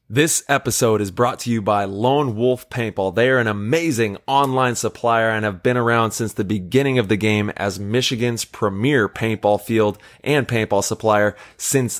This episode is brought to you by Lone Wolf Paintball. They are an amazing online supplier and have been around since the beginning of the game as Michigan's premier paintball field and paintball supplier since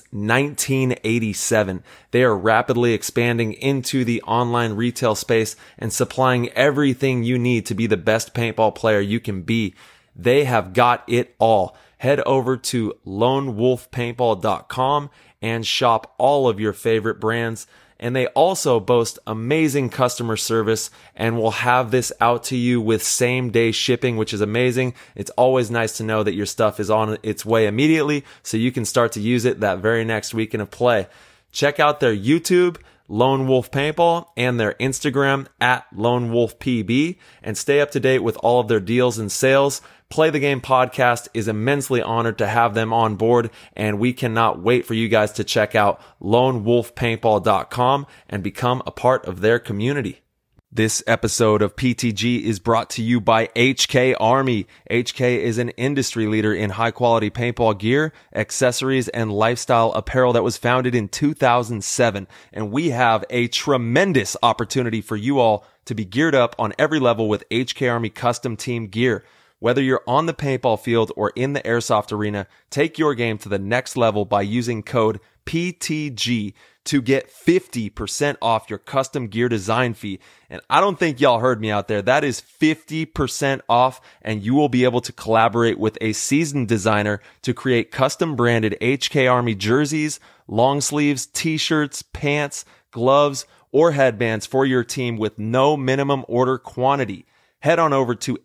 1987. They are rapidly expanding into the online retail space and supplying everything you need to be the best paintball player you can be. They have got it all. Head over to lonewolfpaintball.com and shop all of your favorite brands. And they also boast amazing customer service and will have this out to you with same day shipping, which is amazing. It's always nice to know that your stuff is on its way immediately so you can start to use it that very next weekend of play. Check out their YouTube, Lone Wolf Paintball, and their Instagram at Lone Wolf PB, and stay up to date with all of their deals and sales. Play the Game podcast is immensely honored to have them on board, and we cannot wait for you guys to check out lonewolfpaintball.com and become a part of their community. This episode of PTG is brought to you by HK Army. HK is an industry leader in high-quality paintball gear, accessories, and lifestyle apparel that was founded in 2007. And we have a tremendous opportunity for you all to be geared up on every level with HK Army custom team gear. Whether you're on the paintball field or in the airsoft arena, take your game to the next level by using code PTG to get 50% off your custom gear design fee. And I don't think y'all heard me out there. That is 50% off, and you will be able to collaborate with a seasoned designer to create custom branded HK Army jerseys, long sleeves, t-shirts, pants, gloves, or headbands for your team with no minimum order quantity. Head on over to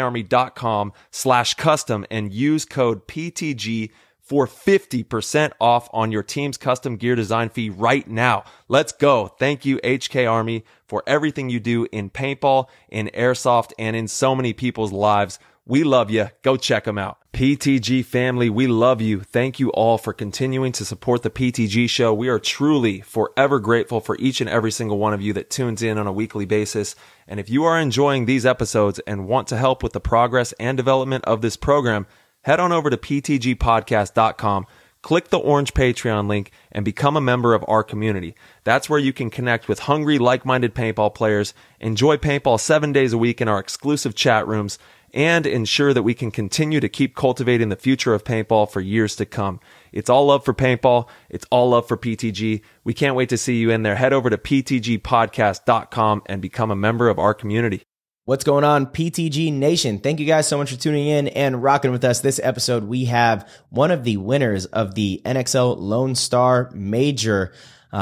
hkarmy.com/custom and use code PTG for 50% off on your team's custom gear design fee right now. Let's go. Thank you, HK Army, for everything you do in paintball, in airsoft, and in so many people's lives. We love you. Go check them out. PTG family, we love you. Thank you all for continuing to support the PTG show. We are truly forever grateful for each and every single one of you that tunes in on a weekly basis. And if you are enjoying these episodes and want to help with the progress and development of this program, head on over to ptgpodcast.com, click the orange Patreon link, and become a member of our community. That's where you can connect with hungry, like-minded paintball players, enjoy paintball 7 days a week in our exclusive chat rooms, and ensure that we can continue to keep cultivating the future of paintball for years to come. It's all love for paintball. It's all love for PTG. We can't wait to see you in there. Head over to ptgpodcast.com and become a member of our community. What's going on, PTG Nation? Thank you guys so much for tuning in and rocking with us. This episode, we have one of the winners of the NXL Lone Star Major,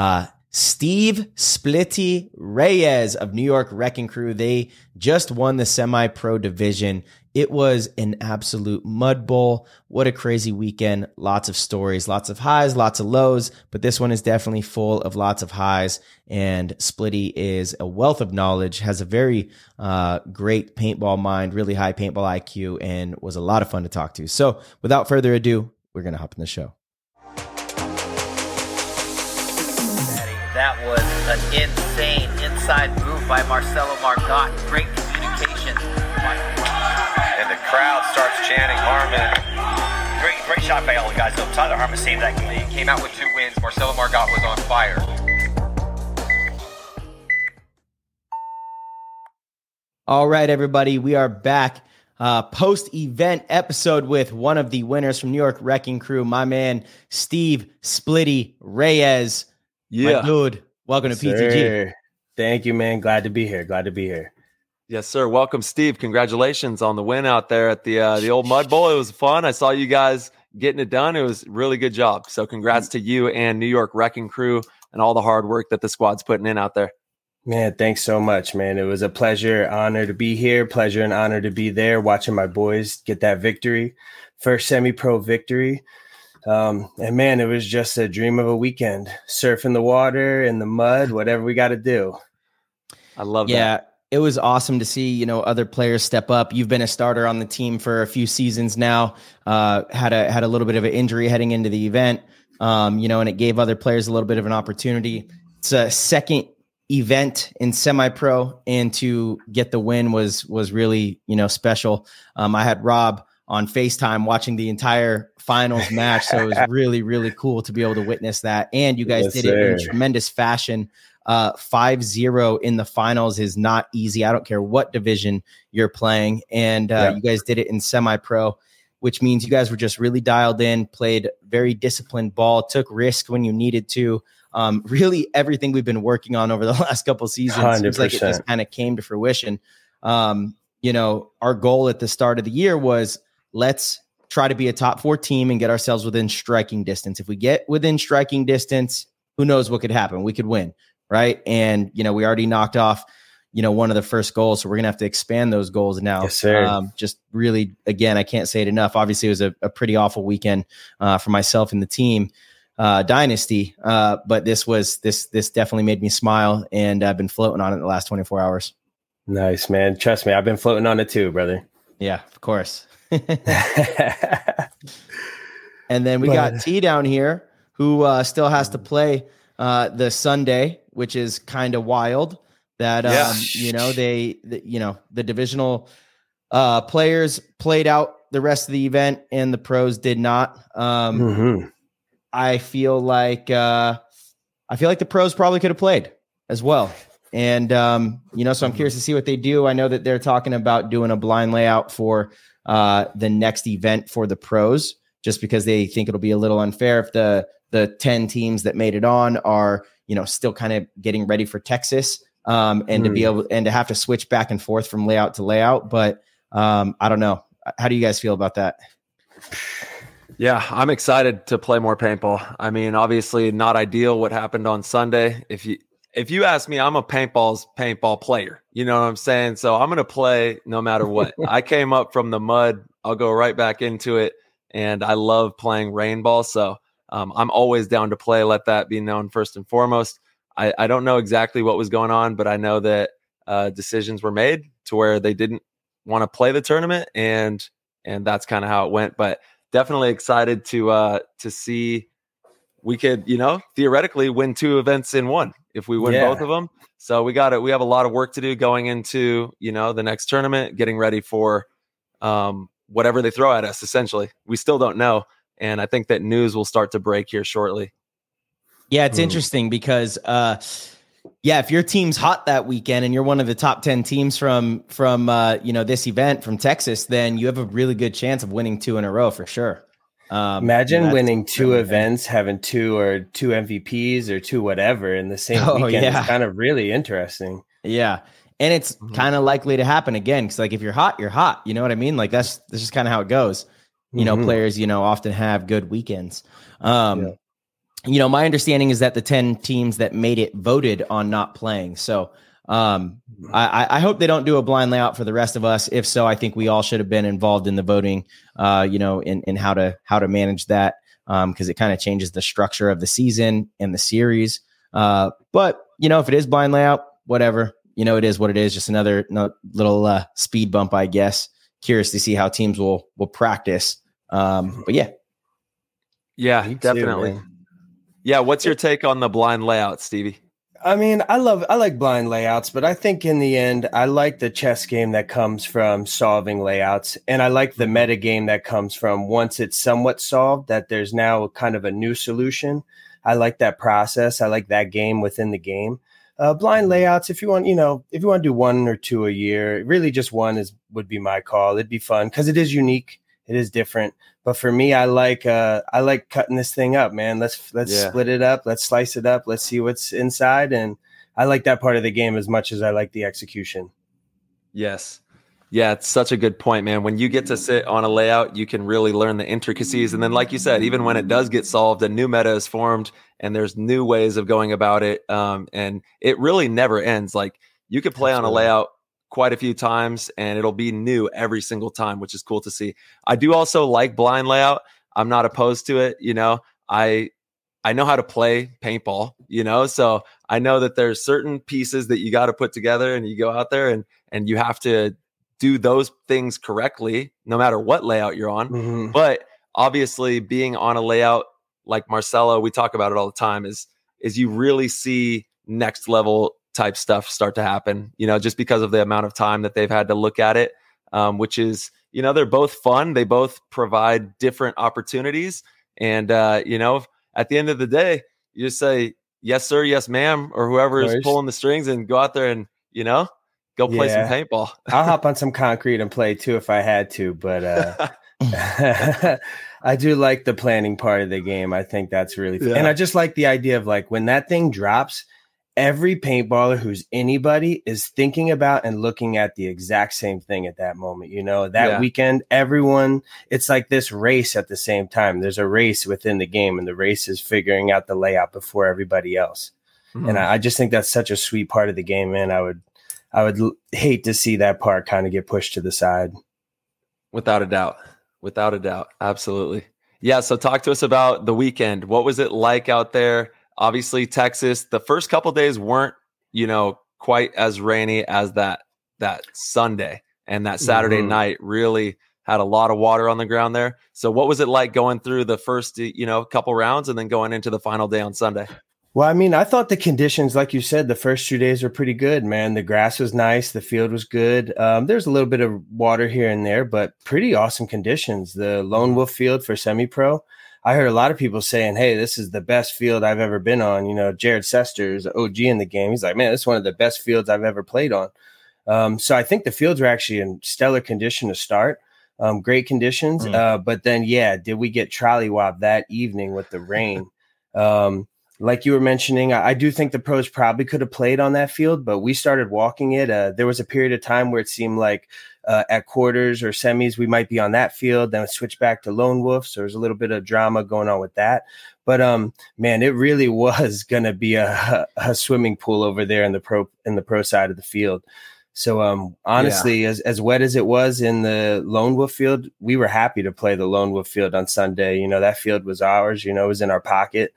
Steve Splitty Reyes of New York Wrecking Crew. They just won the semi-pro division. It was an absolute mud bowl. What a crazy weekend. Lots of stories, lots of highs, lots of lows, but this one is definitely full of lots of highs. And Splitty is a wealth of knowledge, has a very great paintball mind, really high paintball IQ, and was a lot of fun to talk to. So without further ado, we're going to hop in the show. That was an insane inside move by Marcelo Margot. Great communication. And the crowd starts chanting Harmon. Great shot by all the guys. Tyler Harmon saved that game. He came out with 2 wins. Marcelo Margot was on fire. All right, everybody, we are back. Post-event episode with one of the winners from New York Wrecking Crew, my man, Steve Splitty Reyes. Yeah. My dude, welcome to PTG. Thank you, man. Glad to be here. Yes, sir. Welcome, Steve. Congratulations on the win out there at the old Mud Bowl. It was fun. I saw you guys getting it done. It was a really good job. So congrats to you and New York Wrecking Crew and all the hard work that the squad's putting in out there. Man, thanks so much, man. It was a pleasure, honor to be here. Pleasure and honor to be there watching my boys get that victory. First semi-pro victory. And man, it was just a dream of a weekend. Surfing the water in the mud, whatever we got to do. I love that. Yeah, it was awesome to see, other players step up. You've been a starter on the team for a few seasons now. Had a little bit of an injury heading into the event. And it gave other players a little bit of an opportunity. It's a second event in semi-pro, and to get the win was really, special. I had Rob on FaceTime watching the entire finals match. So it was really, really cool to be able to witness that. And you guys did it in tremendous fashion. 5-0 in the finals is not easy. I don't care what division you're playing. And you guys did it in semi-pro, which means you guys were just really dialed in, played very disciplined ball, took risk when you needed to. Really everything we've been working on over the last couple of seasons 100%. Seems like it just kind of came to fruition. Our goal at the start of the year was let's try to be a top 4 team and get ourselves within striking distance. If we get within striking distance, who knows what could happen? We could win, right? And, we already knocked off, one of the first goals. So we're going to have to expand those goals now. Yes, sir. Just really, again, I can't say it enough. Obviously, it was a pretty awful weekend for myself and the team dynasty. But this definitely made me smile, and I've been floating on it the last 24 hours. Nice, man. Trust me, I've been floating on it too, brother. Yeah, of course. And then we got T down here who still has to play the Sunday, which is kind of wild that, the divisional players played out the rest of the event and the pros did not. I feel like the pros probably could have played as well. And, so I'm curious to see what they do. I know that they're talking about doing a blind layout for the next event for the pros, just because they think it'll be a little unfair if the 10 teams that made it on are, still kind of getting ready for Texas, and to be able and to have to switch back and forth from layout to layout. But I don't know. How do you guys feel about that? Yeah, I'm excited to play more paintball. I mean, obviously not ideal what happened on Sunday. If you ask me, I'm a paintball player. You know what I'm saying? So I'm going to play no matter what. I came up from the mud. I'll go right back into it. And I love playing rainball. So I'm always down to play. Let that be known first and foremost. I don't know exactly what was going on, but I know that decisions were made to where they didn't want to play the tournament. And that's kind of how it went. But definitely excited to see we could, theoretically win 2 events in one if we win both of them. So we have a lot of work to do going into, the next tournament, getting ready for whatever they throw at us. Essentially, we still don't know. And I think that news will start to break here shortly. Yeah, it's interesting because, if your team's hot that weekend and you're one of the top 10 teams from this event from Texas, then you have a really good chance of winning 2 in a row for sure. Imagine winning 2 events, having 2 MVPs or 2 whatever in the same weekend. Yeah. It's kind of really interesting. Yeah. And it's kind of likely to happen again. Cause like if you're hot, you're hot. You know what I mean? Like that's just kind of how it goes. Players, often have good weekends. My understanding is that the 10 teams that made it voted on not playing. So I hope they don't do a blind layout for the rest of us. If so, I think we all should have been involved in the voting, in how to manage that, because it kind of changes the structure of the season and the series. But if it is blind layout, whatever, it is what it is. Just another little speed bump, I guess. Curious to see how teams will practice. But yeah, definitely. Too, yeah. What's your take on the blind layout, Stevie? I mean, I like blind layouts, but I think in the end, I like the chess game that comes from solving layouts. And I like the meta game that comes from once it's somewhat solved, that there's now kind of a new solution. I like that process. I like that game within the game. Blind layouts, if you want to do 1 or 2 a year, really just 1 would be my call. It'd be fun because it is unique. It is different. But for me, I like cutting this thing up, man. Let's split it up. Let's slice it up. Let's see what's inside. And I like that part of the game as much as I like the execution. Yes. Yeah, it's such a good point, man. When you get to sit on a layout, you can really learn the intricacies. And then, like you said, even when it does get solved, a new meta is formed and there's new ways of going about it. And it really never ends. Like you could play on a layout quite a few times and it'll be new every single time, which is cool to see. I do also like blind layout. I'm not opposed to it. I know how to play paintball, so I know that there's certain pieces that you got to put together and you go out there and you have to do those things correctly, no matter what layout you're on. Mm-hmm. But obviously being on a layout like Marcelo, we talk about it all the time, is you really see next level type stuff start to happen, just because of the amount of time that they've had to look at it, which is you know, they're both fun. They both provide different opportunities. And, you know, at the end of the day, you just say, yes, sir, yes, ma'am, or whoever is pulling the strings, and go out there and, you know, go play some paintball. I'll hop on some concrete and play too if I had to, but I do like the planning part of the game. I think that's really fun. And I just like the idea of like when that thing drops, every paintballer who's anybody is thinking about and looking at the exact same thing at that moment. You know, that weekend, everyone, it's like this race at the same time. There's a race within the game, and the race is figuring out the layout before everybody else. Mm-hmm. And I just think that's such a sweet part of the game, man. I would hate to see that part kind of get pushed to the side. Without a doubt. Without a doubt. Absolutely. Yeah. So talk to us about the weekend. What was it like out there? Obviously, Texas, the first couple of days weren't, you know, quite as rainy as that Sunday, and that Saturday night really had a lot of water on the ground there. So what was it like going through the first, you know, couple rounds and then going into the final day on Sunday? Well, I mean, I thought the conditions, like you said, the first 2 days were pretty good, man. The grass was nice. The field was good. There's a little bit of water here and there, but pretty awesome conditions. The Lone Wolf field for semi-pro, I heard a lot of people saying, hey, this is the best field I've ever been on. You know, Jared Sester is OG in the game. He's like, man, this is one of the best fields I've ever played on. So I think the fields were actually in stellar condition to start. Great conditions. But then, did we get trolleywobbed that evening with the rain? Like you were mentioning, I do think the pros probably could have played on that field, but we started walking it. There was a period of time where it seemed like at quarters or semis, we might be on that field, then switch back to Lone Wolf. So there's a little bit of drama going on with that. But man, it really was going to be a swimming pool over there in the pro side of the field. So honestly, as wet as it was in the Lone Wolf field, we were happy to play the Lone Wolf field on Sunday. You know, that field was ours, you know, it was in our pocket.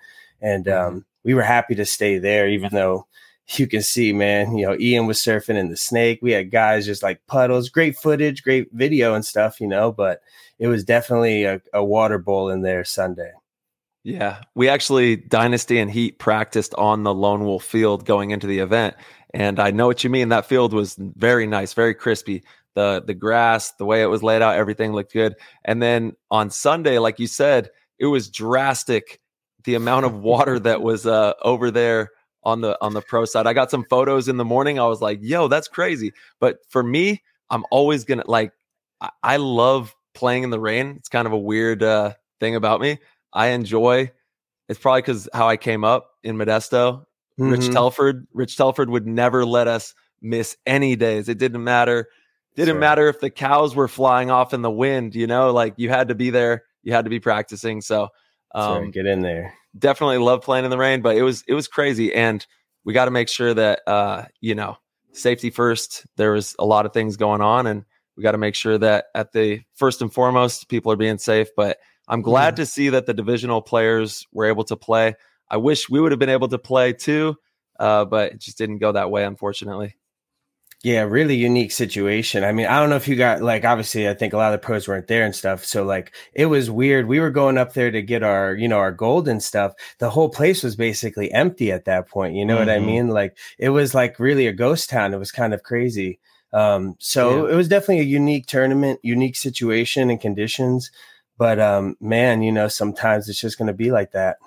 And we were happy to stay there, even though you can see, man, you know, Ian was surfing in the Snake. We had guys just like puddles, great footage, great video and stuff, you know, but it was definitely a water bowl in there Sunday. Yeah, we actually, Dynasty and Heat, practiced on the Lone Wolf field going into the event. And I know what you mean. That field was very nice, very crispy. The grass, the way it was laid out, everything looked good. And then on Sunday, like you said, it was drastic, the amount of water that was over there on the pro side. I got some photos in the morning. I was like, yo, that's crazy. But for me, I'm always going to I love playing in the rain. It's kind of a weird thing about me. I enjoy, it's probably because how I came up in Modesto. Mm-hmm. Rich Telford would never let us miss any days. It didn't matter. Matter if the cows were flying off in the wind, you know, like you had to be there. You had to be practicing. So get in there. Definitely love playing in the rain, but it was crazy. And we got to make sure that, you know, safety first. There was a lot of things going on, and we got to make sure that at the first and foremost, people are being safe. But I'm glad to see that the divisional players were able to play. I wish we would have been able to play too, but it just didn't go that way, unfortunately. Yeah, really unique situation. I mean, I don't know if you got, like, obviously, I think a lot of the pros weren't there and stuff. So, like, it was weird. We were going up there to get our, you know, our gold and stuff. The whole place was basically empty at that point. You know what I mean? Like, it was like really a ghost town. It was kind of crazy. It was definitely a unique tournament, unique situation and conditions. But, man, you know, sometimes it's just going to be like that.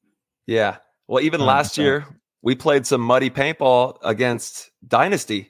Yeah. Well, even last year, we played some muddy paintball against Dynasty.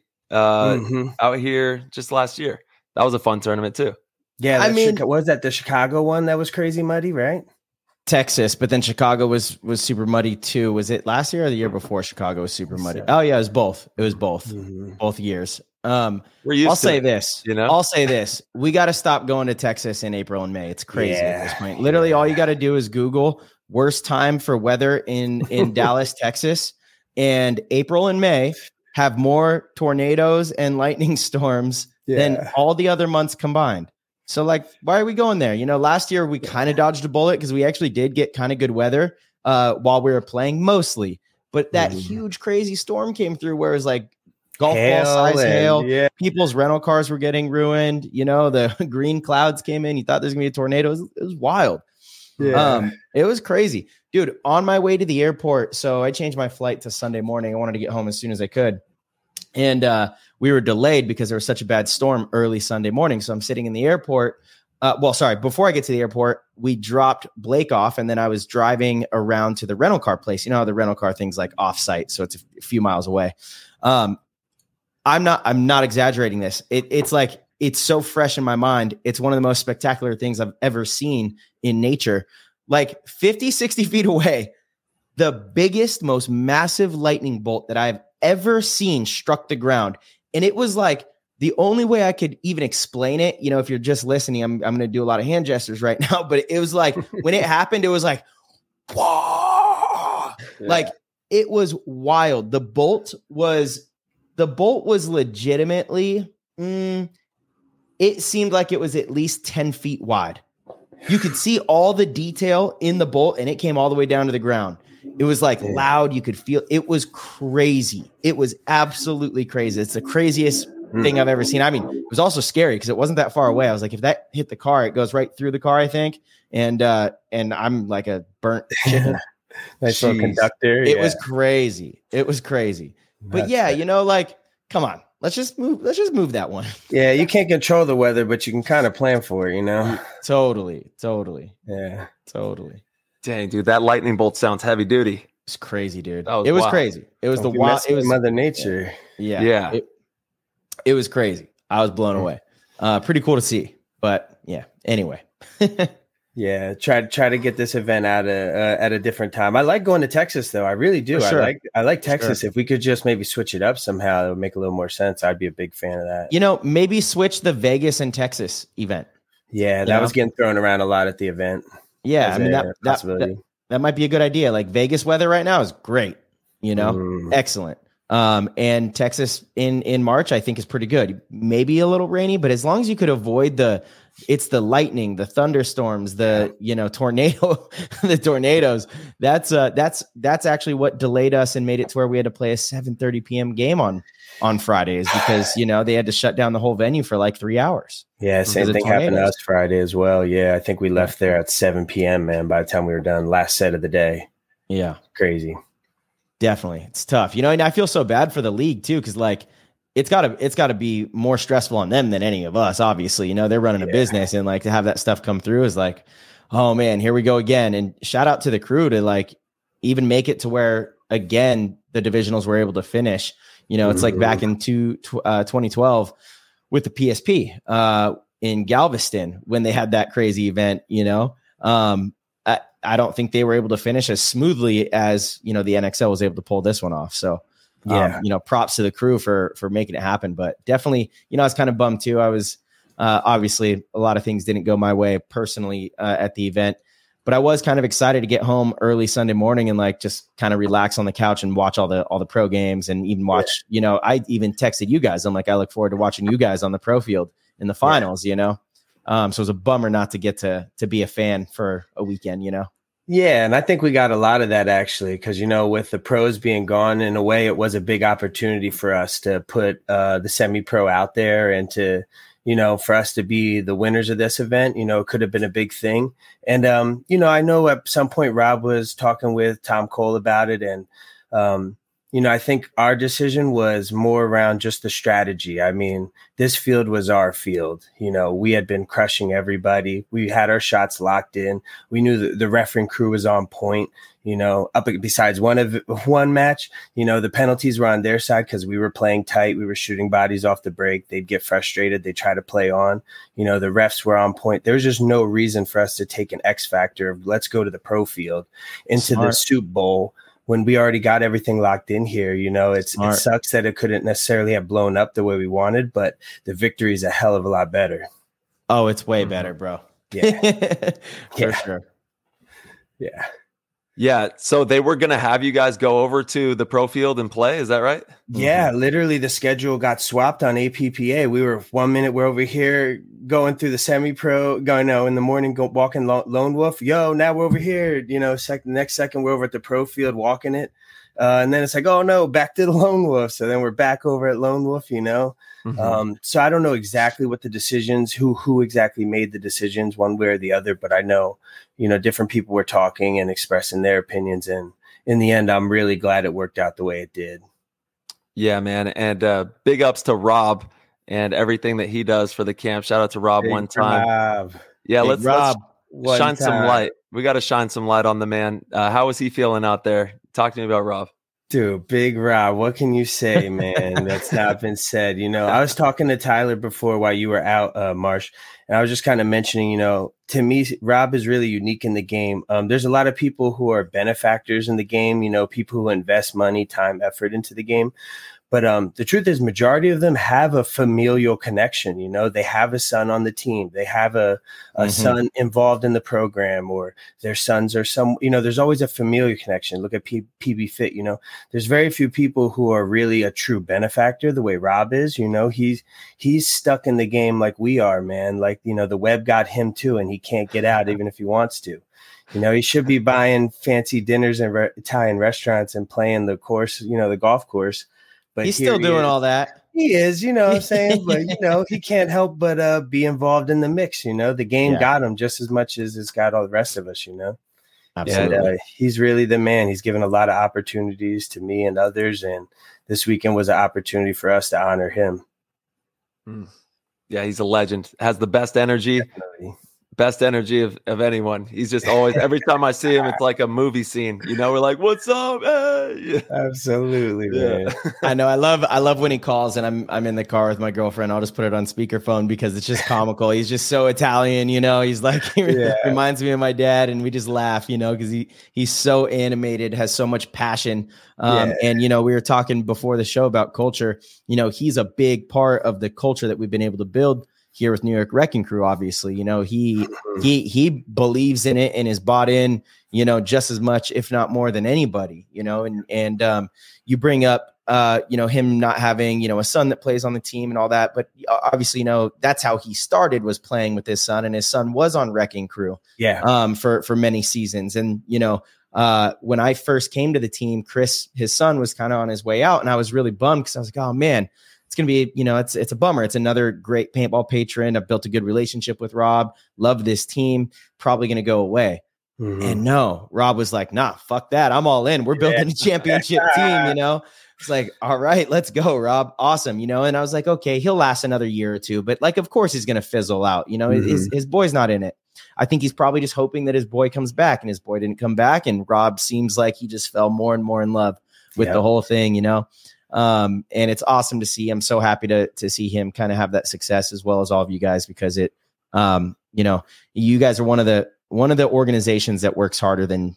Out here just last year. That was a fun tournament too. Yeah, I mean, was that the Chicago one that was crazy muddy, right? Texas, but then Chicago was super muddy too. Was it last year or the year before Chicago was super muddy? Oh yeah, it was both. It was both. Both years. I'll say this. You know, I'll say this. We got to stop going to Texas in April and May. It's crazy at this point. Literally, all you got to do is Google worst time for weather in Dallas, Texas, and April and May have more tornadoes and lightning storms than all the other months combined. So, like, why are we going there? You know, last year we kind of dodged a bullet because we actually did get kind of good weather while we were playing mostly. But that huge, crazy storm came through where it was like golf ball size hail. Yeah. People's rental cars were getting ruined. You know, the green clouds came in. You thought there's going to be a tornado. It was wild. Yeah. It was crazy. Dude, on my way to the airport, so I changed my flight to Sunday morning. I wanted to get home as soon as I could. And we were delayed because there was such a bad storm early Sunday morning. So I'm sitting in the airport. Before I get to the airport, we dropped Blake off, and then I was driving around to the rental car place. You know how the rental car thing's like off-site, so it's a few miles away. I'm not exaggerating this. It's like, it's so fresh in my mind. It's one of the most spectacular things I've ever seen in nature. Like 50, 60 feet away, the biggest, most massive lightning bolt that I've ever seen struck the ground. And it was like, the only way I could even explain it, you know, if you're just listening, I'm going to do a lot of hand gestures right now, but it was like, when it happened, it was like, whoa! Like, it was wild. The bolt was legitimately, it seemed like it was at least 10 feet wide. You could see all the detail in the bolt, and it came all the way down to the ground. It was like loud. You could feel it was crazy. It was absolutely crazy. It's the craziest thing I've ever seen. I mean, it was also scary because it wasn't that far away. I was like, if that hit the car, it goes right through the car, I think. And I'm like a burnt chicken. Nice little conductor. It was crazy. It was crazy. But yeah, you know, like, come on. Let's just move that one. Yeah, you can't control the weather, but you can kind of plan for it, you know? Totally. Yeah. Totally. Dang, dude, that lightning bolt sounds heavy duty. It's crazy, dude. It was wild. crazy. It was Don't the be wild. messing It with was Mother Nature. Yeah. It was crazy. I was blown away. Pretty cool to see. But yeah. Anyway. Yeah, try to get this event out at a different time. I like going to Texas though. I really do. For sure. I like Texas. If we could just maybe switch it up somehow, it would make a little more sense. I'd be a big fan of that. You know, maybe switch the Vegas and Texas event. Yeah, that was getting thrown around a lot at the event. Yeah, I mean that might be a good idea. Like Vegas weather right now is great. You know, excellent. And Texas in March, I think is pretty good. Maybe a little rainy, but as long as you could avoid the lightning, the thunderstorms, the tornadoes. That's actually what delayed us and made it to where we had to play a 7:30 p.m. game on Fridays because, you know, they had to shut down the whole venue for like 3 hours. Yeah, same thing happened to us Friday as well. Yeah, I think we left there at 7 p.m., man, by the time we were done last set of the day. Yeah. Crazy. Definitely. It's tough. You know, and I feel so bad for the league too, because like it's gotta be more stressful on them than any of us, obviously. You know, they're running a business, and like to have that stuff come through is like, oh man, here we go again. And shout out to the crew to like even make it to where again the divisionals were able to finish. You know, it's like back in 2012 with the PSP in Galveston when they had that crazy event, you know. I don't think they were able to finish as smoothly as, you know, the NXL was able to pull this one off. So, you know, props to the crew for making it happen. But definitely, you know, I was kind of bummed too. I was obviously a lot of things didn't go my way personally at the event, but I was kind of excited to get home early Sunday morning and like just kind of relax on the couch and watch all the pro games and even watch, you know, I even texted you guys. I'm like, I look forward to watching you guys on the pro field in the finals, you know? So it was a bummer not to get to be a fan for a weekend, you know? Yeah, and I think we got a lot of that actually, because, you know, with the pros being gone, in a way, it was a big opportunity for us to put the semi-pro out there and to, you know, for us to be the winners of this event. You know, it could have been a big thing. And, you know, I know at some point Rob was talking with Tom Cole about it. And, you know, I think our decision was more around just the strategy. I mean, this field was our field. You know, we had been crushing everybody. We had our shots locked in. We knew the refereeing crew was on point. You know, besides one match, you know, the penalties were on their side because we were playing tight. We were shooting bodies off the break. They'd get frustrated. They try to play on. You know, the refs were on point. There was just no reason for us to take an X factor of let's go to the pro field into the Soup Bowl when we already got everything locked in here. You know, it sucks that it couldn't necessarily have blown up the way we wanted, but the victory is a hell of a lot better. Oh, it's way better, bro. Yeah. For sure. Yeah. Yeah. So they were going to have you guys go over to the pro field and play. Is that right? Yeah. Literally the schedule got swapped on APPA. We were 1 minute, we're over here going through the semi-pro, in the morning, walking Lone Wolf. Yo, now we're over here, you know, next second we're over at the pro field walking it. And then it's like, oh no, back to the Lone Wolf. So then we're back over at Lone Wolf, you know? So I don't know exactly what the decisions, who exactly made the decisions one way or the other, but I know, you know, different people were talking and expressing their opinions. And in the end, I'm really glad it worked out the way it did. Yeah, man. And big ups to Rob and everything that he does for the camp. Shout out to Rob Big one time. Rob. Yeah, Big let's Rob, one shine some time. light. We got to shine some light on the man. How is he feeling out there? Talk to me about Rob. Dude, Big Rob, what can you say, man? That's not been said. I was talking to Tyler before while you were out, Marsh, and I was just kind of mentioning, to me, Rob is really unique in the game. There's a lot of people who are benefactors in the game, people who invest money, time, effort into the game. But the truth is, majority of them have a familial connection. They have a son on the team. They have a son involved in the program, or their sons are there's always a familial connection. Look at PB Fit. There's very few people who are really a true benefactor the way Rob is. He's stuck in the game like we are, man. Like, the web got him too, and he can't get out even if he wants to. He should be buying fancy dinners in Italian restaurants and playing the course, the golf course. But he's still doing all that. He is, what I'm saying? But, he can't help but be involved in the mix. The game got him just as much as it's got all the rest of us, Absolutely. And he's really the man. He's given a lot of opportunities to me and others. And this weekend was an opportunity for us to honor him. Yeah, he's a legend. Has the best energy. Definitely. Best energy of anyone. He's just always, every time I see him, it's like a movie scene. We're like, what's up? Hey! Absolutely, man. I know. I love when he calls and I'm in the car with my girlfriend. I'll just put it on speakerphone because it's just comical. He's just so Italian, He's like, he reminds me of my dad, and we just laugh, because he's so animated, has so much passion. And we were talking before the show about culture. He's a big part of the culture that we've been able to build here with New York Wrecking Crew. Obviously, he believes in it and is bought in, just as much, if not more than anybody, and you bring up, him not having, a son that plays on the team and all that. But obviously, that's how he started, was playing with his son, and his son was on Wrecking Crew for many seasons. And, when I first came to the team, Chris, his son, was kind of on his way out, and I was really bummed because I was like, oh man, it's going to be, it's a bummer. It's another great paintball patron. I've built a good relationship with Rob. Love this team. Probably going to go away. And no, Rob was like, nah, fuck that. I'm all in. We're building a championship team, It's like, all right, let's go, Rob. Awesome. And I was like, okay, he'll last another year or two, but like, of course he's going to fizzle out. His boy's not in it. I think he's probably just hoping that his boy comes back, and his boy didn't come back. And Rob seems like he just fell more and more in love with the whole thing, and it's awesome to see. I'm so happy to see him kind of have that success, as well as all of you guys, because it, you guys are one of the organizations that works harder than,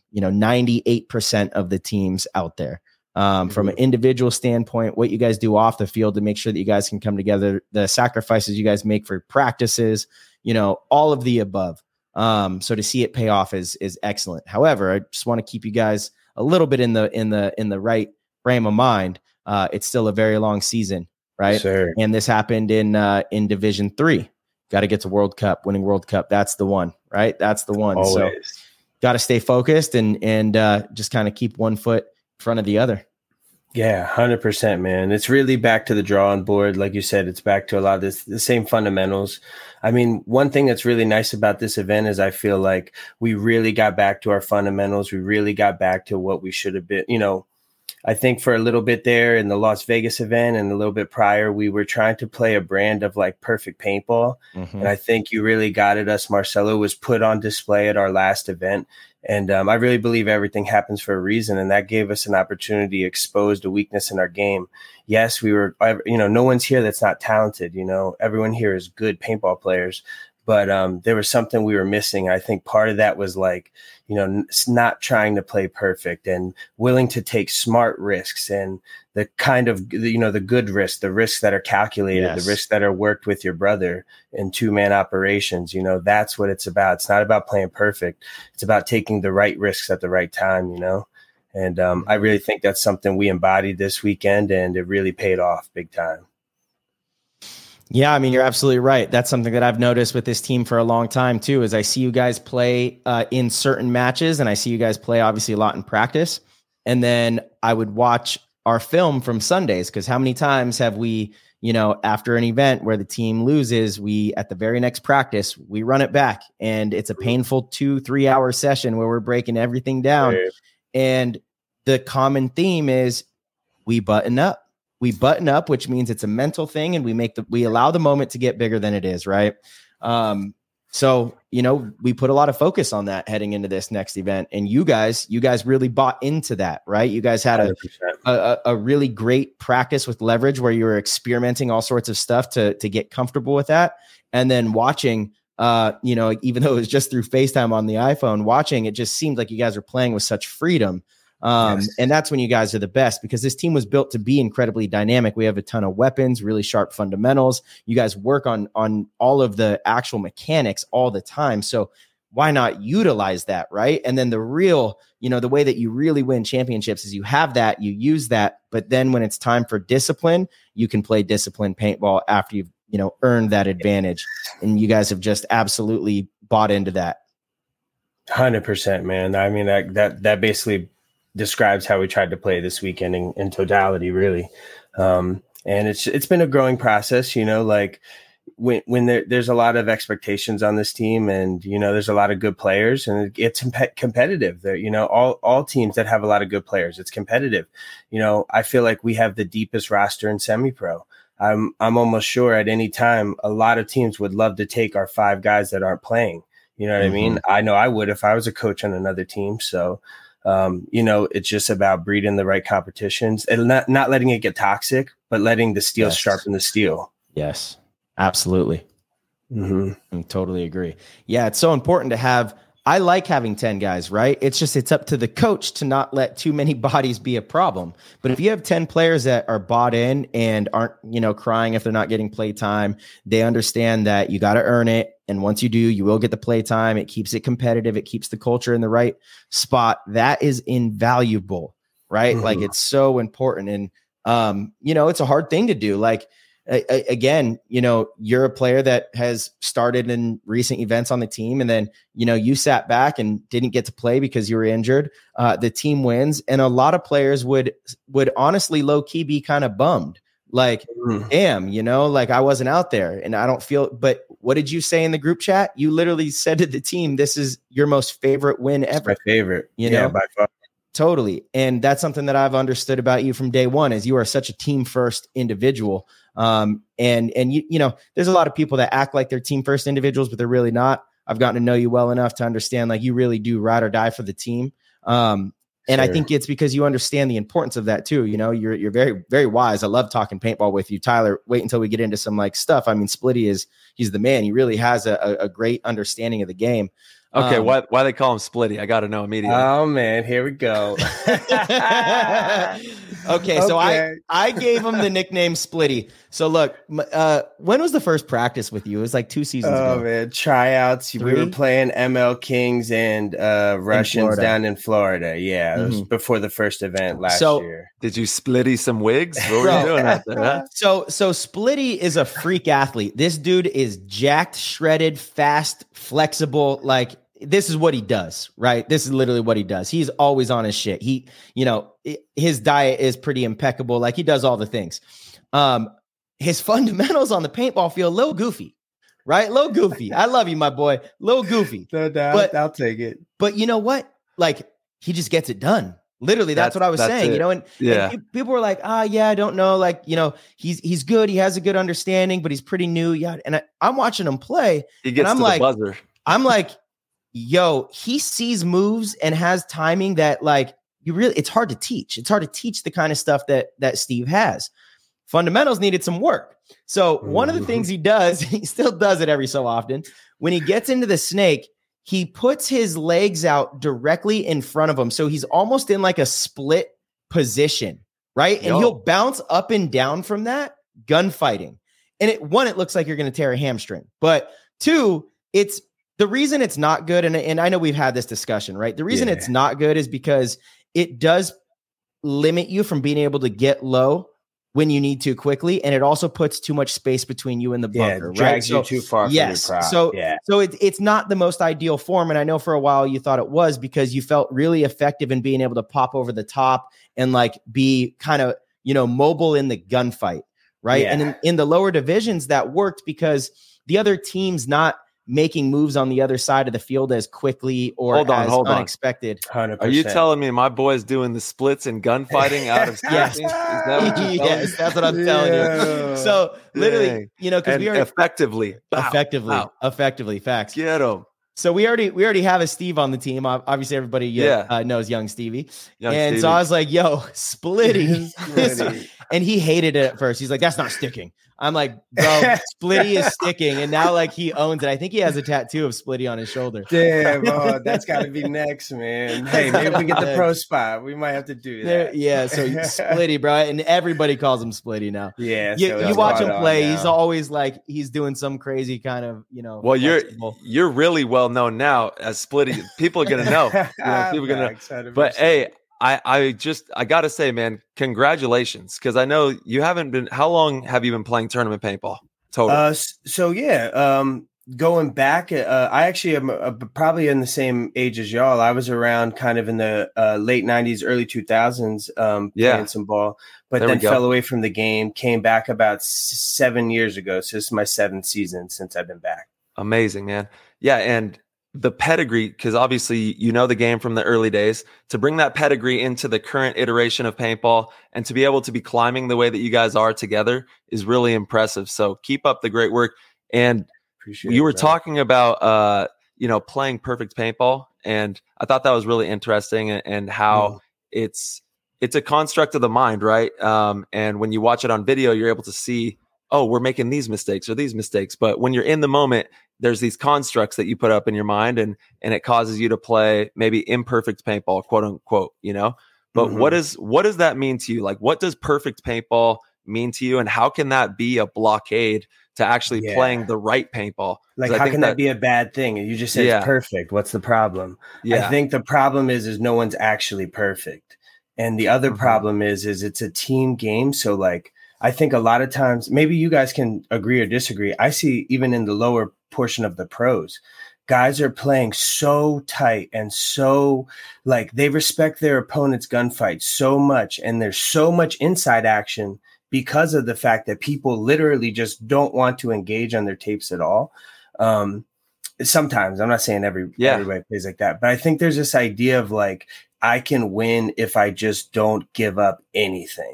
98% of the teams out there. From an individual standpoint, what you guys do off the field to make sure that you guys can come together, the sacrifices you guys make for practices, all of the above. So to see it pay off is excellent. However, I just want to keep you guys a little bit in the right frame of mind. It's still a very long season, right? Sure. And this happened in Division 3. Got to get to World Cup, winning World Cup. That's the one, right? That's the one. Always. So got to stay focused and just kind of keep one foot in front of the other. Yeah, 100%, man. It's really back to the drawing board. Like you said, it's back to a lot of the same fundamentals. I mean, one thing that's really nice about this event is I feel like we really got back to our fundamentals. We really got back to what we should have been. I think for a little bit there in the Las Vegas event and a little bit prior, we were trying to play a brand of like perfect paintball. And I think you really guided us. Marcelo was put on display at our last event. And I really believe everything happens for a reason. And that gave us an opportunity to expose the weakness in our game. Yes, we were, no one's here that's not talented. Everyone here is good paintball players. But there was something we were missing. I think part of that was like, not trying to play perfect and willing to take smart risks and the kind of, the good risks, the risks that are calculated, the risks that are worked with your brother in 2-man operations. That's what it's about. It's not about playing perfect. It's about taking the right risks at the right time, And I really think that's something we embodied this weekend, and it really paid off big time. Yeah, I mean, you're absolutely right. That's something that I've noticed with this team for a long time, too, is I see you guys play in certain matches, and I see you guys play, obviously, a lot in practice. And then I would watch our film from Sundays, because how many times have we, after an event where the team loses, at the very next practice, we run it back, and it's a painful 2-3 hour session where we're breaking everything down. Right. And the common theme is we button up. we button up, which means it's a mental thing, and we allow the moment to get bigger than it is, right? So, we put a lot of focus on that heading into this next event, and you guys really bought into that, right? You guys had a really great practice with leverage where you were experimenting all sorts of stuff to get comfortable with that. And then watching, even though it was just through FaceTime on the iPhone, watching, it just seemed like you guys were playing with such freedom. And that's when you guys are the best, because this team was built to be incredibly dynamic. We have a ton of weapons, really sharp fundamentals. You guys work on all of the actual mechanics all the time. So why not utilize that, right? And then the real, the way that you really win championships is you have that, you use that, but then when it's time for discipline, you can play disciplined paintball after you've, earned that advantage. And you guys have just absolutely bought into that. 100%, man. I mean, that basically describes how we tried to play this weekend in totality, really. And it's been a growing process, like when there's a lot of expectations on this team, and, there's a lot of good players, and it's competitive there. All teams that have a lot of good players, it's competitive. I feel like we have the deepest roster in semi-pro. I'm almost sure at any time, a lot of teams would love to take our 5 guys that aren't playing. You know what I mean? I know I would if I was a coach on another team. So, it's just about breeding the right competitions and not letting it get toxic, but letting the steel sharpen the steel. Yes, absolutely. I totally agree. Yeah. It's so important to have, I like having 10 guys, right? It's up to the coach to not let too many bodies be a problem. But if you have 10 players that are bought in and aren't, crying if they're not getting play time, they understand that you got to earn it. And once you do, you will get the play time. It keeps it competitive. It keeps the culture in the right spot. That is invaluable, right? Like, it's so important. And, it's a hard thing to do. Like, again, you're a player that has started in recent events on the team, and then, you sat back and didn't get to play because you were injured. The team wins. And a lot of players would honestly low key be kind of bummed. Like, damn, like I wasn't out there and I don't feel, but what did you say in the group chat? You literally said to the team, this is your most favorite win ever. My favorite, by far. Totally. And that's something that I've understood about you from day one, is you are such a team first individual. And there's a lot of people that act like they're team first individuals, but they're really not. I've gotten to know you well enough to understand, like, you really do ride or die for the team. And I think it's because you understand the importance of that too. You're very, very wise. I love talking paintball with you, Tyler. Wait until we get into some stuff. I mean, Splitty he's the man. He really has a great understanding of the game. Okay, why they call him Splitty? I got to know immediately. Oh man, here we go. Okay, so I gave him the nickname Splitty. So look, when was the first practice with you? It was like 2 seasons ago. Oh man, tryouts. 3? We were playing ML Kings and Russians down in Florida. Yeah, it was before the first event last year. Did you Splitty some wigs? What were you doing out there? Huh? So Splitty is a freak athlete. This dude is jacked, shredded, fast, flexible. Like, this is what he does, right? This is literally what he does. He's always on his shit. His diet is pretty impeccable. Like, he does all the things. His fundamentals on the paintball field, a little goofy, right? A little goofy. I love you, my boy. A little goofy. No doubt. But I'll take it. But you know what? Like, he just gets it done. Literally, that's what I was saying, and people were like, I don't know. Like, he's good. He has a good understanding, but he's pretty new. Yeah. And I'm watching him play. He gets and to the buzzer. I'm like, yo, he sees moves and has timing that, like, it's hard to teach. It's hard to teach the kind of stuff that Steve has. Fundamentals needed some work. So one of the things he does, he still does it every so often. When he gets into the snake, he puts his legs out directly in front of him. So he's almost in like a split position, right? And he'll bounce up and down from that, gunfighting. And it looks like you're going to tear a hamstring. But 2, the reason it's not good, and I know we've had this discussion, right? The reason it's not good is because it does limit you from being able to get low when you need to quickly, and it also puts too much space between you and the bunker, right? Drags you too far from your prop. So it's not the most ideal form, and I know for a while you thought it was, because you felt really effective in being able to pop over the top and like be kind of mobile in the gunfight, right? And in the lower divisions that worked because the other team's not making moves on the other side of the field as quickly or Hold on. unexpected. 100%. Are you telling me my boy's doing the splits and gunfighting out of Yes. Is that what you're telling me? Yes, that's what I'm telling you. So literally, Dang. because And we already effectively, facts. Get him. So we already have a Steve on the team. Obviously, everybody knows young Stevie. So I was like, "Yo, Splitty," and he hated it at first. He's like, "That's not sticking." I'm like, "Bro, Splitty is sticking," and now like he owns it. I think he has a tattoo of Splitty on his shoulder. Damn, that's got to be next, man. Hey, maybe we get the pro spot. We might have to do that. So Splitty, bro, and everybody calls him Splitty now. Yeah, you watch him play. He's always like he's doing some crazy kind of Well, you're really well known now as Splitty. People are gonna know. People are gonna know. But hey, I gotta say, man, congratulations, because I know you haven't been. How long have you been playing tournament paintball total? Going back, I actually am probably in the same age as y'all. I was around kind of in the late 90s, early 2000s, playing some ball, but then fell away from the game, came back about 7 years ago. So this is my 7th season since I've been back. Amazing, man. Yeah, and the pedigree, because obviously you know the game from the early days, to bring that pedigree into the current iteration of paintball and to be able to be climbing the way that you guys are together is really impressive. So keep up the great work. And you were talking about playing perfect paintball, and I thought that was really interesting, and how it's a construct of the mind, right? And when you watch it on video, you're able to see, oh, we're making these mistakes or these mistakes. But when you're in the moment, there's these constructs that you put up in your mind, and it causes you to play maybe imperfect paintball, quote unquote, But what does that mean to you? Like, what does perfect paintball mean to you, and how can that be a blockade to actually playing the right paintball? Like, how can that be a bad thing? You just said it's perfect. What's the problem? I think the problem is no one's actually perfect. And the other problem is it's a team game. So like, I think a lot of times, maybe you guys can agree or disagree. I see even in the lower portion of the pros, guys are playing so tight and so like they respect their opponent's gunfight so much. And there's so much inside action because of the fact that people literally just don't want to engage on their tapes at all. Sometimes, I'm not saying everybody plays like that, but I think there's this idea of like, I can win if I just don't give up anything,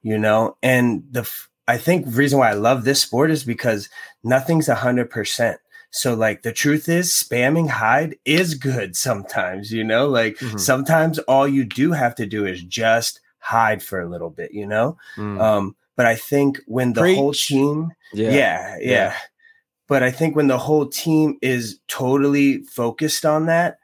and I think the reason why I love this sport is because nothing's 100%. So like the truth is spamming hide is good sometimes, sometimes all you do have to do is just hide for a little bit, but I think when the whole team, but I think when the whole team is totally focused on that,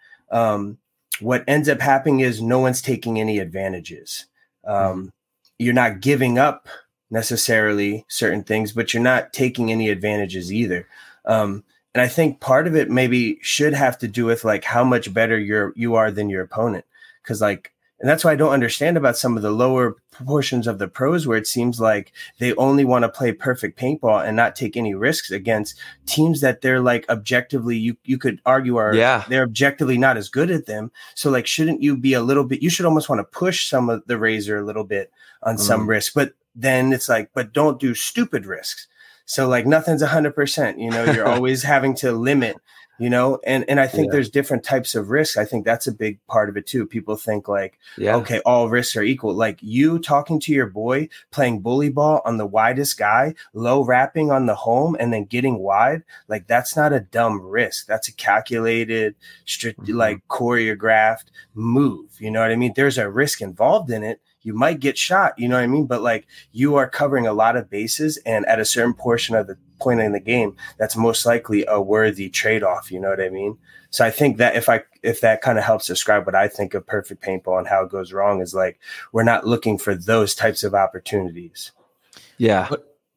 what ends up happening is no one's taking any advantages. You're not giving up necessarily certain things, but you're not taking any advantages either. And I think part of it maybe should have to do with like how much better you are than your opponent. Cause like, and that's why I don't understand about some of the lower portions of the pros where it seems like they only want to play perfect paintball and not take any risks against teams that they're like objectively, you could argue they're objectively not as good at them. So like, shouldn't you be a little bit, you should almost want to push some of the razor a little bit on some risks, but then it's like, but don't do stupid risks. So like nothing's 100%, you're always having to limit, and I think there's different types of risks. I think that's a big part of it too. People think like, okay, all risks are equal. Like you talking to your boy, playing bully ball on the widest guy, low wrapping on the home and then getting wide. Like that's not a dumb risk. That's a calculated, like choreographed move. You know what I mean? There's a risk involved in it. You might get shot, you know what I mean? But like you are covering a lot of bases, and at a certain portion of the point in the game, that's most likely a worthy trade-off. You know what I mean? So I think that if that kind of helps describe what I think of perfect paintball and how it goes wrong is like, we're not looking for those types of opportunities. Yeah.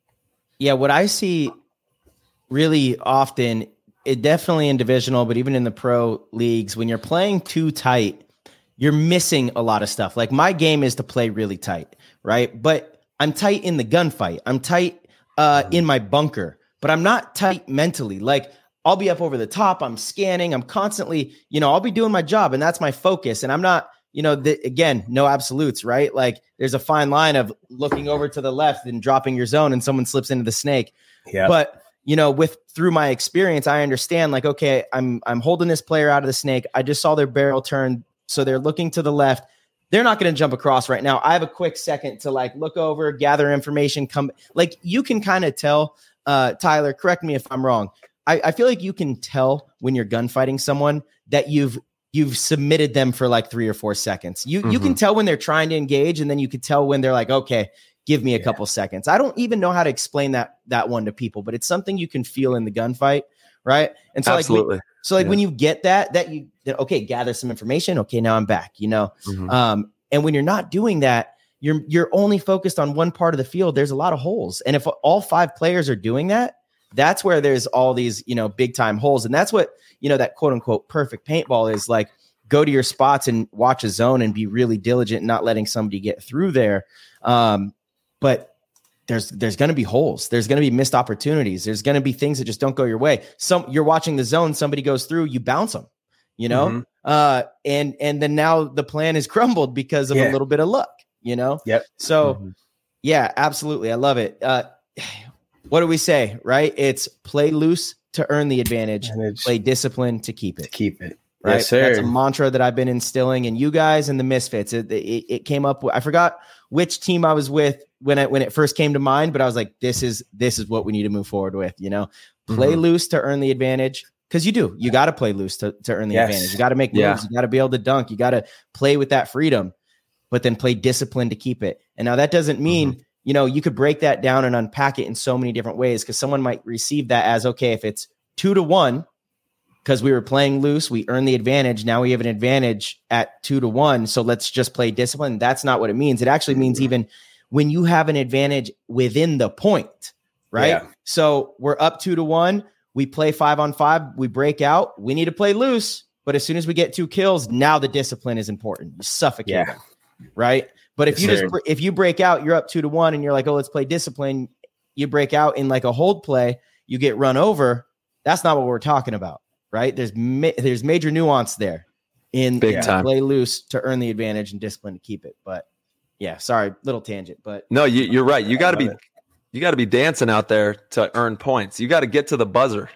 What I see really often, it definitely in divisional, but even in the pro leagues, when you're playing too tight, you're missing a lot of stuff. Like my game is to play really tight, right? But I'm tight in the gunfight. I'm tight in my bunker, but I'm not tight mentally. Like I'll be up over the top. I'm scanning. I'm constantly, I'll be doing my job, and that's my focus. And I'm not, again, no absolutes, right? Like there's a fine line of looking over to the left and dropping your zone and someone slips into the snake. Yeah. But, through my experience, I understand like, okay, I'm holding this player out of the snake. I just saw their barrel turn. So they're looking to the left. They're not going to jump across right now. I have a quick second to like look over, gather information, come like you can kind of tell, Tyler, correct me if I'm wrong. I feel like you can tell when you're gunfighting someone that you've submitted them for like 3 or 4 seconds. You can tell when they're trying to engage, and then you can tell when they're like, okay, give me a couple seconds. I don't even know how to explain that one to people, but it's something you can feel in the gunfight, right? And so absolutely. When you get that you okay, gather some information. Okay, now I'm back. And when you're not doing that, you're only focused on one part of the field. There's a lot of holes, and if all 5 players are doing that, that's where there's all these big time holes, and that's what that quote unquote perfect paintball is like. Go to your spots and watch a zone and be really diligent, not letting somebody get through there. But there's going to be holes. There's going to be missed opportunities. There's going to be things that just don't go your way. You're watching the zone, somebody goes through, you bounce them, and then now the plan is crumbled because of a little bit of luck, Yep. So yeah, absolutely. I love it. What do we say, right? It's play loose to earn the advantage, play discipline to keep it. Right. Yes, sir. That's a mantra that I've been instilling in you guys and the Misfits. It came up. I forgot which team I was with when it first came to mind, but I was like, this is what we need to move forward with. Play loose to earn the advantage, because you got to play loose to earn the advantage. You got to make moves. You got to be able to dunk. You got to play with that freedom, but then play discipline to keep it. And now that doesn't mean you could break that down and unpack it in so many different ways, because someone might receive that as, okay, if it's 2-1. Because we were playing loose, we earned the advantage. Now we have an advantage at 2-1. So let's just play discipline. That's not what it means. It actually means even when you have an advantage within the point, right? Yeah. So we're up 2-1. We play 5-on-5. We break out. We need to play loose. But as soon as we get 2 kills, now the discipline is important. You suffocate them, right? But if if you break out, you're up 2-1, and you're like, oh, let's play discipline. You break out in like a hold play. You get run over. That's not what we're talking about. Right. There's major nuance there in big time. Play loose to earn the advantage and discipline to keep it. But yeah, sorry, little tangent, but no, you're right. You got to be dancing out there to earn points. You got to get to the buzzer,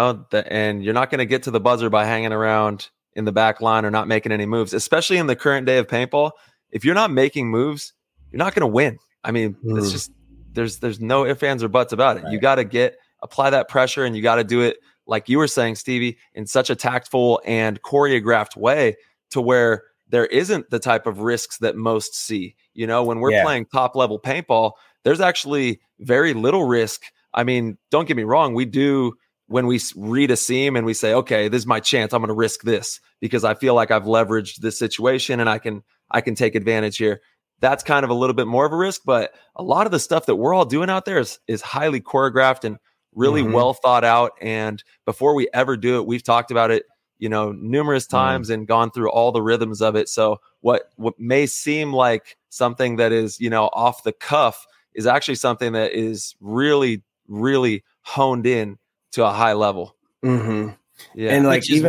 and you're not going to get to the buzzer by hanging around in the back line or not making any moves, especially in the current day of paintball. If you're not making moves, you're not going to win. I mean, it's just, there's no ifs, ands, or buts about it. Right. You got to apply that pressure, and you got to do it, like you were saying, Stevie, in such a tactful and choreographed way to where there isn't the type of risks that most see. When we're playing top level paintball, there's actually very little risk. I mean, don't get me wrong. We do, when we read a seam and we say, okay, this is my chance, I'm going to risk this because I feel like I've leveraged this situation and I can take advantage here. That's kind of a little bit more of a risk, but a lot of the stuff that we're all doing out there is highly choreographed and really well thought out. And before we ever do it, we've talked about it, numerous times and gone through all the rhythms of it. So what may seem like something that is, off the cuff is actually something that is really, really honed in to a high level. Yeah. And like, even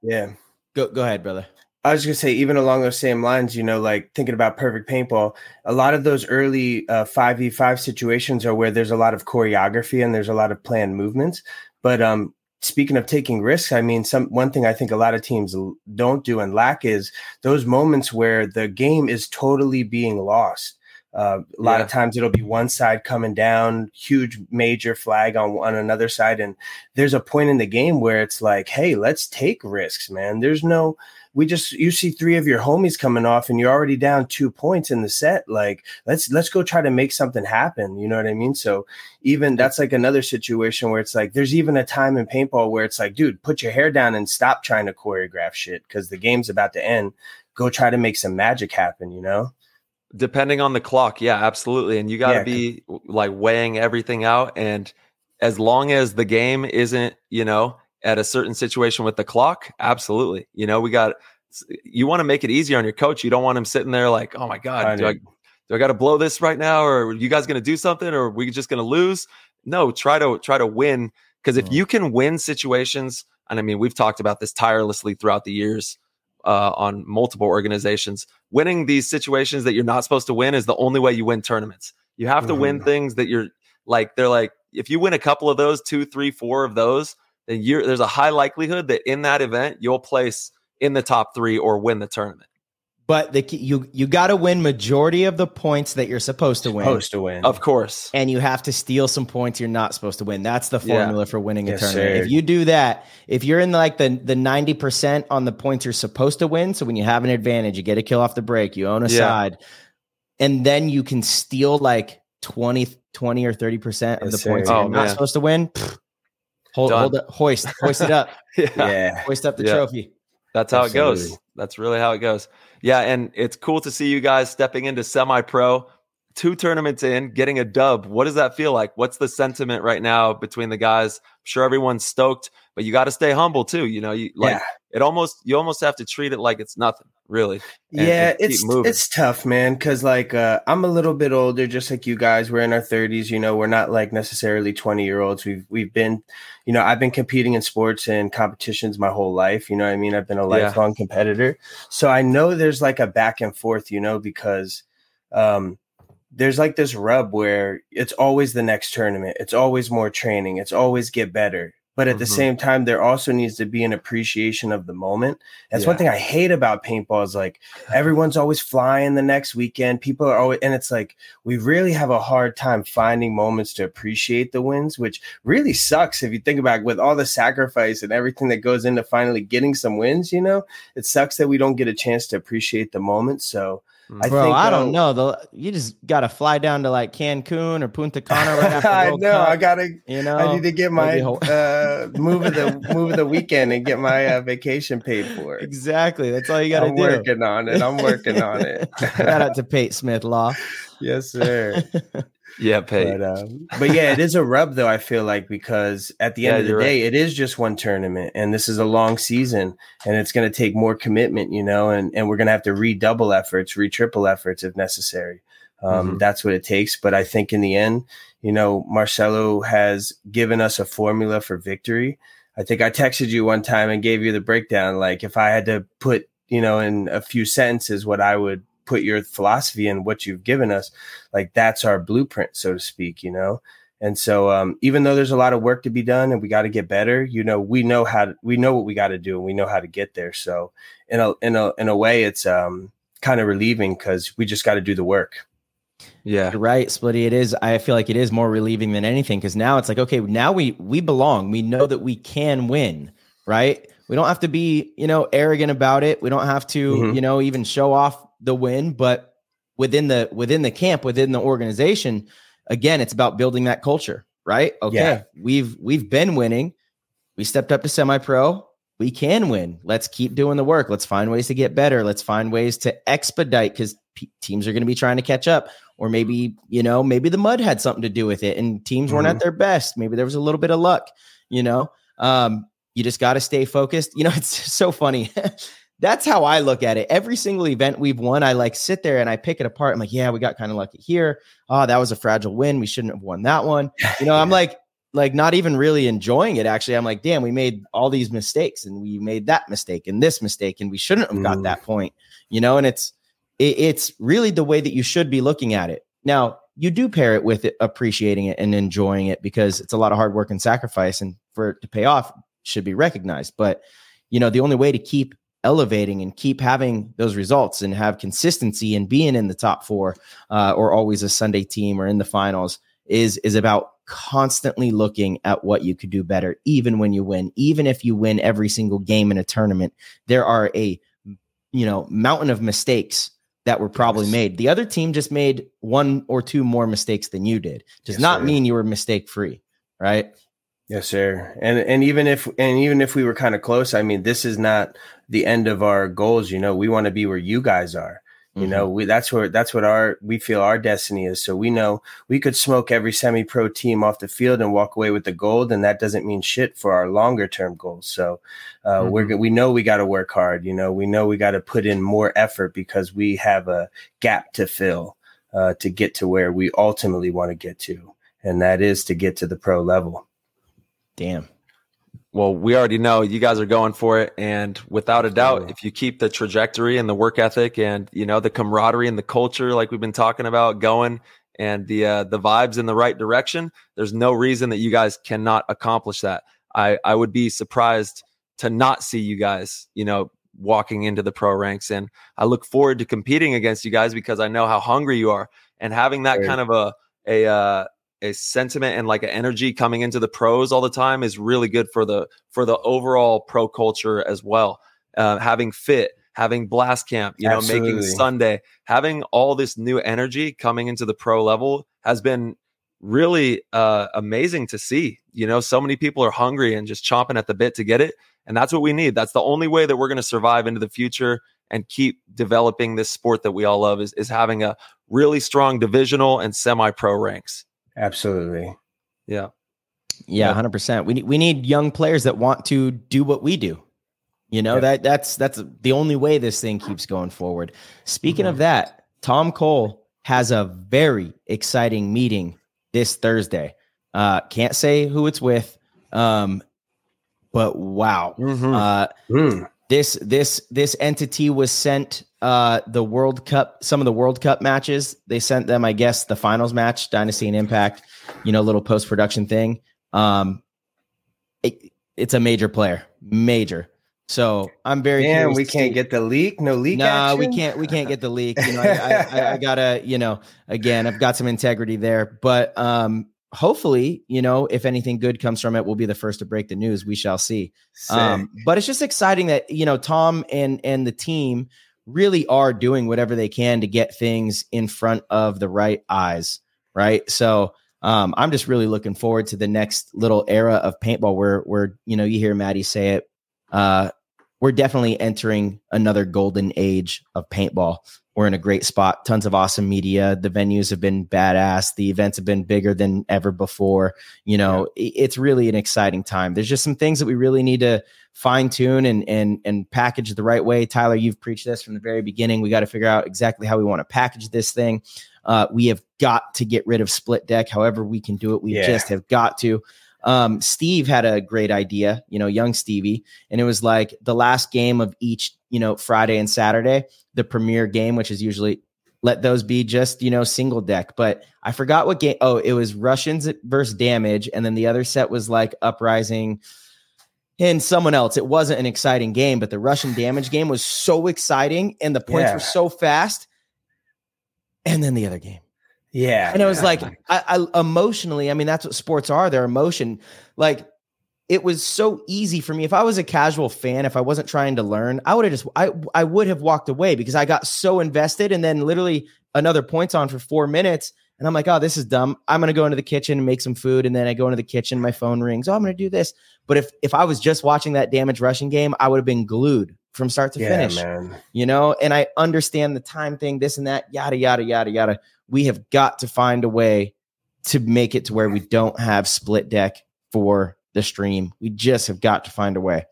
go ahead, brother. I was going to say, even along those same lines, like thinking about perfect paintball, a lot of those early 5v5 situations are where there's a lot of choreography and there's a lot of planned movements. But speaking of taking risks, I mean, one thing I think a lot of teams don't do and lack is those moments where the game is totally being lost. A lot of times it'll be one side coming down, huge major flag on another side. And there's a point in the game where it's like, hey, let's take risks, man. You see 3 of your homies coming off and you're already down 2 points in the set. Like, let's go try to make something happen. You know what I mean? So even that's like another situation where it's like, there's even a time in paintball where it's like, dude, put your hair down and stop trying to choreograph shit because the game's about to end. Go try to make some magic happen, Depending on the clock. Yeah, absolutely. And you got to be like weighing everything out. And as long as the game isn't, at a certain situation with the clock, absolutely. You want to make it easier on your coach. You don't want him sitting there like, oh my God, do I got to blow this right now? Or are you guys going to do something? Or are we just going to lose? No, try to win. Because if you can win situations, and I mean, we've talked about this tirelessly throughout the years on multiple organizations, winning these situations that you're not supposed to win is the only way you win tournaments. You have to win things that you're like, they're like, if you win a couple of those, 2, 3, 4 of those, then there's a high likelihood that in that event you'll place in the top 3 or win the tournament. But you got to win majority of the points that you're supposed to win. Of course. And you have to steal some points you're not supposed to win. That's the formula for winning a tournament. Sir. If you do that, if you're in like the 90% on the points you're supposed to win, so when you have an advantage, you get a kill off the break, you own a side, and then you can steal like 20 or 30% of the points you're not supposed to win. Hold it, hoist it up. Hoist up the trophy. That's how it goes. That's really how it goes. Yeah, and it's cool to see you guys stepping into semi-pro, 2 tournaments in, getting a dub. What does that feel like? What's the sentiment right now between the guys? I'm sure everyone's stoked, but you got to stay humble too. You know, you almost have to treat it like it's nothing, really. It's tough, man, because like I'm a little bit older, just like you guys. We're in our 30s. You know, we're not like necessarily 20-year-olds. We've been, you know, I've been competing in sports and competitions my whole life. You know what I mean? I've been a lifelong competitor, so I know there's like a back and forth. You know, because there's like this rub where it's always the next tournament, it's always more training, it's always get better. But at the same time, there also needs to be an appreciation of the moment. That's one thing I hate about paintball is like everyone's always flying the next weekend. People are always, and it's like we really have a hard time finding moments to appreciate the wins, which really sucks if you think about it, with all the sacrifice and everything that goes into finally getting some wins. You know, it sucks that we don't get a chance to appreciate the moment. So. I don't know. You just got to fly down to like Cancun or Punta Cana right after I know. Cup. I gotta. You know, I need to get my move of the weekend and get my vacation paid for. Exactly. That's all you got to do. I'm working on it. Shout out to Pate Smith Law. Yes, sir. Yeah, Pate. But yeah, it is a rub though, I feel like, because at the end of the day, it is just one tournament and this is a long season and it's going to take more commitment, you know, and we're going to have to redouble efforts, triple efforts if necessary. That's what it takes. But I think in the end, you know, Marcelo has given us a formula for victory. I think I texted you one time and gave you the breakdown. Like if I had to put, you know, in a few sentences, what I would put your philosophy in what you've given us, like that's our blueprint, so to speak, you know? And so even though there's a lot of work to be done and we got to get better, you know, we know what we got to do and we know how to get there. So in a way, it's kind of relieving because we just got to do the work. Yeah. You're right, Splitty. It is. I feel like it is more relieving than anything because now it's like, okay, now we belong. We know that we can win, right? We don't have to be, you know, arrogant about it. We don't have to, you know, even show off the win, but within the camp, within the organization, again, it's about building that culture, right? Okay. We've been winning. We stepped up to semi-pro. We can win. Let's keep doing the work. Let's find ways to get better. Let's find ways to expedite because teams are going to be trying to catch up, or maybe, you know, maybe the mud had something to do with it and teams weren't at their best. Maybe there was a little bit of luck, you know. You just got to stay focused. You know, it's so funny. That's how I look at it. Every single event we've won, I like sit there and I pick it apart. I'm like, yeah, we got kind of lucky here. Oh, that was a fragile win. We shouldn't have won that one. You know, I'm like not even really enjoying it. Actually, I'm like, damn, we made all these mistakes and we made that mistake and this mistake and we shouldn't have got that point, you know, and it's really the way that you should be looking at it. Now, you do pair it with appreciating it and enjoying it because it's a lot of hard work and sacrifice, and for it to pay off should be recognized. But, you know, the only way to keep elevating and keep having those results and have consistency and being in the top 4 or always a Sunday team or in the finals is about constantly looking at what you could do better. Even when you win, even if you win every single game in a tournament, there are a, you know, mountain of mistakes that were probably made. The other team just made 1 or 2 more mistakes than you did. Does not mean you were mistake free, right? Yes, sir. And even if we were kind of close, I mean, this is not the end of our goals. You know, we want to be where you guys are. You know, that's what we feel our destiny is. So we know we could smoke every semi-pro team off the field and walk away with the gold, and that doesn't mean shit for our longer term goals. So we know we got to work hard. You know we got to put in more effort because we have a gap to fill to get to where we ultimately want to get to, and that is to get to the pro level. Damn. Well, we already know you guys are going for it. And without a doubt, if you keep the trajectory and the work ethic and, you know, the camaraderie and the culture, like we've been talking about, going, and the vibes in the right direction, there's no reason that you guys cannot accomplish that. I would be surprised to not see you guys, walking into the pro ranks. And I look forward to competing against you guys because I know how hungry you are, and having that kind of a sentiment and like an energy coming into the pros all the time is really good for the overall pro culture as well. Having fit, having blast camp, making Sunday, having all this new energy coming into the pro level has been really amazing to see. So many people are hungry and just chomping at the bit to get it. And that's what we need. That's the only way that we're going to survive into the future and keep developing this sport that we all love is having a really strong divisional and semi-pro ranks. Absolutely. Yeah. Yeah. 100%. We need young players that want to do what we do. That's the only way this thing keeps going forward. Speaking of that, Tom Cole has a very exciting meeting this Thursday. Can't say who it's with. But wow. This entity was sent the World Cup, some of the World Cup matches. They sent them, I guess, the finals match, Dynasty and Impact, little post-production thing. It's a major player, major. So I'm very curious. We can't get the leak. No leak. No, action? we can't get the leak. I gotta, again, I've got some integrity there, but hopefully, if anything good comes from it, we'll be the first to break the news. We shall see. But it's just exciting that, Tom and the team really are doing whatever they can to get things in front of the right eyes. Right. So I'm just really looking forward to the next little era of paintball where, you hear Maddie say it. We're definitely entering another golden age of paintball. We're in a great spot. Tons of awesome media. The venues have been badass. The events have been bigger than ever before. It's really an exciting time. There's just some things that we really need to fine tune and package the right way. Tyler, you've preached this from the very beginning. We got to figure out exactly how we want to package this thing. We have got to get rid of split deck. However we can do it, we just have got to. Steve had a great idea, young Stevie, and it was like the last game of each, Friday and Saturday, the premier game, which is usually let those be just, single deck. But I forgot what game. Oh, it was Russians versus Damage. And then the other set was like Uprising and someone else. It wasn't an exciting game, but the Russian Damage game was so exciting and the points were so fast. And then the other game. Yeah. And it was like, I emotionally, that's what sports are. They're emotion. Like, it was so easy for me. If I was a casual fan, if I wasn't trying to learn, I would have walked away because I got so invested. And then literally another point's on for 4 minutes. And I'm like, oh, this is dumb. I'm going to go into the kitchen and make some food. And then I go into the kitchen, my phone rings. Oh, I'm going to do this. But if I was just watching that Damage Rushing game, I would have been glued from start to finish, man. And I understand the time thing, this and that, yada, yada, yada, yada. We have got to find a way to make it to where we don't have split deck for the stream. We just have got to find a way.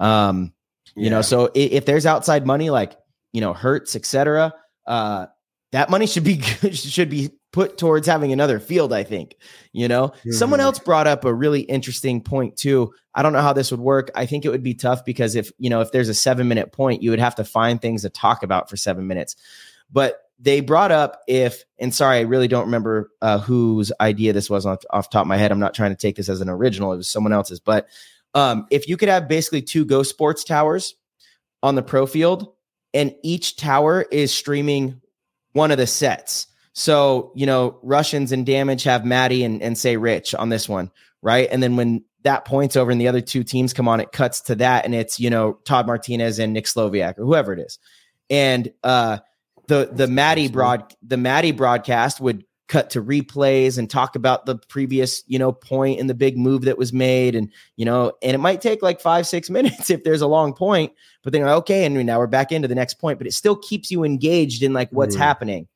So if there's outside money, like, Hertz, etc., that money should be put towards having another field, I think. Someone else brought up a really interesting point too. I don't know how this would work. I think it would be tough because if there's a 7-minute point, you would have to find things to talk about for 7 minutes. But they brought up sorry, I really don't remember whose idea this was off the top of my head. I'm not trying to take this as an original. It was someone else's. But if you could have basically 2 Go Sports towers on the pro field, and each tower is streaming one of the sets. So, Russians and Damage have Maddie and say Rich on this one, right? And then when that point's over and the other 2 teams come on, it cuts to that, and it's, Todd Martinez and Nick Sloviak or whoever it is. And the Maddie broadcast would cut to replays and talk about the previous, point and the big move that was made. And, and it might take like 5-6 minutes if there's a long point, but then okay. And now we're back into the next point, but it still keeps you engaged in like what's happening.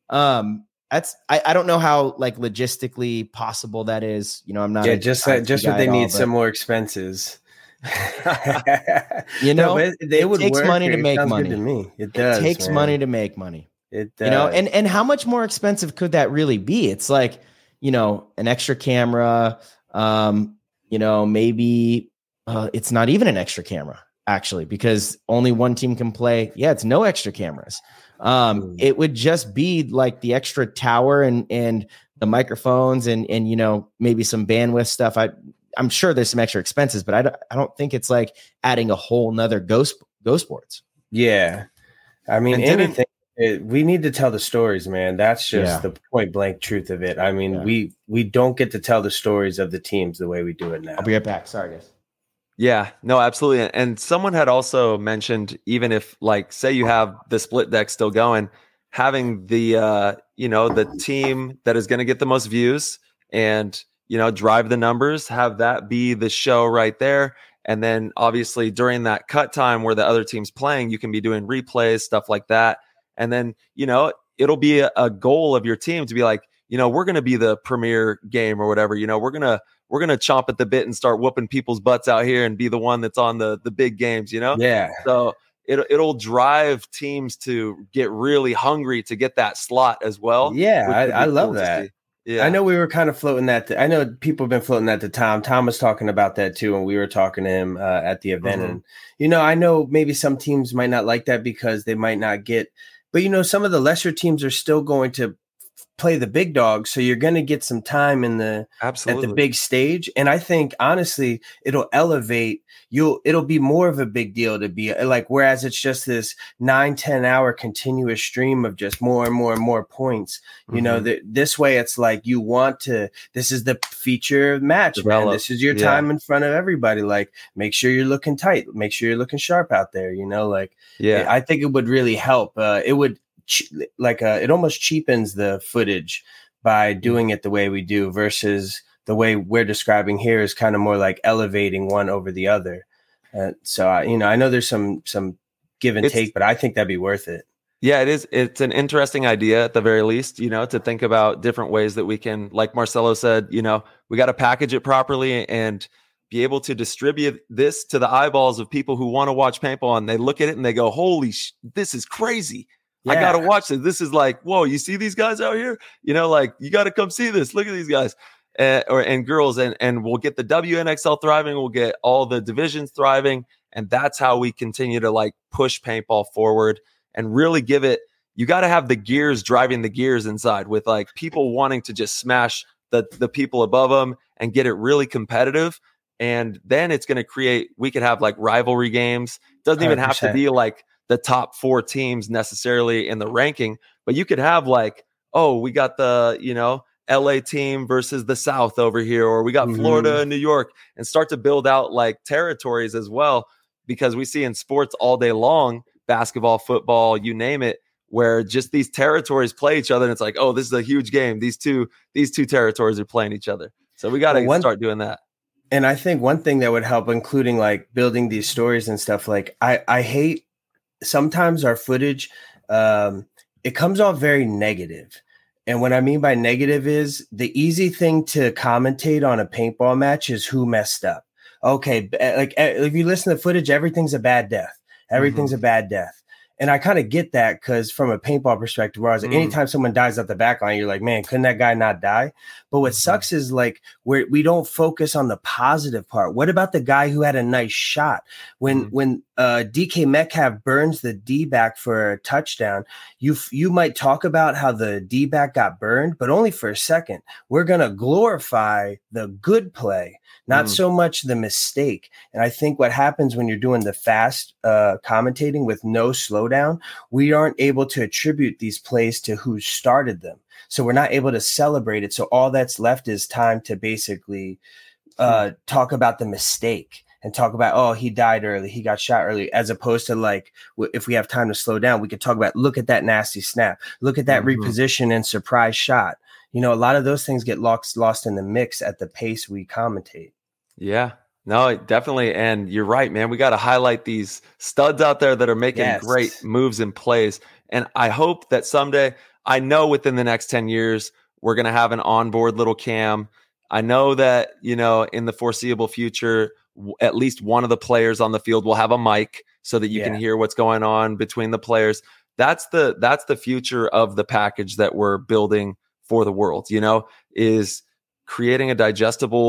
I don't know how like logistically possible that is. I'm not, just what they need some more expenses. It takes money to make money. To me. It does. It takes money to make money. It does. And how much more expensive could that really be? It's like, an extra camera, maybe it's not even an extra camera. actually, because only one team can play. Yeah, it's no extra cameras. It would just be like the extra tower and the microphones and maybe some bandwidth stuff. I'm sure there's some extra expenses, but I don't think it's like adding a whole nother Go Sports. Yeah. I mean, anything. We need to tell the stories, man. That's just the point blank truth of it. I mean, we don't get to tell the stories of the teams the way we do it now. I'll be right back. Sorry, guys. Yeah, no, absolutely. And someone had also mentioned, even if like, say you have the split deck still going, having the, the team that is going to get the most views and, drive the numbers, have that be the show right there. And then obviously during that cut time where the other team's playing, you can be doing replays, stuff like that. And then, it'll be a goal of your team to be like, we're going to be the premier game or whatever, we're going to chomp at the bit and start whooping people's butts out here and be the one that's on the big games, Yeah. So it'll drive teams to get really hungry to get that slot as well. Yeah. I love that. Yeah. I know we were kind of floating that. I know people have been floating that to Tom. Tom was talking about that too. And we were talking to him at the event. And, I know maybe some teams might not like that because they might not get, but some of the lesser teams are still going to play the big dogs, so you're going to get some time in at the big stage. And I think honestly it'll elevate it'll be more of a big deal to be like, whereas it's just this 9-10 hour continuous stream of just more and more and more points, this way it's like this is the feature match, man. This is your time in front of everybody. Like, make sure you're looking tight, make sure you're looking sharp out there, I think it would really help. It would it almost cheapens the footage by doing it the way we do versus the way we're describing here is kind of more like elevating one over the other. So I know there's some give and take, but I think that'd be worth it. Yeah, it is. It's an interesting idea at the very least, to think about different ways that we can, like Marcelo said, we got to package it properly and be able to distribute this to the eyeballs of people who want to watch paintball, and they look at it and they go, holy this is crazy. Yeah. I got to watch this. This is like, whoa, you see these guys out here? You got to come see this. Look at these guys and girls. And we'll get the WNXL thriving. We'll get all the divisions thriving. And that's how we continue to push paintball forward and really give it. You got to have the gears driving the gears inside with people wanting to just smash the people above them and get it really competitive. And then it's going to create, we could have rivalry games. Doesn't even 100%. Have to be the top 4 teams necessarily in the ranking, but you could have we got the, LA team versus the South over here, or we got Florida and New York, and start to build out territories as well, because we see in sports all day long, basketball, football, you name it, where just these territories play each other. And it's this is a huge game. These two territories are playing each other. So we got to start doing that. And I think one thing that would help, including building these stories and stuff, I hate, sometimes our footage, it comes off very negative. And what I mean by negative is the easy thing to commentate on a paintball match is who messed up. Okay. If you listen to the footage, everything's a bad death. Everything's a bad death. And I kind of get that, because from a paintball perspective, where I was anytime someone dies at the back line, you're like, man, couldn't that guy not die? But what sucks is we don't focus on the positive part. What about the guy who had a nice shot? When DK Metcalf burns the D-back for a touchdown, you might talk about how the D-back got burned, but only for a second. We're going to glorify the good play, not so much the mistake. And I think what happens when you're doing the fast commentating with no slowdown, we aren't able to attribute these plays to who started them. So we're not able to celebrate it. So all that's left is time to basically talk about the mistake and talk about, he died early, he got shot early, as opposed to if we have time to slow down, we could talk about, look at that nasty snap, look at that reposition and surprise shot. A lot of those things get lost in the mix at the pace we commentate. Yeah, no, definitely. And you're right, man. We got to highlight these studs out there that are making great moves and plays. And I hope that someday, I know within the next 10 years, we're going to have an onboard little cam. I know that, in the foreseeable future, at least one of the players on the field will have a mic so that you can hear what's going on between the players. That's the future of the package that we're building for the world, is creating a digestible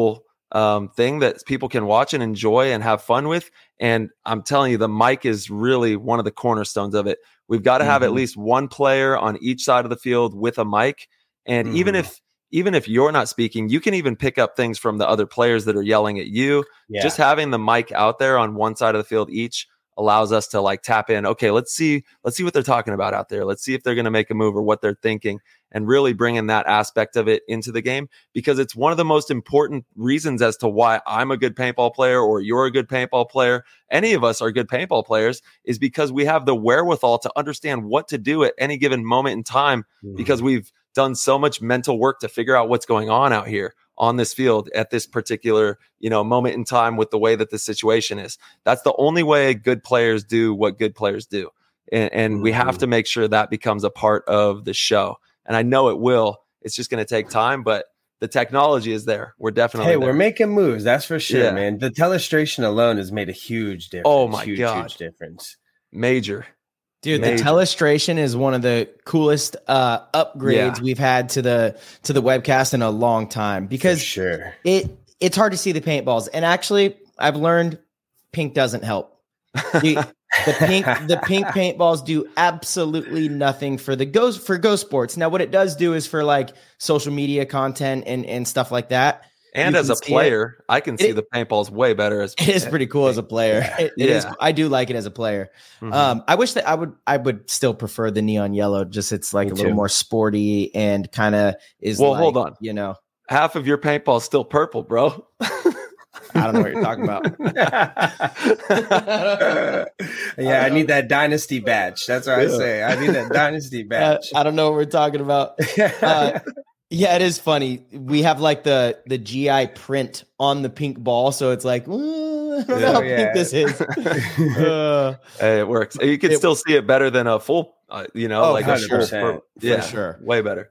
thing that people can watch and enjoy and have fun with. And I'm telling you, the mic is really one of the cornerstones of it. We've got to have at least one player on each side of the field with a mic. And even if you're not speaking, you can even pick up things from the other players that are yelling at you. Yeah. Just having the mic out there on one side of the field each allows us to like tap in. Okay, let's see what they're talking about out there. Let's see if they're going to make a move or what they're thinking, and really bringing that aspect of it into the game, because it's one of the most important reasons as to why I'm a good paintball player or you're a good paintball player. Any of us are good paintball players, is because we have the wherewithal to understand what to do at any given moment in time, because we've done so much mental work to figure out what's going on out here on this field at this particular, moment in time with the way that the situation is. That's the only way good players do what good players do. And we have to make sure that becomes a part of the show. And I know it will. It's just going to take time, but the technology is there. We're definitely there. We're making moves. That's for sure, man. The telestration alone has made a huge difference. Oh my God. Huge difference. Major. Dude, the telestration is one of the coolest upgrades we've had to the webcast in a long time, because it's hard to see the paintballs. And actually, I've learned pink doesn't help. The pink paintballs do absolutely nothing for Ghost Sports. Now, what it does do is for like social media content and stuff like that. And as a player, I can see the paintballs way better. It is pretty cool as a player. It is. I do like it as a player. I wish that I would still prefer the neon yellow. Just it's like a little more sporty and kind of is. Well, hold on. Half of your paintball is still purple, bro. I don't know what you're talking about. I need that dynasty badge. That's what I say. I need that dynasty badge. I don't know what we're talking about. Yeah, it is funny. We have like the GI print on the pink ball, so it's like, I don't know how pink this is. Hey, it works. You can still see it better than a full, like 100%. For sure, way better.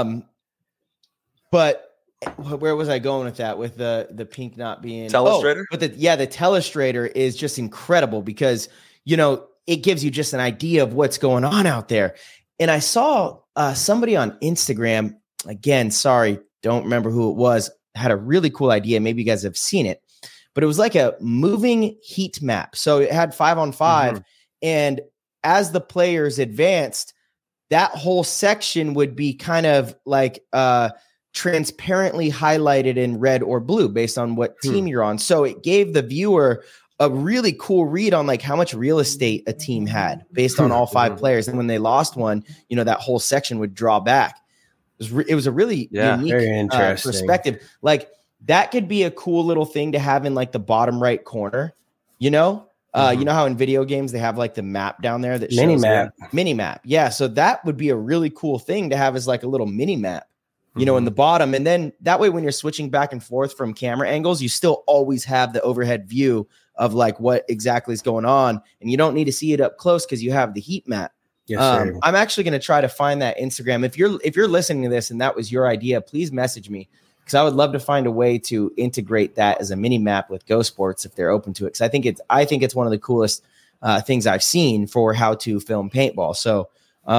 But where was I going with that? With the pink not being Telestrator? But the Telestrator is just incredible, because it gives you just an idea of what's going on out there. And I saw somebody on Instagram. Again, sorry, don't remember who it was, had a really cool idea. Maybe you guys have seen it, but it was like a moving heat map. So it had 5-on-5, and as the players advanced, that whole section would be kind of like transparently highlighted in red or blue based on what team you're on. So it gave the viewer a really cool read on like how much real estate a team had based on all 5 players. And when they lost one, that whole section would draw back. It was a really unique perspective. Like that could be a cool little thing to have in like the bottom right corner. You know how in video games they have like the map down there that shows mini map. Yeah, so that would be a really cool thing to have as like a little mini map, in the bottom. And then that way, when you're switching back and forth from camera angles, you still always have the overhead view of like what exactly is going on, and you don't need to see it up close because you have the heat map. Yes, sir. I'm actually going to try to find that Instagram. If you're listening to this and that was your idea, please message me, because I would love to find a way to integrate that as a mini map with Ghost Sports if they're open to it. Because I think it's one of the coolest things I've seen for how to film paintball. So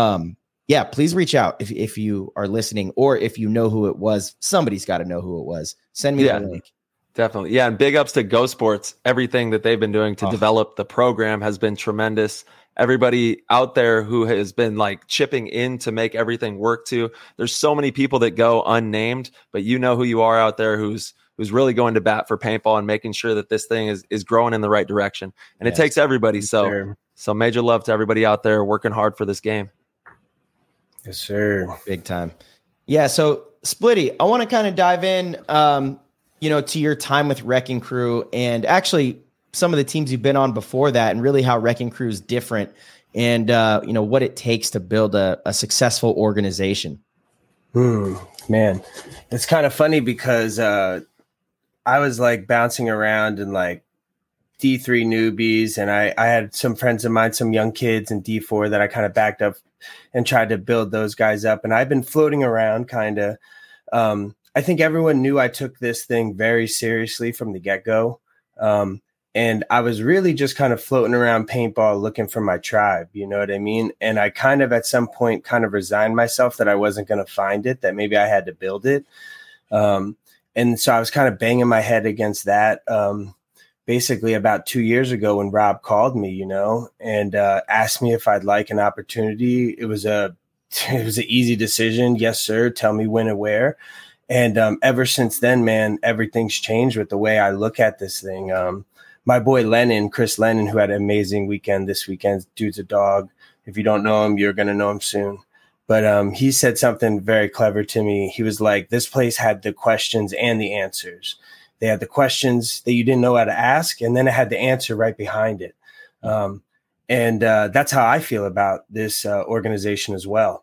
please reach out if you are listening, or if you know who it was. Somebody's got to know who it was. Send me the link. Definitely. Yeah. And big ups to Ghost Sports. Everything that they've been doing to develop the program has been tremendous. Everybody out there who has been like chipping in to make everything work too. There's so many people that go unnamed, but you know who you are out there who's really going to bat for paintball and making sure that this thing is growing in the right direction. And it takes everybody. So major love to everybody out there working hard for this game. Yes, sir. Big time. Yeah. So Splitty, I want to kind of dive in, to your time with Wrecking Crew, and actually some of the teams you've been on before that, and really how Wrecking Crew is different, and what it takes to build a successful organization. Man, it's kind of funny because I was like bouncing around in like D3 newbies, and I had some friends of mine, some young kids in D4 that I kind of backed up and tried to build those guys up. And I've been floating around kind of. I think everyone knew I took this thing very seriously from the get-go. And I was really just kind of floating around paintball looking for my tribe, you know what I mean? And I kind of at some point kind of resigned myself that I wasn't going to find it, that maybe I had to build it. And And so I was kind of banging my head against that. Basically about 2 years ago when Rob called me, and asked me if I'd like an opportunity. It was an easy decision. Yes, sir. Tell me when and where. And ever since then, man, everything's changed with the way I look at this thing. My boy Chris Lennon, who had an amazing weekend this weekend, dude's a dog. If you don't know him, you're going to know him soon. But he said something very clever to me. He was like, this place had the questions and the answers. They had the questions that you didn't know how to ask, and then it had the answer right behind it. And that's how I feel about this organization as well.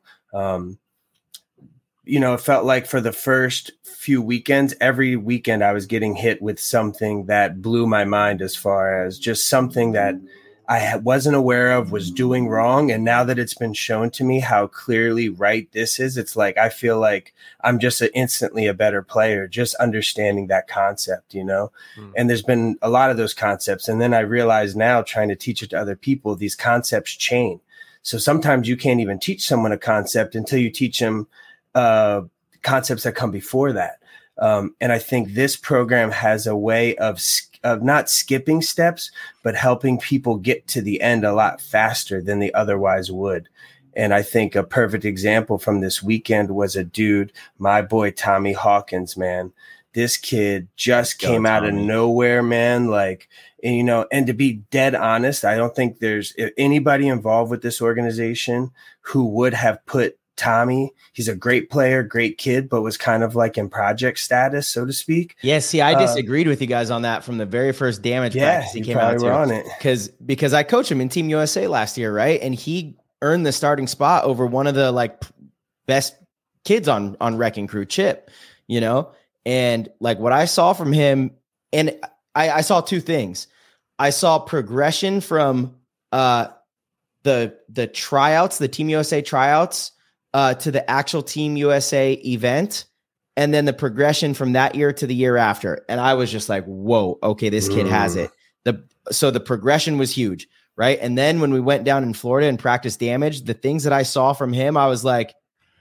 It felt like for the first few weekends, every weekend I was getting hit with something that blew my mind, as far as just something that I wasn't aware of was doing wrong. And now that it's been shown to me how clearly right this is, it's like I feel like I'm just instantly a better player, just understanding that concept, And there's been a lot of those concepts. And then I realize now, trying to teach it to other people, these concepts chain. So sometimes you can't even teach someone a concept until you teach them concepts that come before that. And I think this program has a way of not skipping steps, but helping people get to the end a lot faster than they otherwise would. And I think a perfect example from this weekend was a dude, my boy, Tommy Hawkins, man. This kid just came out of nowhere, man. And to be dead honest, I don't think there's anybody involved with this organization who would have put Tommy. He's a great player, great kid, but was kind of like in project status, so to speak. Yeah, see, I disagreed with you guys on that from the very first damage practice he came out to. On it. Because I coached him in Team USA last year, right? And he earned the starting spot over one of the best kids on Wrecking Crew, Chip, And what I saw from him, and I saw two things. I saw progression from the tryouts, the Team USA tryouts, to the actual Team USA event, and then the progression from that year to the year after. And I was just like, whoa, okay, this kid has it. So the progression was huge, right? And then when we went down in Florida and practiced damage, the things that I saw from him, I was like,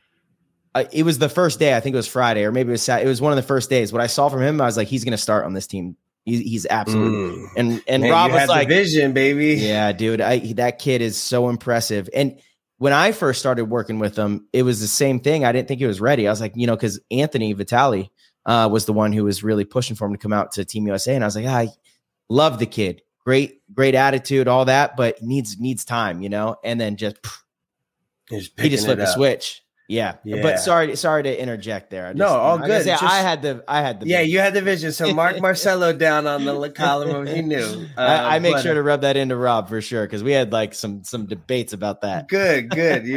it was the first day, I think it was Friday, or maybe it was Saturday. It was one of the first days. What I saw from him, I was like, he's going to start on this team. He's absolutely. And man, Rob was like, vision, baby. Yeah, dude, that kid is so impressive. And when I first started working with him, it was the same thing. I didn't think he was ready. I was like, because Anthony Vitale was the one who was really pushing for him to come out to Team USA. And I was like, I love the kid. Great attitude, all that, but needs time, and then he just flipped the switch. Yeah. But sorry to interject there. All good. I had the yeah, you had the vision. So Mark Marcello down on the column, he knew. I make sure to rub that into Rob for sure, because we had some debates about that. Good.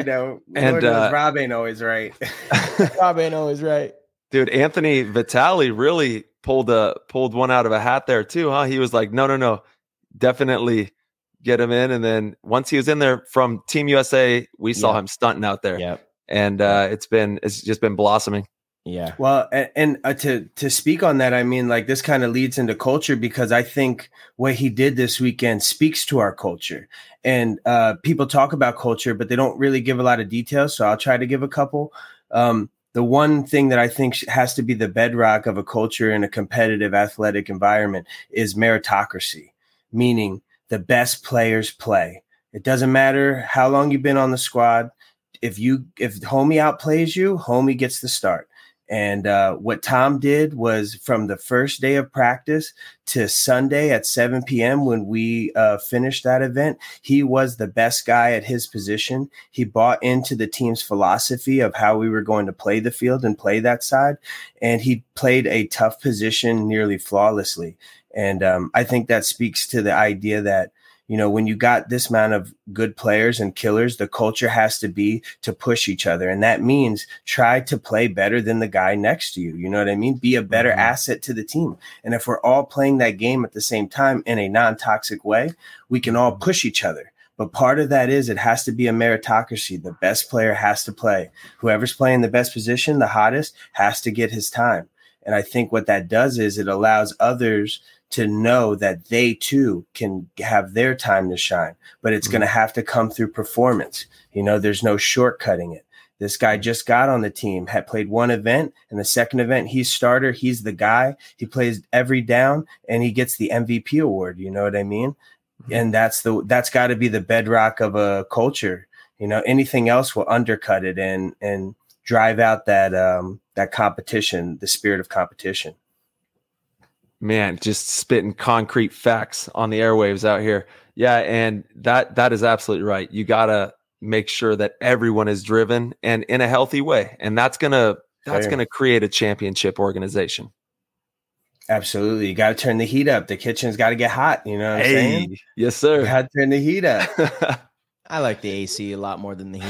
And Rob ain't always right. Rob ain't always right. Dude, Anthony Vitale really pulled one out of a hat there too, huh? He was like, no, definitely get him in. And then once he was in there from Team USA, we saw him stunting out there. Yep. And it's just been blossoming. Yeah. Well, and to speak on that, I mean, this kind of leads into culture, because I think what he did this weekend speaks to our culture. And people talk about culture, but they don't really give a lot of details. So I'll try to give a couple. The one thing that I think has to be the bedrock of a culture in a competitive athletic environment is meritocracy, meaning the best players play. It doesn't matter how long you've been on the squad. If homie outplays you, homie gets the start. And what Tom did was, from the first day of practice to Sunday at 7 p.m. when we finished that event, he was the best guy at his position. He bought into the team's philosophy of how we were going to play the field and play that side. And he played a tough position nearly flawlessly. And I think that speaks to the idea that, when you got this amount of good players and killers, the culture has to be to push each other. And that means try to play better than the guy next to you. You know what I mean? Be a better asset to the team. And if we're all playing that game at the same time in a non-toxic way, we can all push each other. But part of that is it has to be a meritocracy. The best player has to play. Whoever's playing the best position, the hottest, has to get his time. And I think what that does is it allows others to know that they too can have their time to shine, but it's going to have to come through performance. There's no shortcutting it. This guy just got on the team, had played one event, and the second event, he's starter. He's the guy. He plays every down, and he gets the MVP award. You know what I mean? And that's got to be the bedrock of a culture. You know, anything else will undercut it and drive out that competition, the spirit of competition. Man, just spitting concrete facts on the airwaves out here. Yeah, and that is absolutely right. You gotta make sure that everyone is driven and in a healthy way, and that's gonna create a championship organization. Absolutely, you got to turn the heat up. The kitchen's got to get hot. You know what I'm saying? Yes, sir. You got to turn the heat up. I like the AC a lot more than the heat.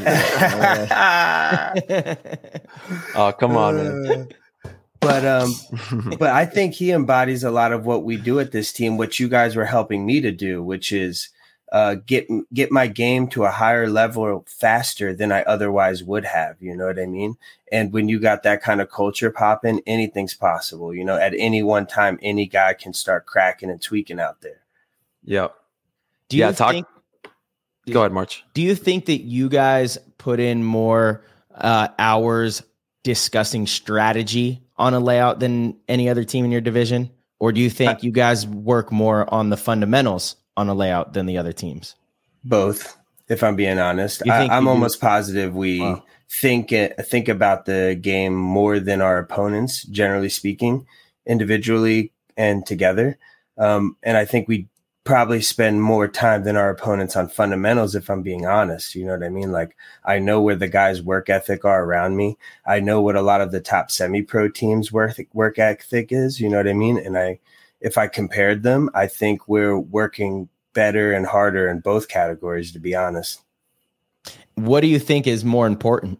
Oh, come on, man. But I think he embodies a lot of what we do at this team, what you guys were helping me to do, which is get my game to a higher level faster than I otherwise would have. You know what I mean? And when you got that kind of culture popping, anything's possible. You know, at any one time, any guy can start cracking and tweaking out there. Yep. Go ahead, March. Do you think that you guys put in more hours discussing strategy on a layout than any other team in your division? Or do you think you guys work more on the fundamentals on a layout than the other teams? Both, if I'm being honest. I'm almost positive we think about the game more than our opponents, generally speaking, individually and together. And I think we probably spend more time than our opponents on fundamentals, if I'm being honest. You know what I mean? Like, I know where the guys' work ethic are around me. I know what a lot of the top semi-pro teams' work ethic is. You know what I mean? And if I compared them, I think we're working better and harder in both categories, to be honest. What do you think is more important?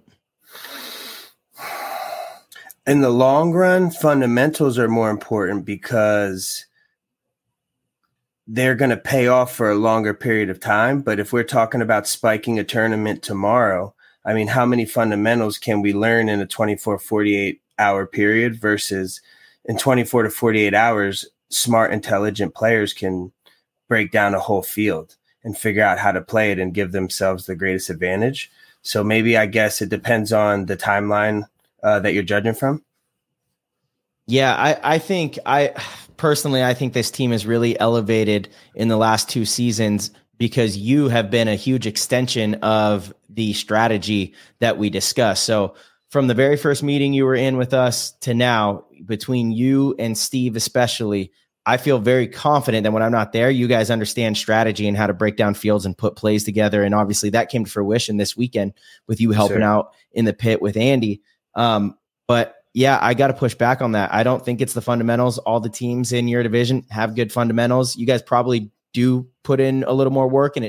In the long run, fundamentals are more important because they're going to pay off for a longer period of time. But if we're talking about spiking a tournament tomorrow, I mean, how many fundamentals can we learn in a 24, 48 hour period versus in 24 to 48 hours, smart, intelligent players can break down a whole field and figure out how to play it and give themselves the greatest advantage. So maybe, I guess it depends on the timeline that you're judging from. Yeah, I think personally, I think this team has really elevated in the last 2 seasons because you have been a huge extension of the strategy that we discussed. So from the very first meeting you were in with us to now, between you and Steve especially, I feel very confident that when I'm not there, you guys understand strategy and how to break down fields and put plays together. And obviously that came to fruition this weekend with you helping out in the pit with Andy. But yeah, I got to push back on that. I don't think it's the fundamentals. All the teams in your division have good fundamentals. You guys probably do put in a little more work, and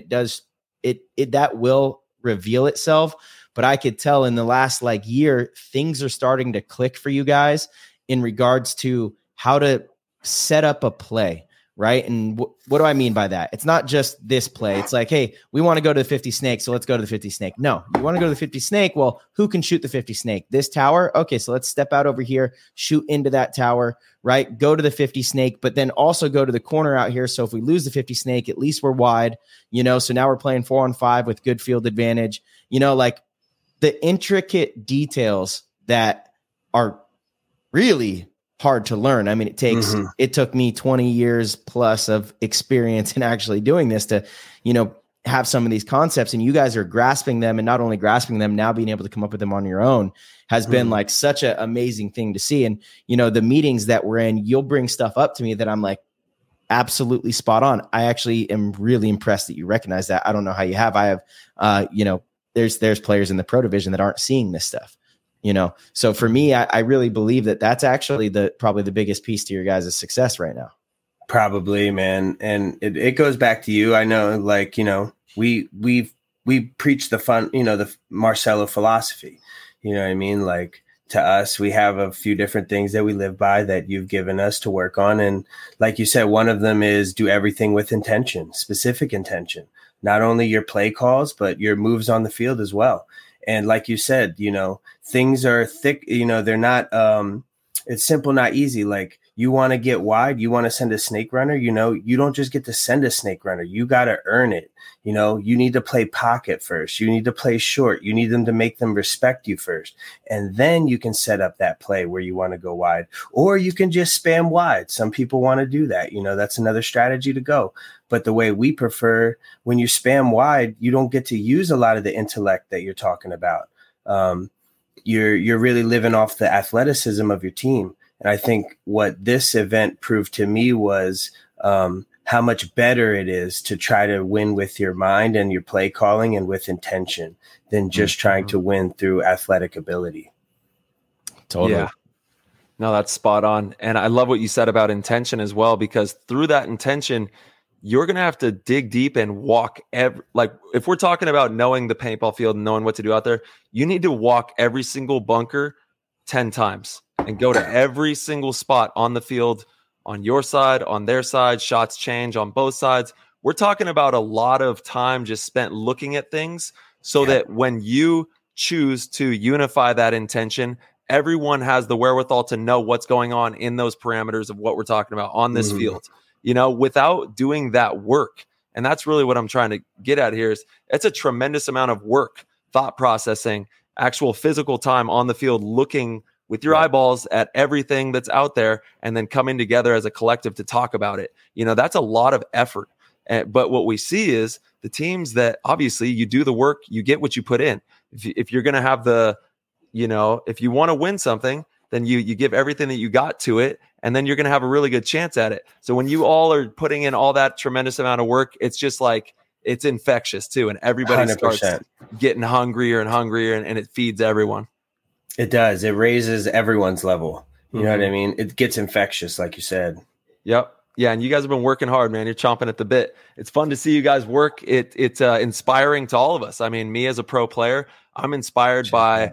that will reveal itself. But I could tell in the last year, things are starting to click for you guys in regards to how to set up a play, right? And what do I mean by that? It's not just this play. It's like, hey, we want to go to the 50 snake, so let's go to the 50 snake. No, you want to go to the 50 snake? Well, who can shoot the 50 snake? This tower? Okay, so let's step out over here, shoot into that tower, right? Go to the 50 snake, but then also go to the corner out here. So if we lose the 50 snake, at least we're wide, so now we're playing 4-on-5 with good field advantage. The intricate details that are really hard to learn. I mean, it took me 20 years plus of experience in actually doing this to, have some of these concepts, and you guys are grasping them, and not only grasping them, now being able to come up with them on your own has been such an amazing thing to see. And, the meetings that we're in, you'll bring stuff up to me that I'm like, absolutely spot on. I actually am really impressed that you recognize that. I don't know how you have. I have, there's players in the pro division that aren't seeing this stuff. So for me, I really believe that that's actually probably the biggest piece to your guys' success right now. Probably, man. And it goes back to you. I know, we preach the fun, the Marcelo philosophy, you know what I mean? Like, to us, we have a few different things that we live by that you've given us to work on. And like you said, one of them is do everything with intention, specific intention, not only your play calls, but your moves on the field as well. And like you said, things are thick, they're not, it's simple, not easy. Like, You want to get wide, you want to send a snake runner, you don't just get to send a snake runner. You got to earn it. You need to play pocket first. You need to play short. You need them to make them respect you first. And then you can set up that play where you want to go wide, or you can just spam wide. Some people want to do that. That's another strategy to go. But the way we prefer, when you spam wide, you don't get to use a lot of the intellect that you're talking about. You're really living off the athleticism of your team. And I think what this event proved to me was how much better it is to try to win with your mind and your play calling and with intention than just trying to win through athletic ability. Totally. Yeah. No, that's spot on. And I love what you said about intention as well, because through that intention, you're going to have to dig deep and walk if we're talking about knowing the paintball field and knowing what to do out there, you need to walk every single bunker 10 times and go to every single spot on the field, on your side, on their side. Shots change on both sides. We're talking about a lot of time just spent looking at things so that when you choose to unify that intention, everyone has the wherewithal to know what's going on in those parameters of what we're talking about on this field. Without doing that work. And that's really what I'm trying to get at here is it's a tremendous amount of work, thought processing, actual physical time on the field, looking with your eyeballs at everything that's out there and then coming together as a collective to talk about it. That's a lot of effort. But what we see is the teams that obviously you do the work, you get what you put in. If you're going to have if you want to win something, then you give everything that you got to it, and then you're going to have a really good chance at it. So when you all are putting in all that tremendous amount of work, it's just like it's infectious too, and everybody 100%. Starts getting hungrier and hungrier, and it feeds everyone. It does. It raises everyone's level. You know what I mean? It gets infectious, like you said. Yep. Yeah, and you guys have been working hard, man. You're chomping at the bit. It's fun to see you guys work. It's inspiring to all of us. I mean, me as a pro player, I'm inspired by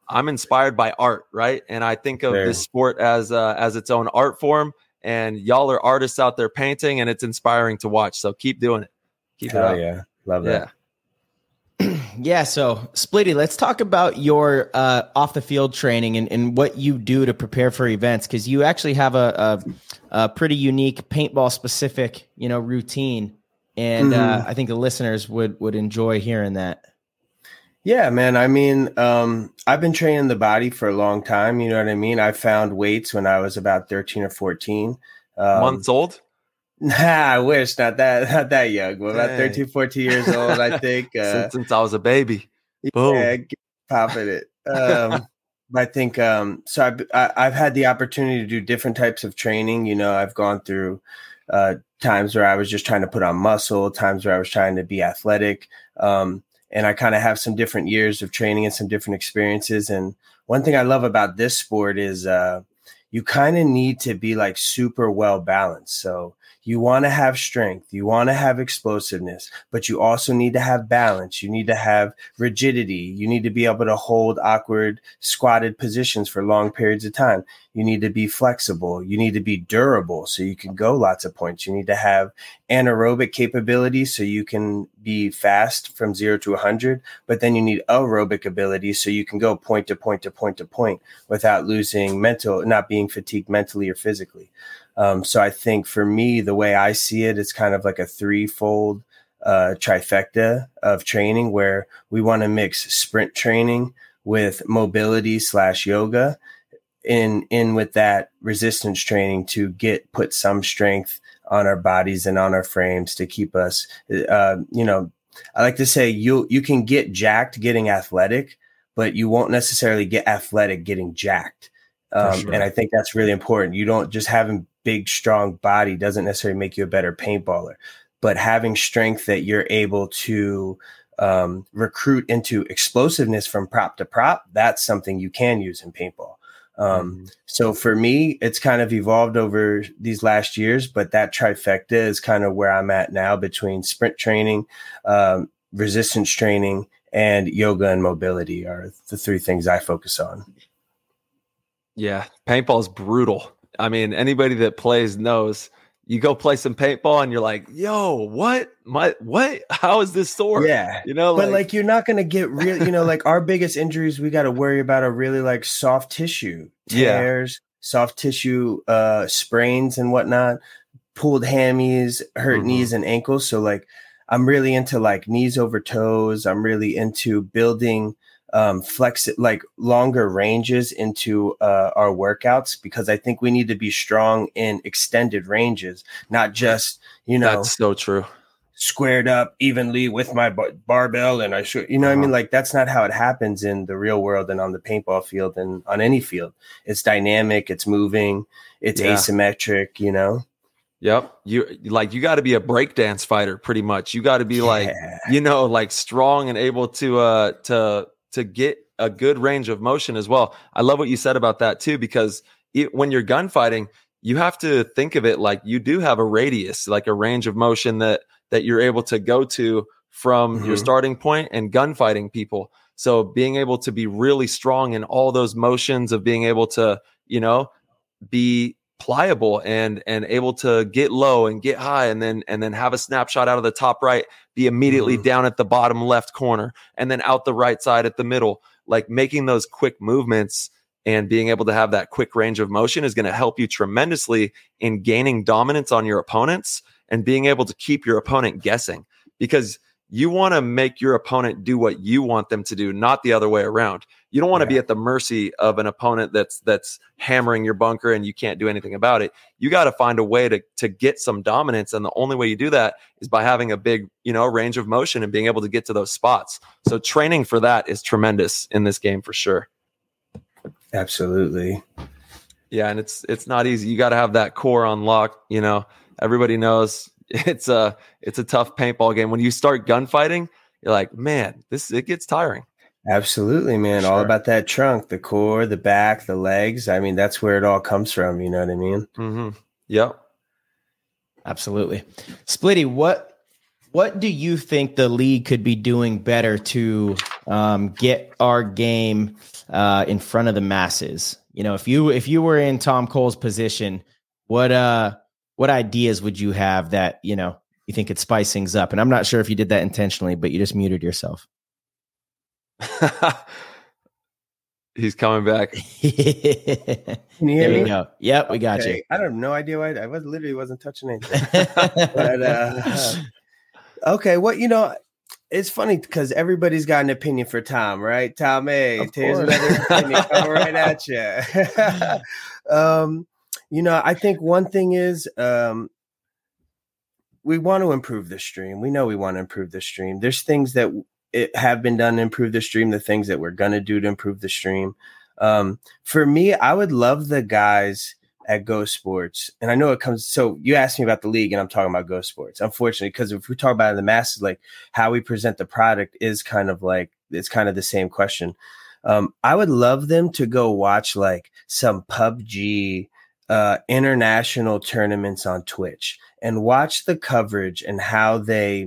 art, right? And I think of this sport as its own art form. And y'all are artists out there painting, and it's inspiring to watch. So keep doing it. Keep it up. Yeah, love that. Yeah, so Splitty, let's talk about your off the field training and what you do to prepare for events, because you actually have a pretty unique paintball specific routine, and I think the listeners would enjoy hearing that. Yeah, man. I mean, I've been training the body for a long time. You know what I mean? I found weights when I was about 13 or 14. Months old? Nah, I wish not that young. Well, about 13, 14 years old, I think. Since I was a baby. Boom. Yeah, popping it. I think so. I've had the opportunity to do different types of training. I've gone through times where I was just trying to put on muscle, times where I was trying to be athletic. And I kind of have some different years of training and some different experiences. And one thing I love about this sport is you kind of need to be like super well balanced. So you want to have strength, you want to have explosiveness, but you also need to have balance. You need to have rigidity. You need to be able to hold awkward squatted positions for long periods of time. You need to be flexible. You need to be durable so you can go lots of points. You need to have anaerobic capability so you can be fast from 0 to 100, but then you need aerobic ability so you can go point to point to point to point without not being fatigued mentally or physically. So I think for me, the way I see it, it's kind of like a threefold trifecta of training where we want to mix sprint training with mobility / yoga in with that resistance training to put some strength on our bodies and on our frames to keep us, I like to say you can get jacked getting athletic, but you won't necessarily get athletic getting jacked. And I think that's really important. You don't just having big, strong body doesn't necessarily make you a better paintballer, but having strength that you're able to recruit into explosiveness from prop to prop, that's something you can use in paintball. So for me, it's kind of evolved over these last years, but that trifecta is kind of where I'm at now between sprint training, resistance training, and yoga and mobility are the three things I focus on. Yeah, paintball is brutal. I mean, anybody that plays knows you go play some paintball and you're like, yo, what? How is this sore? Yeah. But you're not going to get real, like our biggest injuries we got to worry about are really like soft tissue, tears, soft tissue sprains and whatnot, pulled hammies, hurt knees and ankles. So like I'm really into like knees over toes. I'm really into building like longer ranges into our workouts, because I think we need to be strong in extended ranges, not just, That's so true. Squared up evenly with my barbell. And I should, what I mean? Like, that's not how it happens in the real world and on the paintball field and on any field. It's dynamic, it's moving, it's asymmetric, Yep. You got to be a breakdance fighter pretty much. You got to be like strong and able to get a good range of motion as well. I love what you said about that too, because when you're gunfighting, you have to think of it like you do have a radius, like a range of motion that you're able to go to from your starting point and gunfighting people. So being able to be really strong in all those motions of being able to, be pliable and able to get low and get high and then have a snapshot out of the top right, be immediately down at the bottom left corner and then out the right side at the middle. Like making those quick movements and being able to have that quick range of motion is going to help you tremendously in gaining dominance on your opponents and being able to keep your opponent guessing, because you want to make your opponent do what you want them to do, not the other way around. You don't want to be at the mercy of an opponent that's hammering your bunker and you can't do anything about it. You got to find a way to get some dominance. And the only way you do that is by having a big, range of motion and being able to get to those spots. So training for that is tremendous in this game for sure. Absolutely. Yeah. And it's not easy. You got to have that core on lock. Everybody knows it's a tough paintball game. When you start gunfighting, you're like, man, it gets tiring. Absolutely, man. Sure. All about that trunk, the core, the back, the legs. I mean, that's where it all comes from. You know what I mean? Mm-hmm. Yep. Absolutely. Splitty, what do you think the league could be doing better to get our game in front of the masses? If you were in Tom Cole's position, what ideas would you have that, you think could spice things up? And I'm not sure if you did that intentionally, but you just muted yourself. He's coming back. Can you hear there me? We go. Yep, we got you. I have no idea why I literally wasn't touching anything. But, okay, well, it's funny because everybody's got an opinion for Tom, right? Tom, hey, here's another opinion coming right at you. I think one thing is we want to improve the stream. We know we want to improve the stream. There's things that have been done to improve the stream, the things that we're going to do to improve the stream. For me, I would love the guys at Go Sports. And I know it comes, so you asked me about the league and I'm talking about Go Sports, unfortunately, because if we talk about the masses, like how we present the product is kind of like, it's kind of the same question. I would love them to go watch like some PUBG international tournaments on Twitch and watch the coverage and how they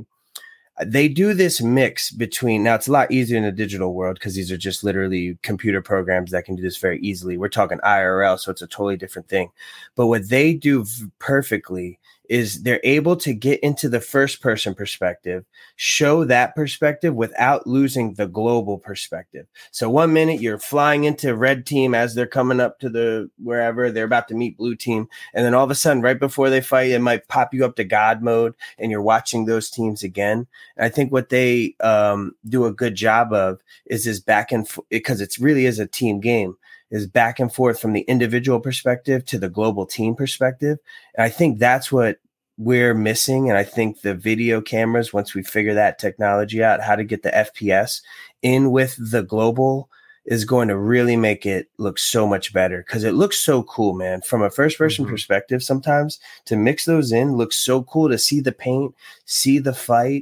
do this mix between, now it's a lot easier in the digital world because these are just literally computer programs that can do this very easily. We're talking IRL, so it's a totally different thing. But what they do perfectly is they're able to get into the first person perspective, show that perspective without losing the global perspective. So 1 minute you're flying into red team as they're coming up to the wherever they're about to meet blue team. And then all of a sudden, right before they fight, it might pop you up to God mode and you're watching those teams again. And I think what they do a good job of is this back and because it really is a team game, is back and forth from the individual perspective to the global team perspective. And I think that's what we're missing. And I think the video cameras, once we figure that technology out, how to get the FPS in with the global, is going to really make it look so much better, because it looks so cool, man. From a first person perspective, sometimes to mix those in looks so cool, to see the paint, see the fight.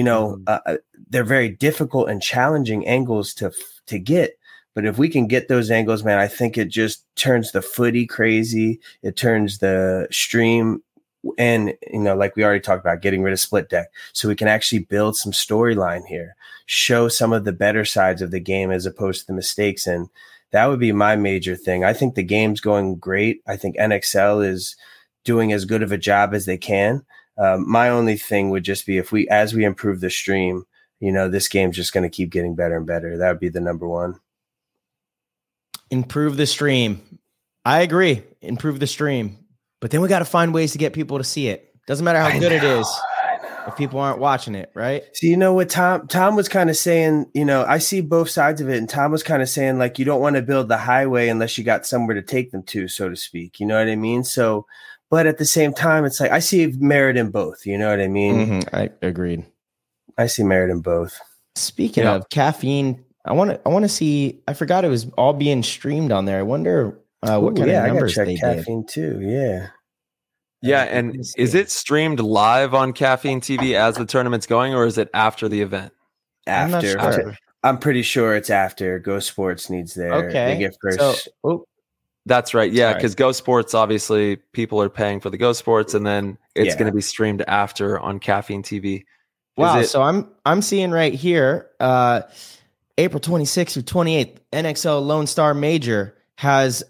They're very difficult and challenging angles to get. But if we can get those angles, man, I think it just turns the footy crazy. It turns the stream, and, like we already talked about, getting rid of split deck, so we can actually build some storyline here, show some of the better sides of the game as opposed to the mistakes. And that would be my major thing. I think the game's going great. I think NXL is doing as good of a job as they can. My only thing would just be as we improve the stream, this game's just going to keep getting better and better. That would be the number one. Improve the stream. I agree. Improve the stream. But then we got to find ways to get people to see it. Doesn't matter how good it is if people aren't watching it, right? So you know what Tom was kind of saying, I see both sides of it, and Tom was kind of saying, like, you don't want to build the highway unless you got somewhere to take them to, so to speak. You know what I mean? So, but at the same time, it's like I see merit in both. You know what I mean? Mm-hmm. I agreed. I see merit in both. Speaking of caffeine, I want to see. I forgot it was all being streamed on there. I wonder what kind of numbers they caffeine did. too. Yeah. Yeah, and is it streamed live on Caffeine TV as the tournament's going, or is it after the event? After. I'm not sure. I'm pretty sure it's after. Go Sports needs their Okay. They get first. That's right. Yeah, because Go Sports, obviously, people are paying for the Go Sports, and then it's going to be streamed after on Caffeine TV. Wow. So I'm seeing right here, April 26th through 28th, NXL Lone Star Major has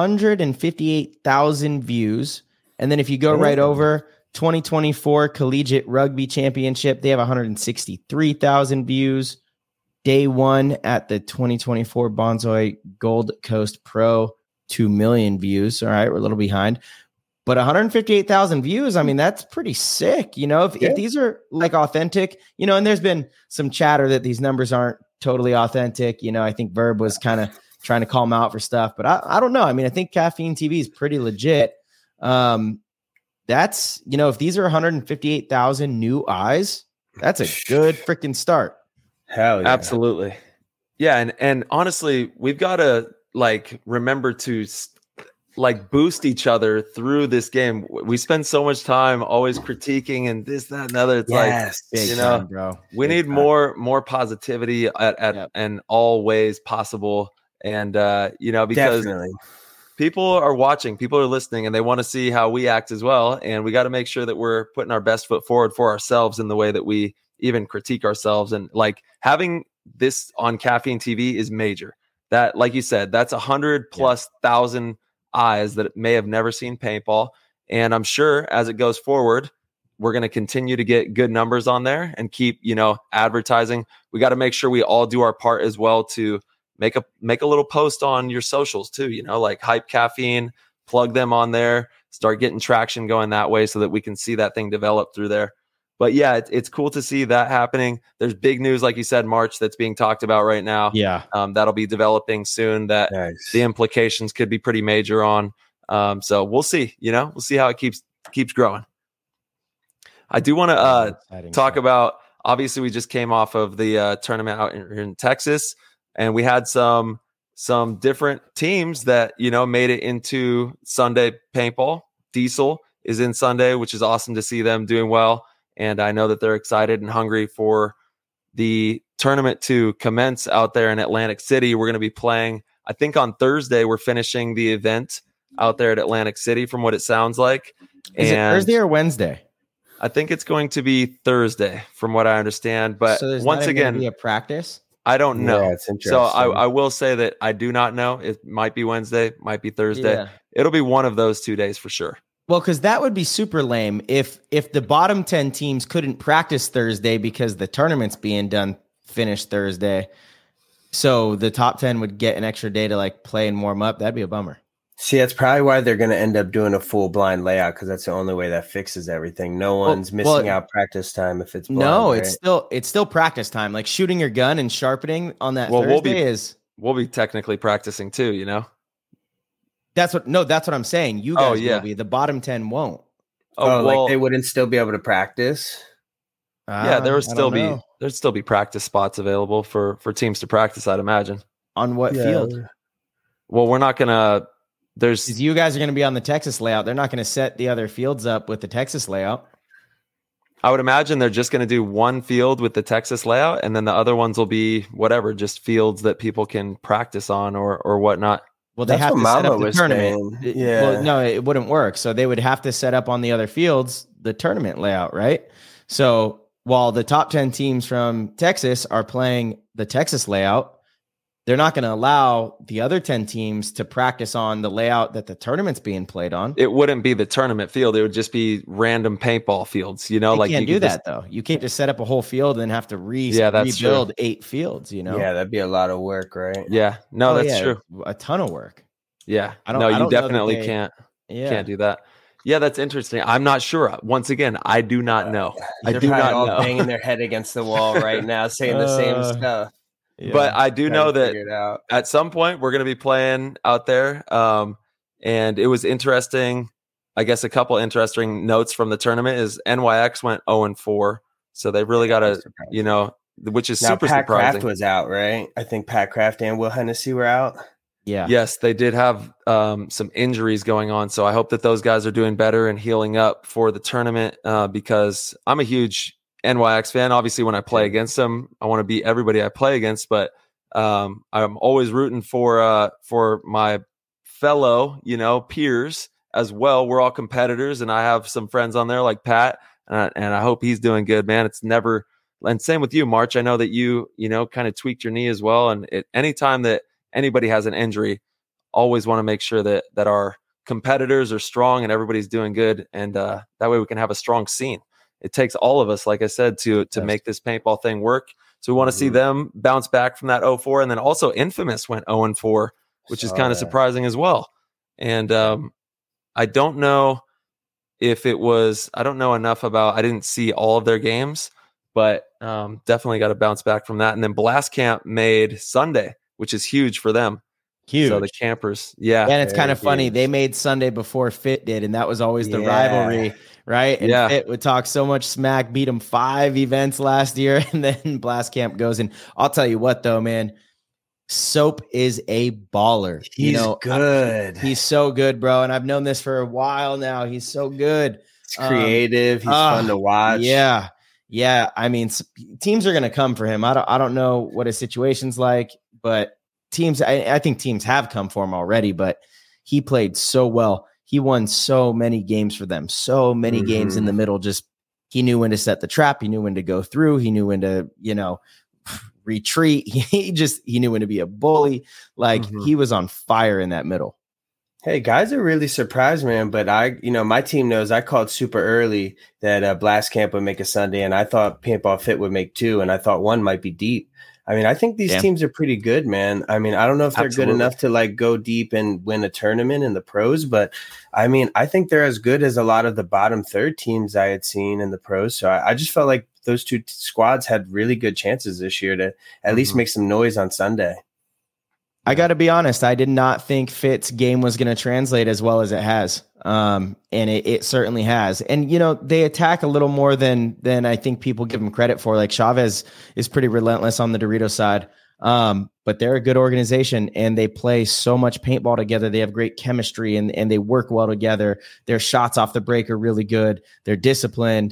158,000 views. And then if you go right over 2024 Collegiate Rugby Championship, they have 163,000 views. Day one at the 2024 Bonzoy Gold Coast Pro, 2 million views. All right, we're a little behind. But 158,000 views, I mean, that's pretty sick. If these are like authentic, and there's been some chatter that these numbers aren't totally authentic. I think Verb was kind of trying to call them out for stuff, but I don't know. I mean, I think Caffeine TV is pretty legit. That's, if these are 158,000 new eyes, that's a good freaking start. Hell yeah. Absolutely. Yeah. And honestly, we've got to remember to boost each other through this game. We spend so much time always critiquing and this, that, and other. It's bro. We need more positivity at in all ways possible. And, because Definitely. people are watching, people are listening, and they want to see how we act as well. And we got to make sure that we're putting our best foot forward for ourselves in the way that we even critique ourselves. And having this on Caffeine TV is major. That, like you said, that's 100,000+ eyes that may have never seen paintball. And I'm sure as it goes forward, we're going to continue to get good numbers on there and keep, advertising. We got to make sure we all do our part as well to make a little post on your socials too, hype Caffeine, plug them on there, start getting traction going that way so that we can see that thing develop through there. But yeah, it's cool to see that happening. There's big news, like you said, March, that's being talked about right now. Yeah. That'll be developing soon that the implications could be pretty major on. So we'll see, we'll see how it keeps growing. I do want to talk about, obviously we just came off of the tournament out in Texas, and we had some different teams that, made it into Sunday paintball. Diesel is in Sunday, which is awesome to see them doing well. And I know that they're excited and hungry for the tournament to commence out there in Atlantic City. We're going to be playing, I think on Thursday, we're finishing the event out there at Atlantic City from what it sounds like. Is it Thursday or Wednesday? I think it's going to be Thursday from what I understand. But so once again, be a practice. I don't know. Yeah, it's interesting. So I will say that I do not know. It might be Wednesday, might be Thursday. Yeah. It'll be one of those 2 days for sure. Well, because that would be super lame if the bottom 10 teams couldn't practice Thursday because the tournament's being finished Thursday. So the top 10 would get an extra day to play and warm up. That'd be a bummer. See, that's probably why they're going to end up doing a full blind layout, because that's the only way that fixes everything. No one's missing out practice time if it's blind. No, right? it's still practice time. Like shooting your gun and sharpening on that Thursday we'll be technically practicing too, That's what I'm saying. You guys will be. The bottom 10 won't. Like they wouldn't still be able to practice? Yeah, there'd still be practice spots available for teams to practice, I'd imagine. On what field? Well, we're not going to you guys are going to be on the Texas layout. They're not going to set the other fields up with the Texas layout. I would imagine they're just going to do one field with the Texas layout, and then the other ones will be whatever, just fields that people can practice on or whatnot. Well, they have to set up the tournament. Yeah. Well, no, it wouldn't work. So they would have to set up on the other fields the tournament layout, right? So while the top 10 teams from Texas are playing the Texas layout, they're not going to allow the other 10 teams to practice on the layout that the tournament's being played on. It wouldn't be the tournament field. It would just be random paintball fields, You can't do that, though. You can't just set up a whole field and then have to rebuild true. 8 fields, Yeah, that'd be a lot of work, right? Yeah. No, that's true. A ton of work. Yeah. I don't No, I you don't know that definitely they- can't do that. Yeah, that's interesting. I'm not sure. Once again, I do not know. I They're do probably not all know. banging their head against the wall right now, saying the same stuff. Yeah. But I do Trying know to that figure it out. at some point we're going to be playing out there. And it was interesting. I guess a couple interesting notes from the tournament is NYX went 0-4. So they really got to, which is Now super Pat surprising. Kraft was out, right? I think Pat Kraft and Will Hennessy were out. Yeah. Yes, they did have some injuries going on. So I hope that those guys are doing better and healing up for the tournament because I'm a huge NYX fan. Obviously, when I play against them, I want to beat everybody I play against. But I'm always rooting for my fellow, peers as well. We're all competitors, and I have some friends on there like Pat, and I hope he's doing good, man. It's never, and same with you, March. I know that you kind of tweaked your knee as well, and anytime that anybody has an injury, always want to make sure that our competitors are strong and everybody's doing good, and that way we can have a strong scene. It takes all of us, like I said, to make this paintball thing work. So we want to see them bounce back from that 0-4, and then also Infamous went 0-4, which is kind of surprising as well. And I don't know if it was, I don't know enough about, I didn't see all of their games, but definitely got to bounce back from that. And then Blast Camp made Sunday, which is huge for them. Huge. So the campers, yeah. And it's kind of funny. They made Sunday before Fit did, and that was always the rivalry, right? And Fit would talk so much smack, beat them 5 events last year, and then Blast Camp goes. And I'll tell you what, though, man, Soap is a baller. He's good. He's so good, bro. And I've known this for a while now. He's so good. He's creative. He's fun to watch. Yeah. Yeah. I mean, teams are going to come for him. I don't know what his situation's like, but teams, I think teams have come for him already, but he played so well. He won so many games for them, so many games in the middle. Just, he knew when to set the trap. He knew when to go through. He knew when to, retreat. He knew when to be a bully. Like he was on fire in that middle. Hey, guys are really surprised, man. But my team knows I called super early that Blast Camp would make a Sunday, and I thought Paintball Fit would make 2, and I thought one might be deep. I mean, I think these teams are pretty good, man. I mean, I don't know if they're good enough to go deep and win a tournament in the pros, but I mean, I think they're as good as a lot of the bottom third teams I had seen in the pros. So I just felt like those 2 squads had really good chances this year to at least make some noise on Sunday. I got to be honest. I did not think Fit's game was going to translate as well as it has. And it certainly has. And, they attack a little more than I think people give them credit for. Like Chavez is pretty relentless on the Dorito side. But they're a good organization and they play so much paintball together. They have great chemistry and they work well together. Their shots off the break are really good. They're disciplined.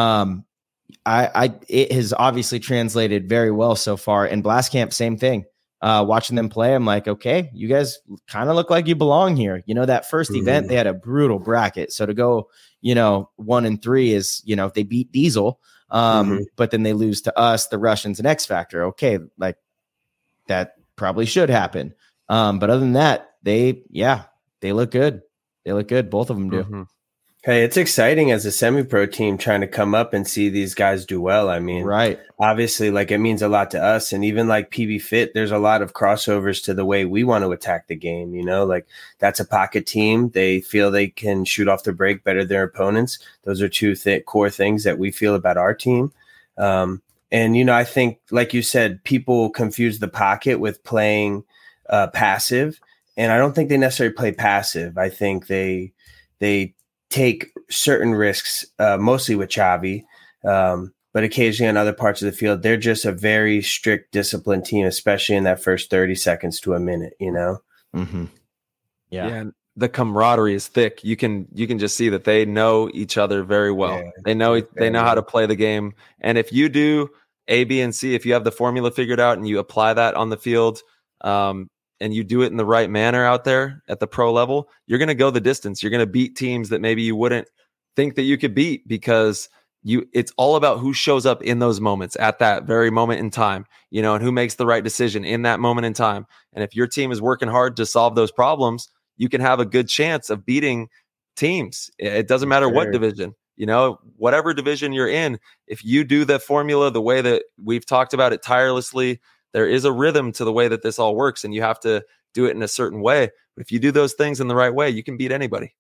It has obviously translated very well so far. And Blast Camp, same thing. Watching them play, I'm like, okay, you guys kind of look like you belong here. That first event, they had a brutal bracket. So to go, 1-3 is, they beat Diesel, but then they lose to us, the Russians, and X Factor. Okay, like that probably should happen. But other than that, they look good. They look good. Both of them do. Hey, it's exciting as a semi-pro team trying to come up and see these guys do well. I mean, right. Obviously, it means a lot to us. And even like PB Fit, there's a lot of crossovers to the way we want to attack the game. That's a pocket team. They feel they can shoot off the break better than their opponents. Those are 2 core things that we feel about our team. And, I think, like you said, people confuse the pocket with playing passive. And I don't think they necessarily play passive. I think they take certain risks, mostly with Chavi, but occasionally on other parts of the field, they're just a very strict, disciplined team, especially in that first 30 seconds to a minute, Yeah. And the camaraderie is thick. You can just see that they know each other very well. Yeah, they know how to play the game. And if you do A, B, and C, if you have the formula figured out and you apply that on the field, and you do it in the right manner out there at the pro level, you're going to go the distance. You're going to beat teams that maybe you wouldn't think that you could beat because it's all about who shows up in those moments at that very moment in time, and who makes the right decision in that moment in time. And if your team is working hard to solve those problems, you can have a good chance of beating teams. It doesn't matter what division, whatever division you're in, if you do the formula the way that we've talked about it tirelessly, there is a rhythm to the way that this all works, and you have to do it in a certain way. But if you do those things in the right way, you can beat anybody.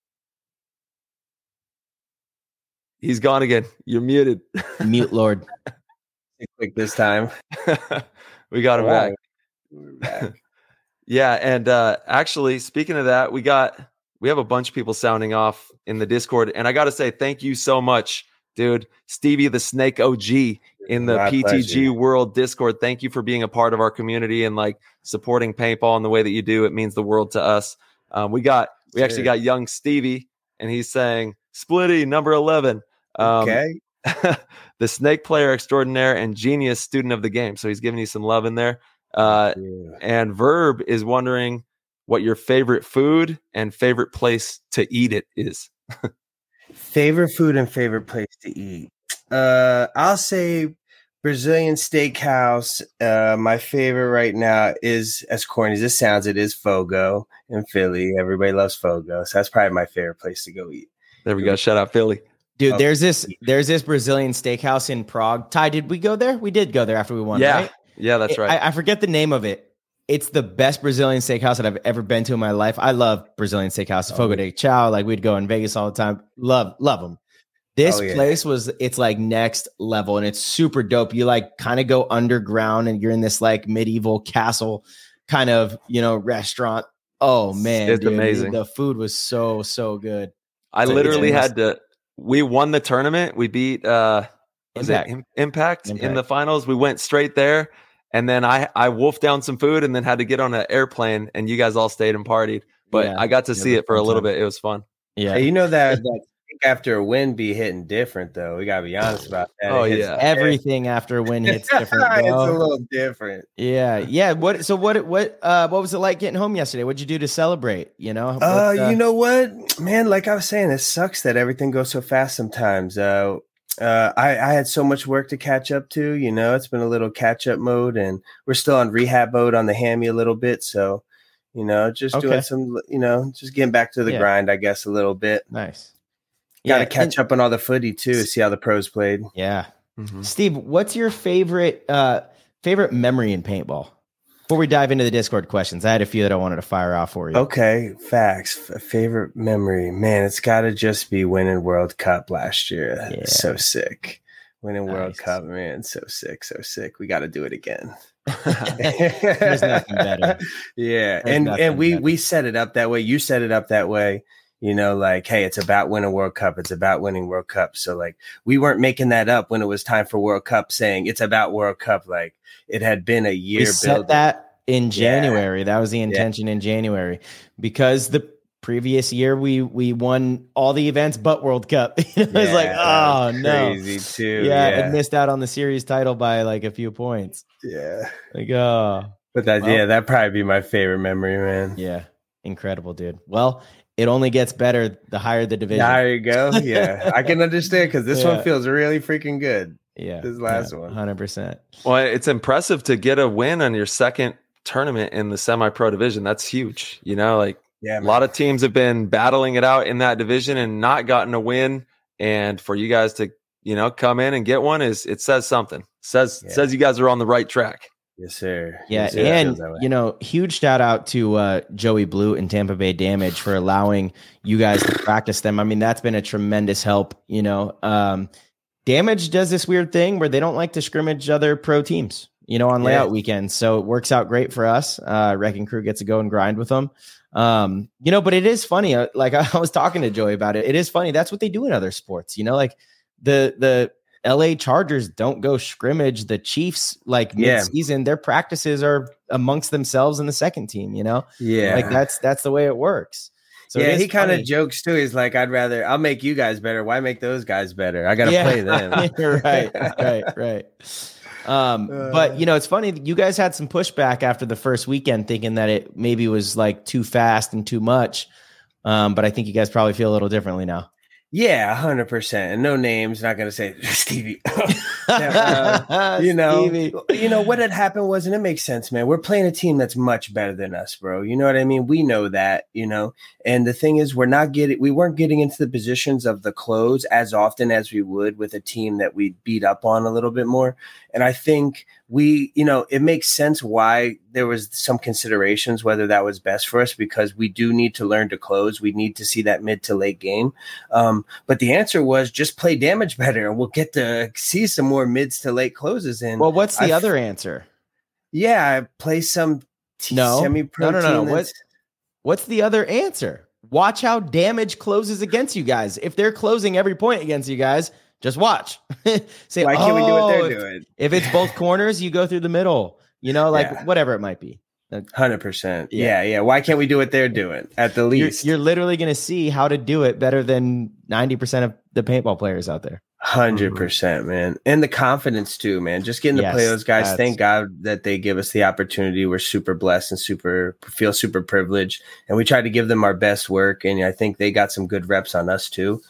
He's gone again. You're muted. Mute Lord. Quick this time. We got him back. We're back. Yeah, and actually, speaking of that, we have a bunch of people sounding off in the Discord, and I got to say thank you so much, dude. Stevie the Snake OG in the My PTG pleasure. World Discord. Thank you for being a part of our community and like supporting paintball in the way that you do. It means the world to us. We actually got young Stevie, and he's saying Splitty number 11. Okay. The Snake player extraordinaire and genius student of the game. So he's giving you some love in there. And Verb is wondering what your favorite food and favorite place to eat it is. Favorite food and favorite place to eat. I'll say Brazilian steakhouse. My favorite right now is, as corny as this sounds, it is Fogo in Philly. Everybody loves Fogo. So that's probably my favorite place to go eat. There we go. Shout out Philly. Dude, there's this Brazilian steakhouse in Prague. Ty, did we go there? We did go there after we won, right? Yeah, that's right. I forget the name of it. It's the best Brazilian steakhouse that I've ever been to in my life. I love Brazilian steakhouse. Fogo de Chao. Like we'd go in Vegas all the time. Love them. This place it's like next level and it's super dope. You like kind of go underground and you're in this like medieval castle kind of, restaurant. Oh man, it's amazing. The food was so good. I literally we won the tournament. We beat Impact in the finals. We went straight there. And then I wolfed down some food and then had to get on an airplane and you guys all stayed and partied. But I got to see it for a little bit. It was fun. Yeah. Hey, that after a win be hitting different though. We gotta be honest about that. Oh yeah. Everything after a win hits different. It's a little different. Yeah. Yeah. What was it like getting home yesterday? What'd you do to celebrate? You know what? Man, like I was saying, it sucks that everything goes so fast sometimes. I had so much work to catch up to, it's been a little catch up mode and we're still on rehab mode on the hammy a little bit. So, just doing some, just getting back to the grind, I guess, a little bit. Nice. Got to catch up on all the footy too, see how the pros played. Yeah. Mm-hmm. Steve, what's your favorite memory in paintball? Before we dive into the Discord questions, I had a few that I wanted to fire off for you. Okay, facts. Favorite memory, man, it's got to just be winning World Cup last year. Yeah. So sick. Winning World Cup, man, so sick, so sick. We got to do it again. There's nothing better. Yeah, and we set it up that way. You set it up that way. Like, hey, it's about winning World Cup. It's about winning World Cup. So like, we weren't making that up when it was time for World Cup, saying it's about World Cup. Like it had been a year. We set that in January. Yeah. That was the intention in January because the previous year we won all the events but World Cup. It was like, oh no, crazy too. Yeah, it missed out on the series title by like a few points. Yeah, like but that'd probably be my favorite memory, man. Yeah, incredible, dude. Well, it only gets better the higher the division. There you go. Yeah, I can understand because this one feels really freaking good. Yeah, this last one, 100%. Well, it's impressive to get a win on your second tournament in the semi-pro division. That's huge. A lot of teams have been battling it out in that division and not gotten a win. And for you guys to, come in and get one it says something. Says you guys are on the right track. Yes, sir. Yeah, and huge shout out to Joey Blue and Tampa Bay Damage for allowing you guys to practice them. I mean, that's been a tremendous help. Damage does this weird thing where they don't like to scrimmage other pro teams, on layout weekends. So it works out great for us. Wrecking Crew gets to go and grind with them. But it is funny. Like I was talking to Joey about it. It is funny. That's what they do in other sports. Like the LA Chargers don't go scrimmage the Chiefs like mid-season. Their practices are amongst themselves in the second team, Yeah. Like that's the way it works. So he kind of jokes too. He's like, I'll make you guys better. Why make those guys better? I got to play them. Right. But it's funny. You guys had some pushback after the first weekend thinking that it maybe was like too fast and too much. But I think you guys probably feel a little differently now. Yeah, 100%. And no names, not going to say Stevie. Stevie. What had happened was, and it makes sense, man. We're playing a team that's much better than us, bro. You know what I mean? We know that, and the thing is, we weren't getting into the positions of the close as often as we would with a team that we beat up on a little bit more. And I think it makes sense why there was some considerations, whether that was best for us, because we do need to learn to close. We need to see that mid to late game. But the answer was just play damage better, and we'll get to see some more mids to late closes in. Well, what's the other answer? Yeah, play some semi-pro. No. What's the other answer? Watch how damage closes against you guys. If they're closing every point against you guys, just watch. Say, why can't we do what they're doing? If it's both corners, you go through the middle. Whatever it might be. 100%. Yeah. Why can't we do what they're doing at the least? You're literally going to see how to do it better than 90% of the paintball players out there. 100%, man. And the confidence too, man. Just getting to play those guys. Thank God that they give us the opportunity. We're super blessed and feel super privileged. And we try to give them our best work. And I think they got some good reps on us too.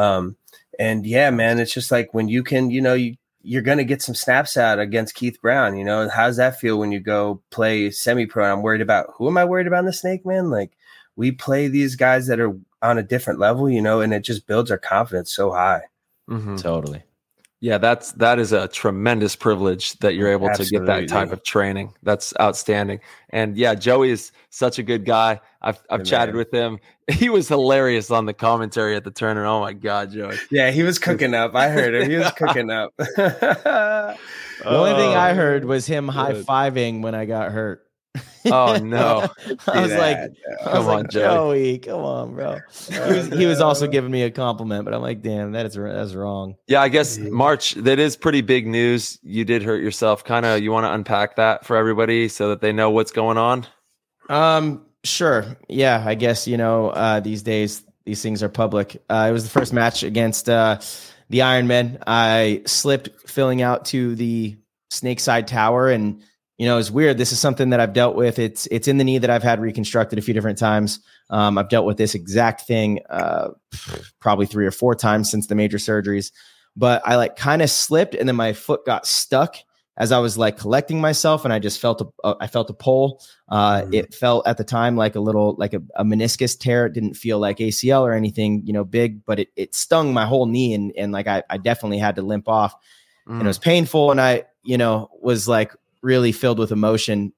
And yeah, man, it's just like when you can, you're going to get some snaps out against Keith Brown. How does that feel when you go play semi-pro? And I'm worried about, who am I worried about in the Snake, man? Like, we play these guys that are on a different level, and it just builds our confidence so high. Mm-hmm. Totally. Yeah, that is a tremendous privilege that you're able to get that type of training. That's outstanding. And yeah, Joey is such a good guy. I've chatted with him. He was hilarious on the commentary at the tournament. Oh my God, Joey. Yeah, he was cooking up. I heard him. He was cooking up. The only thing I heard was him high-fiving when I got hurt. Oh no! I was like, "Come on, Joey, come on, bro." He was also giving me a compliment, but I'm like, "Damn, that's wrong." Yeah, I guess March. That is pretty big news. You did hurt yourself. Kind of, you want to unpack that for everybody so that they know what's going on. Sure. Yeah, I guess these days these things are public. It was the first match against the Ironmen. I slipped filling out to the Snakeside Tower and. It's weird. This is something that I've dealt with. It's in the knee that I've had reconstructed a few different times. I've dealt with this exact thing probably 3 or 4 times since the major surgeries. But I kind of slipped, and then my foot got stuck as I was collecting myself, and I just felt a pull. It felt at the time like a meniscus tear. It didn't feel like ACL or anything big, but it stung my whole knee, and I definitely had to limp off, and it was painful, and I was really filled with emotion.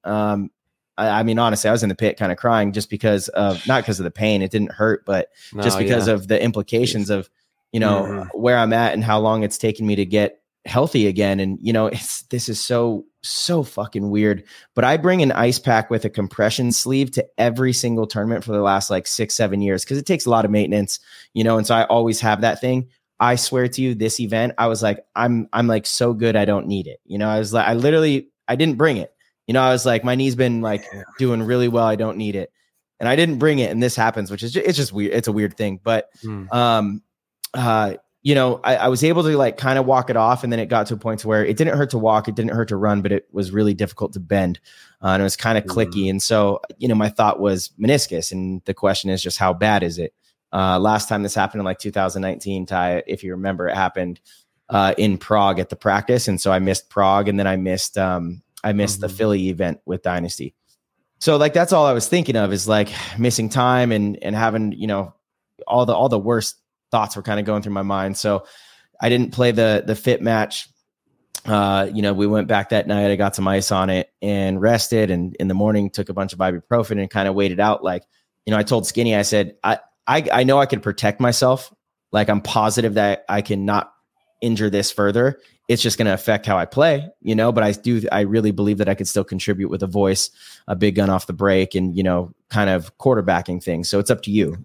I mean, honestly, I was in the pit kind of crying just because of, not because of the pain, it didn't hurt, but just because of the implications of, where I'm at and how long it's taken me to get healthy again. And, this is so fucking weird, but I bring an ice pack with a compression sleeve to every single tournament for the last 6-7 years. Cause it takes a lot of maintenance, and so I always have that thing. I swear to you, this event, I was I'm so good. I don't need it. I didn't bring it. I was my knee's been doing really well. I don't need it. And I didn't bring it. And this happens, which is it's just weird. It's a weird thing. But, I was able to kind of walk it off. And then it got to a point to where it didn't hurt to walk. It didn't hurt to run, but it was really difficult to bend. And it was kind of clicky. And so, my thought was meniscus. And the question is just how bad is it? Last time this happened in 2019, Ty, if you remember, it happened in Prague at the practice. And so I missed Prague, and then I missed the Philly event with Dynasty. So that's all I was thinking of is missing time and having, all the worst thoughts were kind of going through my mind. So I didn't play the fit match. We went back that night. I got some ice on it and rested. And in the morning took a bunch of ibuprofen and kind of waited out. I told Skinny, I said, I know I could protect myself. I'm positive that I cannot injure this further. It's just going to affect how I play, but I really believe that I could still contribute with a voice, a big gun off the break, and, kind of quarterbacking things. So it's up to you,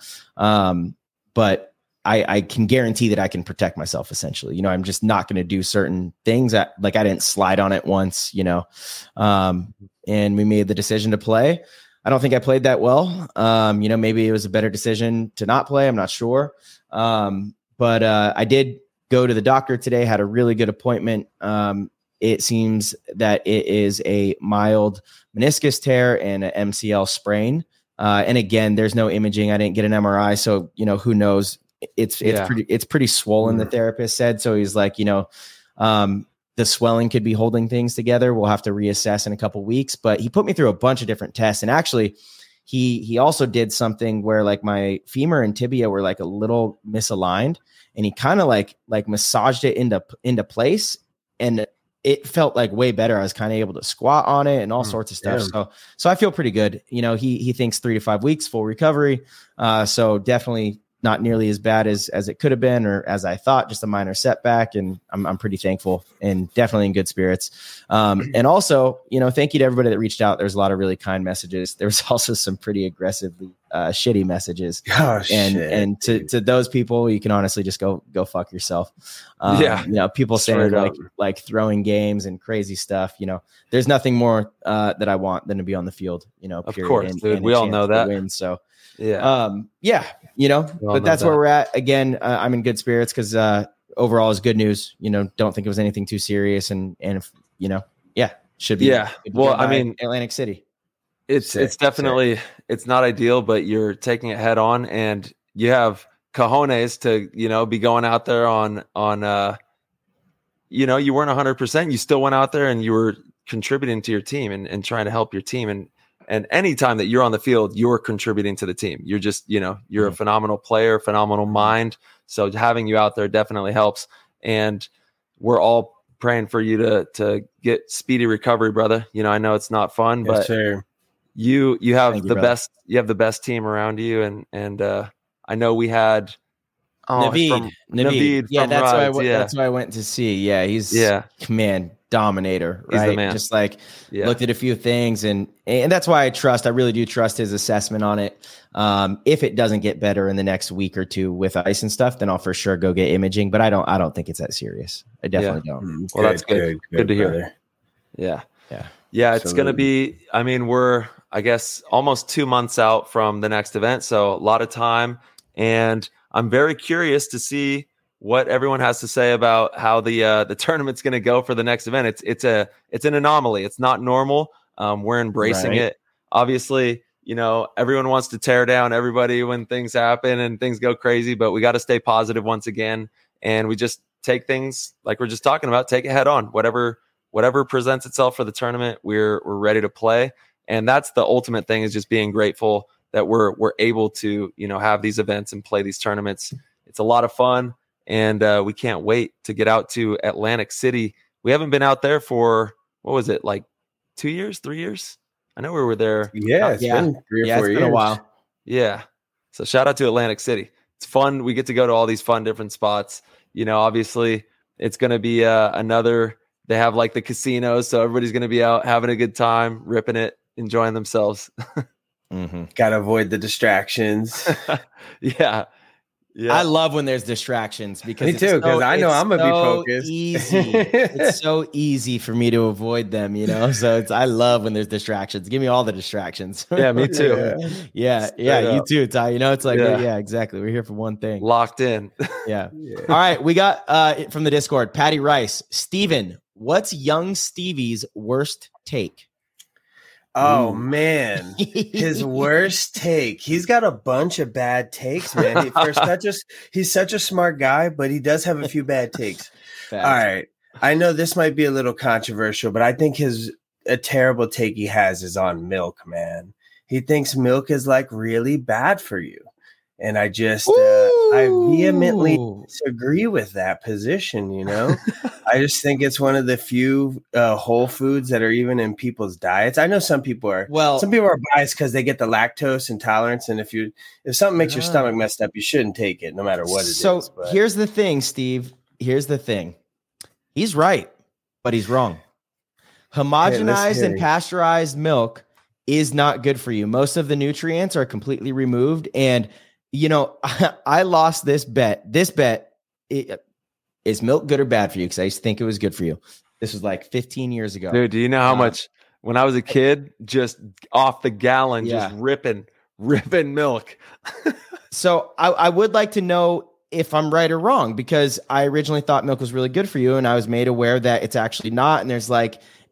but I can guarantee that I can protect myself essentially. I'm just not going to do certain things that I didn't slide on it once, and we made the decision to play. I don't think I played that well. Maybe it was a better decision to not play. I'm not sure. But I did go to the doctor today, had a really good appointment. It seems that it is a mild meniscus tear and an MCL sprain. And again, there's no imaging. I didn't get an MRI. So, who knows? it's pretty swollen, the therapist said. So he's like, the swelling could be holding things together. We'll have to reassess in a couple weeks, but he put me through a bunch of different tests. And actually he also did something where like my femur and tibia were like a little misaligned, and he kind of like massaged it into place, and it felt like way better. I was kind of able to squat on it and all sorts of stuff. Yeah. So I feel pretty good. He thinks 3 to 5 weeks, full recovery. So definitely not nearly as bad as it could have been, or as I thought, just a minor setback. And I'm pretty thankful and definitely in good spirits. And also, thank you to everybody that reached out. There's a lot of really kind messages. There was also some pretty aggressively shitty messages. And to those people, you can honestly just go fuck yourself. People saying like throwing games and crazy stuff. There's nothing more that I want than to be on the field, of course, dude, we all know that. Win, so but that's where we're at. Again, I'm in good spirits because overall is good news. Don't think it was anything too serious, and should be. Yeah. Well, I mean, Atlantic City. It's definitely it's not ideal, but you're taking it head on, and you have cojones to be going out there on you weren't 100%. You still went out there and you were contributing to your team and trying to help your team, and any time that you're on the field, you're contributing to the team. You're just, you're a phenomenal player, phenomenal mind. So having you out there definitely helps. And we're all praying for you to get speedy recovery, brother. I know it's not fun, but you have you have the best team around you. And I know we had Naveed. Yeah, that's who I went to see. Yeah, he's command dominator, right? He's the man. Just looked at a few things, and that's why I really do trust his assessment on it. If it doesn't get better in the next week or two with ice and stuff, then I'll for sure go get imaging. But I don't think it's that serious. I definitely don't. Well, that's good. Good to hear. Yeah. It's going to be. I mean, we're I guess almost 2 months out from the next event, so a lot of time, and I'm very curious to see what everyone has to say about how the tournament's going to go for the next event. It's an anomaly. It's not normal. We're embracing it. Obviously, everyone wants to tear down everybody when things happen and things go crazy, but we got to stay positive once again. And we just take things like we're just talking about, take it head on. Whatever presents itself for the tournament, we're ready to play. And that's the ultimate thing, is just being grateful that we're able to, have these events and play these tournaments. It's a lot of fun. And we can't wait to get out to Atlantic City. We haven't been out there for, what was it, like 2 years, 3 years? I know we were there. Yeah, it's been 3 or 4 years. Been a while. Yeah. So shout out to Atlantic City. It's fun. We get to go to all these fun different spots. Obviously it's going to be they have like the casinos. So everybody's going to be out having a good time, ripping it, enjoying themselves. Got to avoid the distractions. Yeah. I love when there's distractions because me too, because I know I'm gonna be focused. It's so easy for me to avoid them, So I love when there's distractions. Give me all the distractions. Yeah, me too. Yeah, you too, Ty. It's like exactly. We're here for one thing. Locked in. Yeah. All right, we got from the Discord, Patty Rice, Steven, what's young Stevie's worst take? Oh man, his worst take. He's got a bunch of bad takes, man. He's such a smart guy, but he does have a few bad takes. All right. I know this might be a little controversial, but I think a terrible take he has is on milk, man. He thinks milk is like really bad for you. And I just, I vehemently disagree with that position. I just think it's one of the few whole foods that are even in people's diets. I know some people are biased because they get the lactose intolerance. And if something makes your stomach messed up, you shouldn't take it no matter what it is. So here's the thing, Steve. Here's the thing. He's right, but he's wrong. Homogenized and pasteurized milk is not good for you. Most of the nutrients are completely removed. And I lost this bet. Is milk good or bad for you? Because I used to think it was good for you. This was like 15 years ago. Dude, do you know how much, when I was a kid, just off the gallon, just ripping milk. So I would like to know if I'm right or wrong, because I originally thought milk was really good for you. And I was made aware that it's actually not. And there's like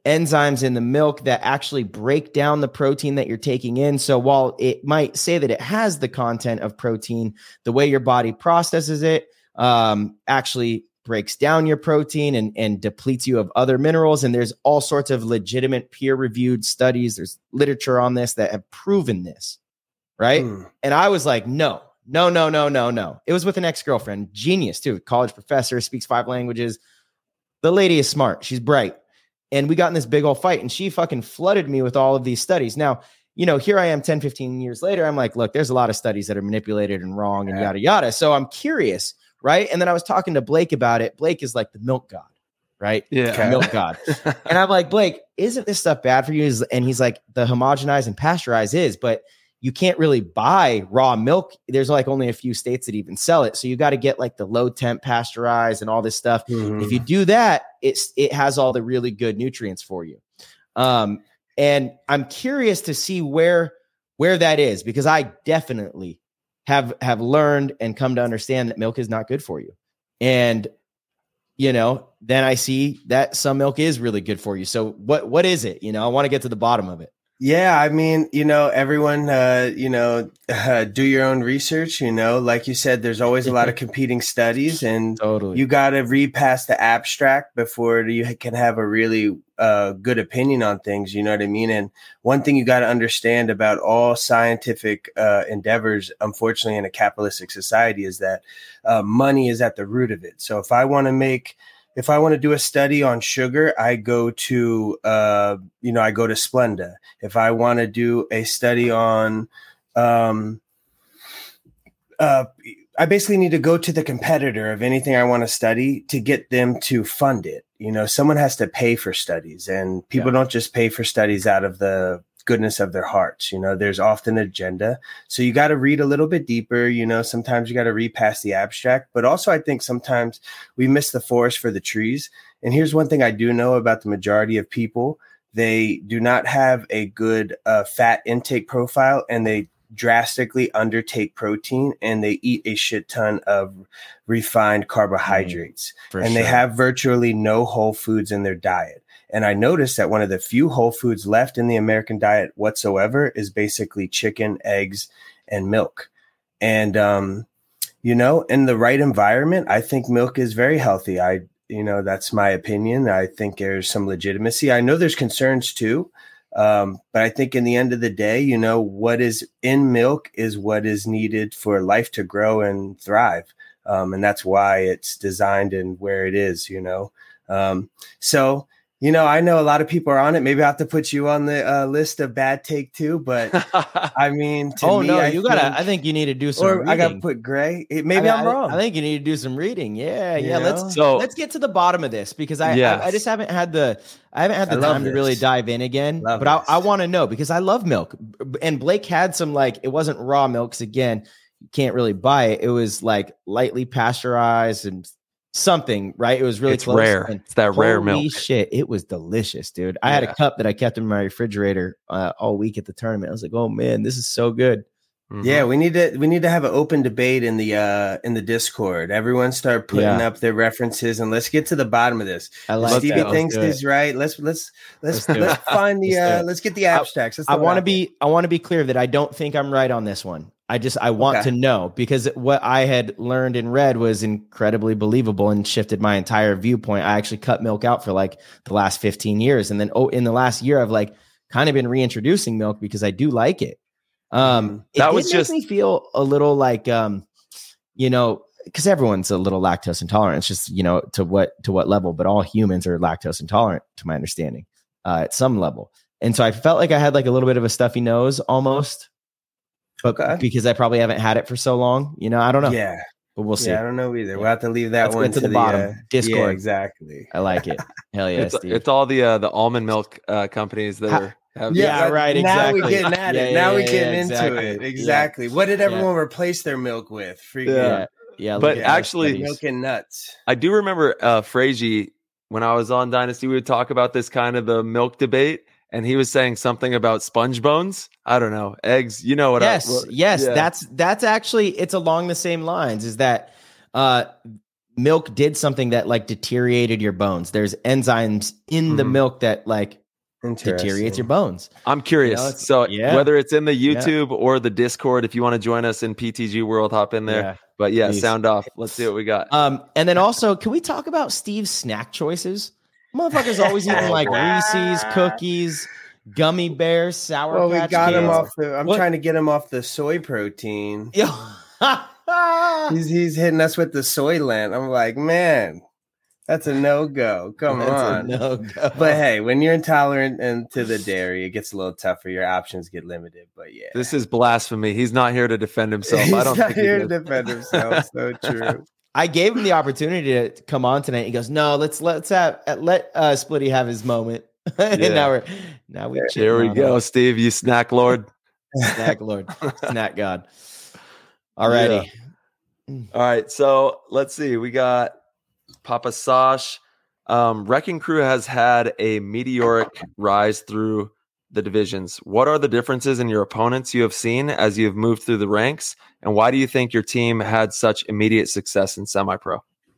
enzymes in the milk that actually break down the protein that you're taking in. So while it might say that it has the content of protein, the way your body processes it actually breaks down your protein and depletes you of other minerals. And there's all sorts of legitimate peer-reviewed studies. There's literature on this that have proven this, right? And I was like, no. It was with an ex-girlfriend, genius too, college professor, speaks 5 languages. The lady is smart. She's bright. And we got in this big old fight and she fucking flooded me with all of these studies. Now, here I am 10, 15 years later. I'm like, look, there's a lot of studies that are manipulated and wrong and yada, yada. So I'm curious, right? And then I was talking to Blake about it. Blake is like the milk god, right? Yeah. Milk god. And I'm like, Blake, isn't this stuff bad for you? And he's like, the homogenized and pasteurized is, but you can't really buy raw milk. There's like only a few states that even sell it. So you got to get like the low temp pasteurized and all this stuff. If you do that, it has all the really good nutrients for you. And I'm curious to see where that is, because I definitely have learned and come to understand that milk is not good for you. And, then I see that some milk is really good for you. So what is it? I want to get to the bottom of it. Yeah, I mean, everyone, do your own research, like you said, there's always a lot of competing studies, and Totally. you got to read past the abstract before you can have a really good opinion on things. You know what I mean? And one thing you got to understand about all scientific endeavors, unfortunately, in a capitalistic society, is that money is at the root of it. So if I want to do a study on sugar, I go to Splenda. If I want to do a study on, I basically need to go to the competitor of anything I want to study to get them to fund it. Someone has to pay for studies, and people don't just pay for studies out of the goodness of their hearts. There's often an agenda. So you got to read a little bit deeper. Sometimes you got to read past the abstract, but also I think sometimes we miss the forest for the trees. And here's one thing I do know about the majority of people. They do not have a good fat intake profile, and they drastically undertake protein, and they eat a shit ton of refined carbohydrates, and they have virtually no whole foods in their diet. And I noticed that one of the few whole foods left in the American diet whatsoever is basically chicken, eggs, and milk. And, in the right environment, I think milk is very healthy. That's my opinion. I think there's some legitimacy. I know there's concerns too. But I think in the end of the day, what is in milk is what is needed for life to grow and thrive. And that's why it's designed and where it is, So, I know a lot of people are on it. Maybe I have to put you on the list of bad take too. But I mean, I think you need to do some reading. I got to put Gray. Maybe I'm wrong. I think you need to do some reading. Yeah. Let's get to the bottom of this, because I just haven't had the time to really dive in again. But I want to know, because I love milk, and Blake had some, like, it wasn't raw milk, because again, you can't really buy it. It was like lightly pasteurized and something, right? It was really close. Rare. And it's that rare milk. Holy shit, it was delicious, dude. I had a cup that I kept in my refrigerator all week at the tournament. I was like, oh man, this is so good. Yeah, we need to have an open debate in the Discord. Everyone start putting up their references, and let's get to the bottom of this. I like Stevie that. thinks he's right. Let's find the let's get the abstracts. I want to be clear that I don't think I'm right on this one. I want to know, because what I had learned and read was incredibly believable and shifted my entire viewpoint. I actually cut milk out for like the last 15 years. And then, in the last year, I've like kind of been reintroducing milk because I do like it. Makes me feel a little like, because everyone's a little lactose intolerant. It's just, to what level, but all humans are lactose intolerant, to my understanding, at some level. And so I felt like I had like a little bit of a stuffy nose almost. But because I probably haven't had it for so long, I don't know. Yeah. But we'll see. Yeah, I don't know either. We'll have to leave that Let's get to the bottom. Discord. Yeah, exactly. I like it. Hell yeah, it's all the almond milk companies that are. Right. Exactly. Now we're getting at it. Now we're getting into it. Exactly. What did everyone replace their milk with? Yeah. But actually, milk and nuts. I do remember Frazee, when I was on Dynasty, we would talk about this kind of the milk debate. And he was saying something about sponge bones. I don't know. Eggs. You know what? Yes. That's actually, it's along the same lines, is that milk did something that like deteriorated your bones. There's enzymes in the milk that like deteriorates your bones. I'm curious. You know, so whether it's in the YouTube or the Discord, if you want to join us in PTG World, hop in there. Yeah. But yeah, Please. sound off. Let's see what we got. And then also, can we talk about Steve's snack choices? Motherfucker's always eating like Reese's, cookies, gummy bears, Sour Well, Patch we got him Kids. off the. I'm trying to get him off the soy protein. Yo. He's hitting us with the Soylent. I'm like, man, that's a no-go. Come on. No-go. But hey, when you're intolerant and to the dairy, it gets a little tougher. Your options get limited. But yeah, This is blasphemy. He's not here to defend himself. he's I don't not think he here to is. defend himself. So true. I gave him the opportunity to come on tonight. He goes, "No, let Splitty have his moment." And Yeah. now we Here we chitting on go, him. Steve. You snack lord. Snack Lord, snack God. Alrighty. All right, so let's see. We got Papa Sosh. Wrecking Crew has had a meteoric rise through the divisions. What are the differences in your opponents you have seen as you've moved through the ranks? And why do you think your team had such immediate success in semi-pro?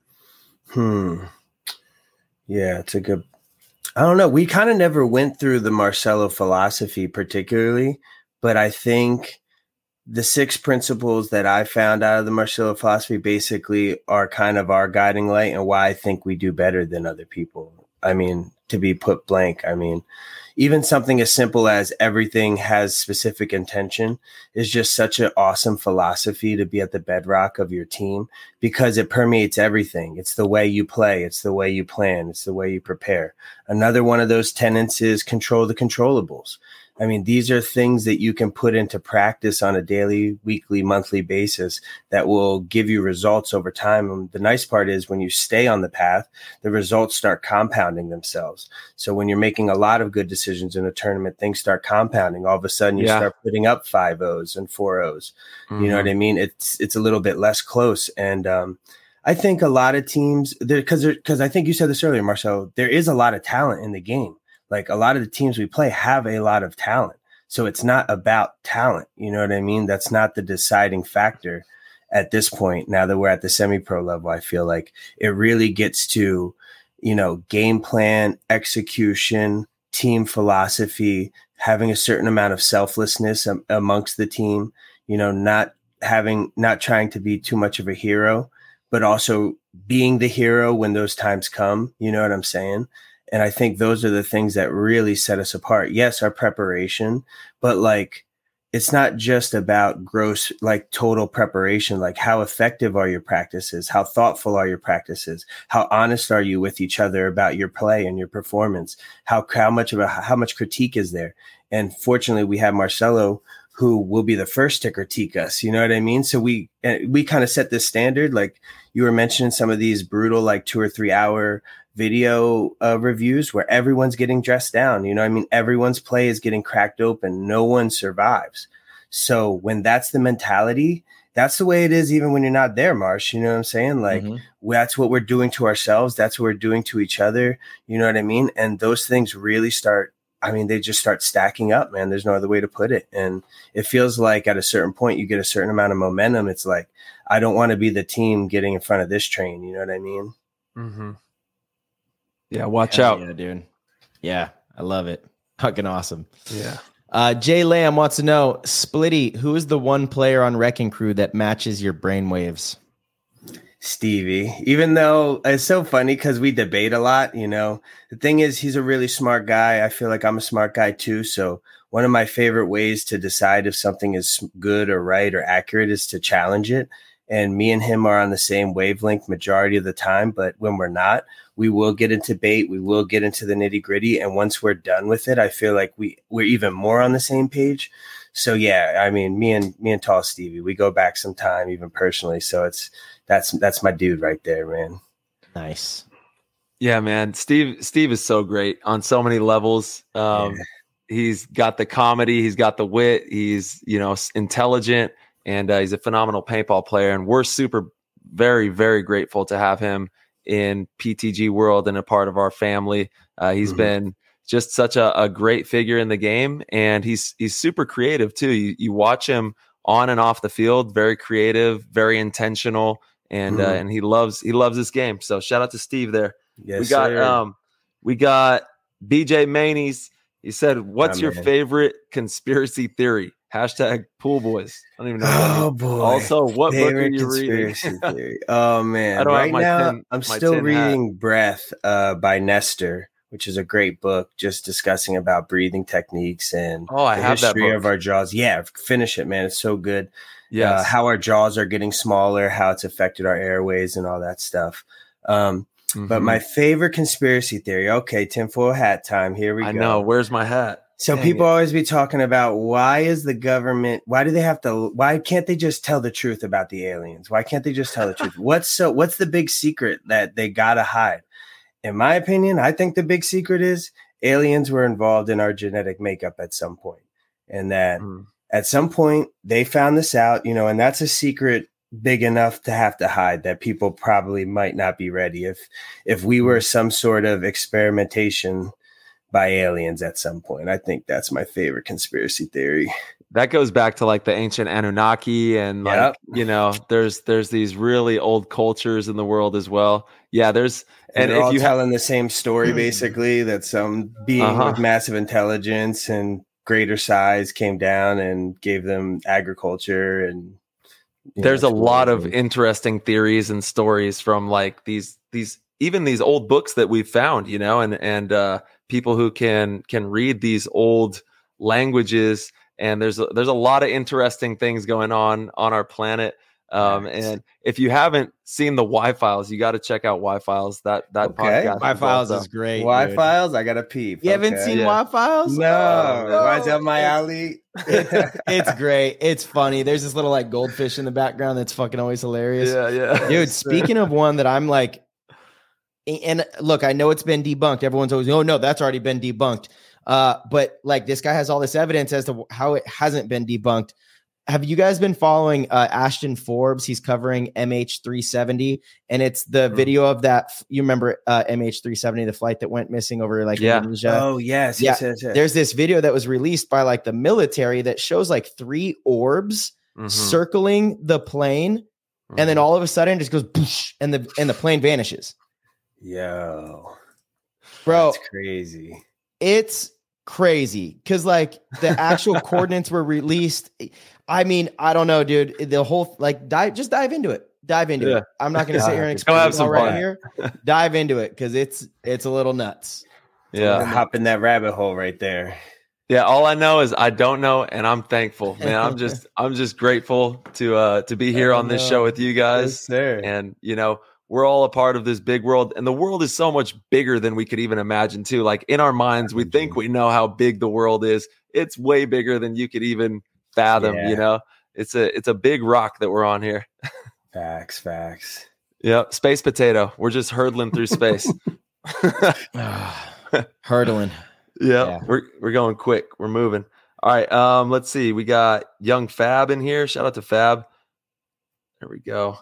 Yeah, it's a good. I don't know. We kind of never went through the Marcelo philosophy particularly, but I think the 6 principles that I found out of the Marcelo philosophy basically are kind of our guiding light and why I think we do better than other people. I mean, to be put blank, I mean, even something as simple as everything has specific intention is just such an awesome philosophy to be at the bedrock of your team because it permeates everything. It's the way you play. It's the way you plan. It's the way you prepare. Another one of those tenets is control the controllables. I mean, these are things that you can put into practice on a daily, weekly, monthly basis that will give you results over time. And the nice part is when you stay on the path, the results start compounding themselves. So when you're making a lot of good decisions in a tournament, things start compounding. All of a sudden, you start putting up 5-0s and 4-0s. You know what I mean? It's a little bit less close. And I think a lot of teams, because I think you said this earlier, Marcel, there is a lot of talent in the game. Like a lot of the teams we play have a lot of talent. So it's not about talent. You know what I mean? That's not the deciding factor at this point. Now that we're at the semi-pro level, I feel like it really gets to, game plan, execution, team philosophy, having a certain amount of selflessness amongst the team, not trying to be too much of a hero, but also being the hero when those times come. You know what I'm saying? And I think those are the things that really set us apart. Yes, our preparation, but like, it's not just about gross, like total preparation. Like how effective are your practices? How thoughtful are your practices? How honest are you with each other about your play and your performance? How much critique is there? And fortunately we have Marcelo, who will be the first to critique us. You know what I mean? So we kind of set this standard. Like you were mentioning some of these brutal, like 2 or 3 hour video reviews where everyone's getting dressed down. You know what I mean? Everyone's play is getting cracked open. No one survives. So when that's the mentality, that's the way it is even when you're not there, Marsh. You know what I'm saying? Like that's what we're doing to ourselves. That's what we're doing to each other. You know what I mean? And those things really they just start stacking up, man. There's no other way to put it. And it feels like at a certain point, you get a certain amount of momentum. It's like, I don't want to be the team getting in front of this train. You know what I mean? Mm-hmm. Yeah, watch out. Yeah, dude. Yeah, I love it. Fucking awesome. Yeah. Jay Lamb wants to know, Splitty, who is the one player on Wrecking Crew that matches your brainwaves? Stevie, even though it's so funny because we debate a lot, the thing is he's a really smart guy. I feel like I'm a smart guy too. So one of my favorite ways to decide if something is good or right or accurate is to challenge it. And me and him are on the same wavelength majority of the time. But when we're not, we will get into debate. We will get into the nitty gritty. And once we're done with it, I feel like we're even more on the same page. So yeah, I mean, me and Tall Stevie, we go back some time, even personally. So that's my dude right there, man. Nice. Yeah, man. Steve is so great on so many levels. He's got the comedy, he's got the wit, he's, intelligent, and he's a phenomenal paintball player. And we're very, very grateful to have him in PTG World and a part of our family. He's been just such a great figure in the game, and he's super creative too. You watch him on and off the field, very creative, very intentional, and he loves this game. So shout out to Steve there. Yes, we got BJ Manies. He said, "What's your favorite conspiracy theory?" Hashtag Pool Boys. I don't even know. Oh boy. Also, what favorite book are you reading? Theory. Oh man. Right now, I'm still reading Breath by Nestor, which is a great book, just discussing about breathing techniques and the history of our jaws. Yeah, finish it, man. It's so good. Yeah, how our jaws are getting smaller, how it's affected our airways and all that stuff. But my favorite conspiracy theory. Okay, tinfoil hat time. Here we go. I know. Where's my hat? So people always be talking about why can't they just tell the truth about the aliens? Why can't they just tell the truth? What's the big secret that they gotta hide? In my opinion, I think the big secret is aliens were involved in our genetic makeup at some point. And that at some point they found this out, and that's a secret big enough to have to hide that people probably might not be ready. If we were some sort of experimentation by aliens at some point. I think that's my favorite conspiracy theory. That goes back to like the ancient Anunnaki and there's these really old cultures in the world as well. Yeah, and if you telling the same story basically, that some being with massive intelligence and greater size came down and gave them agriculture, and there's a lot of interesting theories and stories from like these even these old books that we've found, and people who can read these old languages, and there's a lot of interesting things going on our planet. And if you haven't seen the Y-Files, you got to check out Y-Files. That podcast. Y-Files is great. Y-Files, I got to peep. You haven't seen Y-Files? No. Why is that my alley? It's great. It's funny. There's this little like goldfish in the background that's fucking always hilarious. Yeah. Dude, speaking of one that I'm like, and look, I know it's been debunked. Everyone's always, oh no, that's already been debunked. But like this guy has all this evidence as to how it hasn't been debunked. Have you guys been following Ashton Forbes? He's covering MH370, and it's the video of that. You remember MH370, the flight that went missing over like Indonesia? Oh yes. There's this video that was released by like the military that shows like 3 orbs circling the plane, and then all of a sudden it just goes boosh, and the plane vanishes. Yo, bro, that's crazy. It's crazy because like the actual coordinates were released. I mean, I don't know, dude. The whole like dive into it. I'm not going to sit here and explain it all right here. Dive into it because it's a little nuts. Hop in that rabbit hole right there. Yeah, all I know is I don't know, and I'm thankful, man. I'm just grateful to be here on this show with you guys, and we're all a part of this big world, and the world is so much bigger than we could even imagine too. Like in our minds, we think we know how big the world is. It's way bigger than you could even fathom. It's a big rock that we're on here. Facts. Yeah, space potato. We're just hurtling through space. Hurdling. Yeah, we're going quick. We're moving. All right. Let's see. We got Young Fab in here. Shout out to Fab. There we go.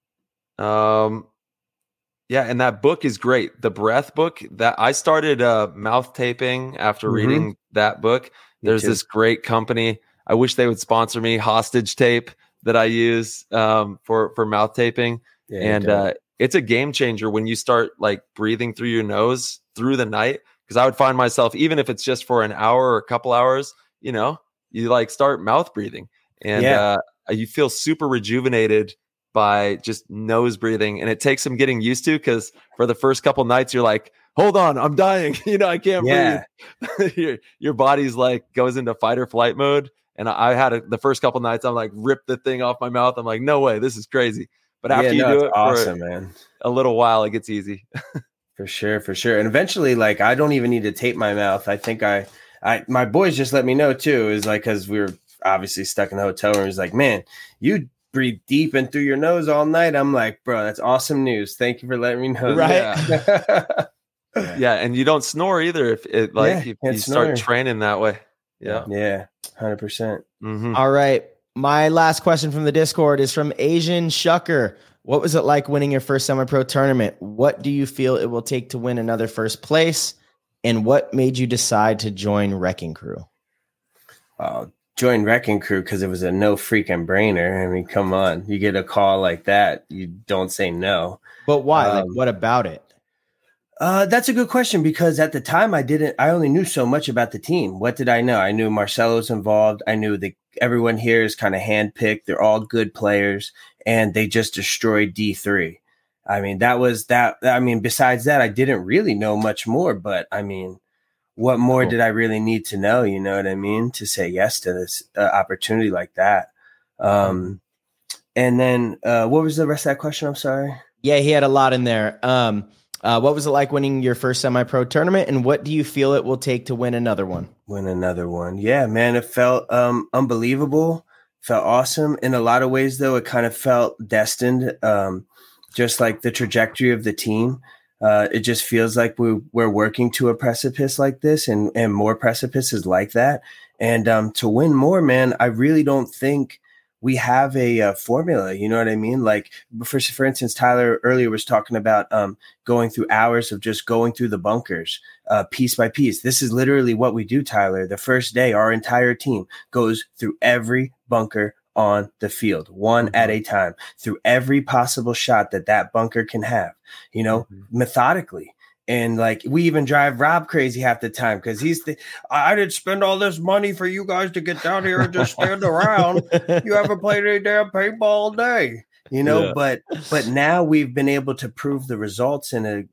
Yeah, and that book is great. The Breath book that I started mouth taping after reading that book. There's this great company. I wish they would sponsor me, Hostage Tape, that I use for mouth taping. And it's a game changer when you start like breathing through your nose through the night. Because I would find myself, even if it's just for an hour or a couple hours, you like start mouth breathing, and you feel super rejuvenated by just nose breathing. And it takes some getting used to, because for the first couple nights you're like, hold on, I'm dying. I can't breathe. Your body's like goes into fight or flight mode. And I had the first couple nights, I'm like, rip the thing off my mouth. I'm like, no way, this is crazy. But after you do it for a little while, it gets easy. For sure. And eventually, like, I don't even need to tape my mouth. I think my boys just let me know too. Is like, because we were obviously stuck in the hotel room. He's like, man, you breathe deep and through your nose all night. I'm like, bro, that's awesome news. Thank you for letting me know. Right. Yeah. And you don't snore either. If it you start training that way. Yeah. 100%. All right. My last question from the Discord is from Asian Shucker. What was it like winning your first semi-pro tournament? What do you feel it will take to win another first place? And what made you decide to join Wrecking Crew? joined Wrecking Crew because it was a no freaking brainer. I mean, come on, you get a call like that, you don't say no. But why? Like, what about it? That's a good question, because at the time I only knew so much about the team. What did I know? I knew Marcelo's involved. I knew that everyone here is kind of handpicked. They're all good players, and they just destroyed D3. I mean, that was that. I mean, besides that, I didn't really know much more, but I mean, what more did I really need to know? You know what I mean? To say yes to this opportunity like that. And then what was the rest of that question? I'm sorry. Yeah, he had a lot in there. What was it like winning your first semi-pro tournament, and what do you feel it will take to win another one? Win another one. Yeah, man, it felt unbelievable. Felt awesome. In a lot of ways, though, it kind of felt destined, just like the trajectory of the team. It just feels like we're working to a precipice like this, and more precipices like that. And to win more, man, I really don't think we have a formula. You know what I mean? Like, for instance, Tyler earlier was talking about going through hours of just going through the bunkers piece by piece. This is literally what we do, Tyler. The first day, our entire team goes through every bunker on the field, one at a time, through every possible shot that bunker can have, you know, methodically. And like, we even drive Rob crazy half the time, because I didn't spend all this money for you guys to get down here and just stand around. You haven't played any damn paintball all day, you know. Yeah. But now we've been able to prove the results now,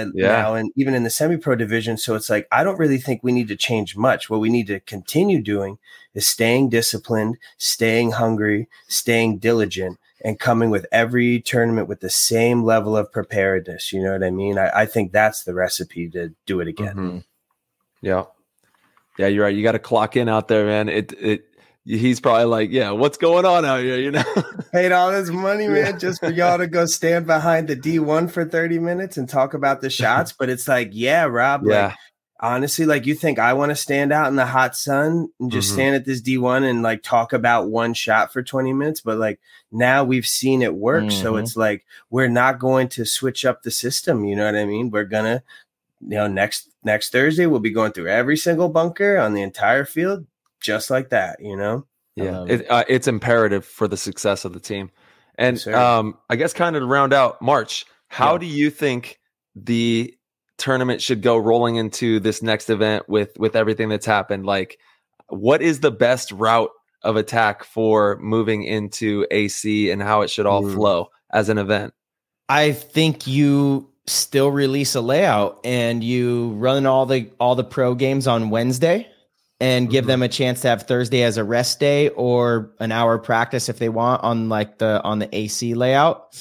and even in the semi-pro division. So it's like, I don't really think we need to change much. What we need to continue doing is staying disciplined, staying hungry, staying diligent, and coming with every tournament with the same level of preparedness. You know what I mean? I think that's the recipe to do it again. Mm-hmm. Yeah. Yeah, you're right. You got to clock in out there, man. He's probably like, yeah, what's going on out here? You know, paid all this money, man, just for y'all to go stand behind the D1 for 30 minutes and talk about the shots. But it's like, yeah, Rob, like, honestly, like, you think I want to stand out in the hot sun and just stand at this D1 and like talk about one shot for 20 minutes? But like, now we've seen it work. So it's like, we're not going to switch up the system. You know what I mean? We're gonna, you know, next Thursday, we'll be going through every single bunker on the entire field, just like that, you know? Yeah. It's imperative for the success of the team. And I guess kind of to round out March, how do you think the tournament should go rolling into this next event with everything that's happened? Like, what is the best route of attack for moving into AC, and how it should all flow as an event? I think you still release a layout and you run all the pro games on Wednesday and give them a chance to have Thursday as a rest day, or an hour practice if they want on the AC layout.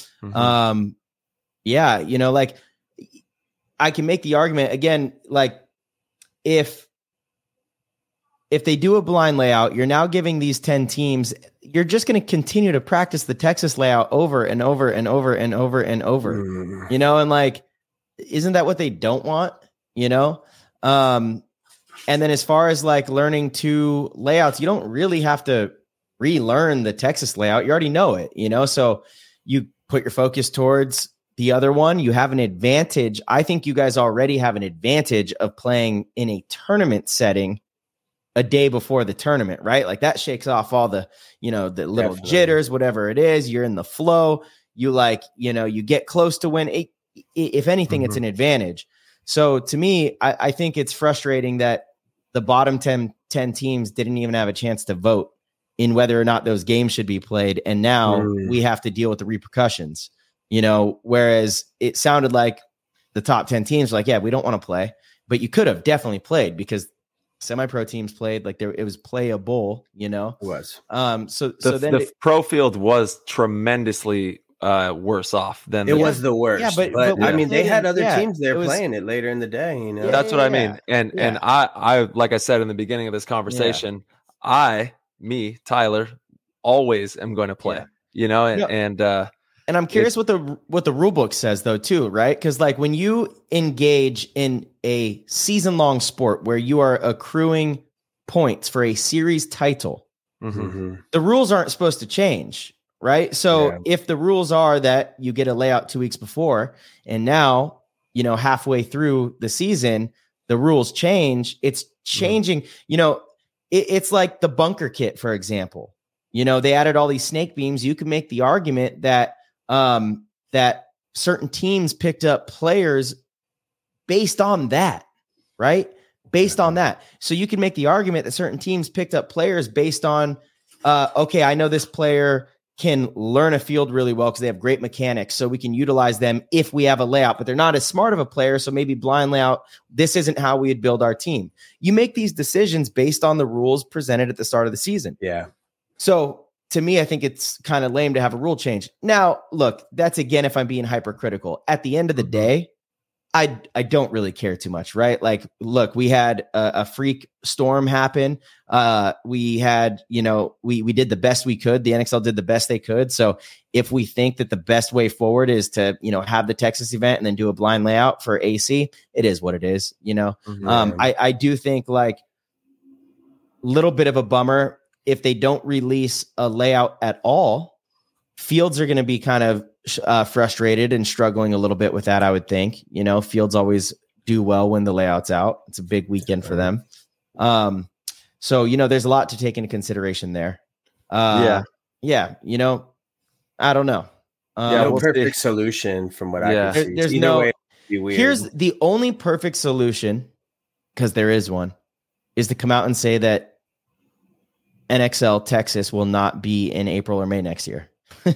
Yeah, you know, like, I can make the argument again, like, if they do a blind layout, you're now giving these 10 teams, you're just going to continue to practice the Texas layout over and over and over and over and over, you know? And like, isn't that what they don't want? You know? And then as far as like learning two layouts, you don't really have to relearn the Texas layout. You already know it, you know? So you put your focus towards the other one. You have an advantage. I think you guys already have an advantage of playing in a tournament setting a day before the tournament, right? Like, that shakes off all the, you know, the little jitters, whatever it is. You're in the flow. You like, you know, you get close to win. If anything, it's an advantage. So to me, I think it's frustrating that the bottom 10 teams didn't even have a chance to vote in whether or not those games should be played. And now we have to deal with the repercussions, you know, whereas it sounded like the top 10 teams were like, yeah, we don't want to play, but you could have definitely played, because semi-pro teams played, like, it was playable, you know? It was. So then the pro field was tremendously worse off than it was the worst. Yeah, but I mean, they had other teams there playing it later in the day, you know? That's what I mean. And I, like I said in the beginning of this conversation, Tyler, always am going to play, you know, and I'm curious what the rule book says though too, right? Because like, when you engage in a season-long sport where you are accruing points for a series title, the rules aren't supposed to change, right? So if the rules are that you get a layout 2 weeks before, and now, you know, halfway through the season, the rules change, it's changing, you know, it's like the bunker kit, for example. They added all these snake beams. You can make the argument that that certain teams picked up players based on that, right? Based on that. So you can make the argument that certain teams picked up players based on, okay, I know this player can learn a field really well because they have great mechanics, so we can utilize them if we have a layout, but they're not as smart of a player, so maybe blind layout, this isn't how we would build our team. You make these decisions based on the rules presented at the start of the season. Yeah. So to me, I think it's kind of lame to have a rule change. Now, look, that's again, if I'm being hypercritical. At the end of the day, I don't really care too much, right? Like, look, we had a freak storm happen. We had, we did the best we could. The NXL did the best they could. So if we think that the best way forward is to, have the Texas event and then do a blind layout for AC, it is what it is, I do think like little bit of a bummer if they don't release a layout at all. Fields are going to be kind of frustrated and struggling a little bit with that, I would think. Fields always do well when the layout's out. It's a big weekend for them. So, there's a lot to take into consideration there. I don't know. No perfect solution from what I can see. There's no way, here's the only perfect solution, because there is one, is to come out and say that NXL Texas will not be in April or May next year.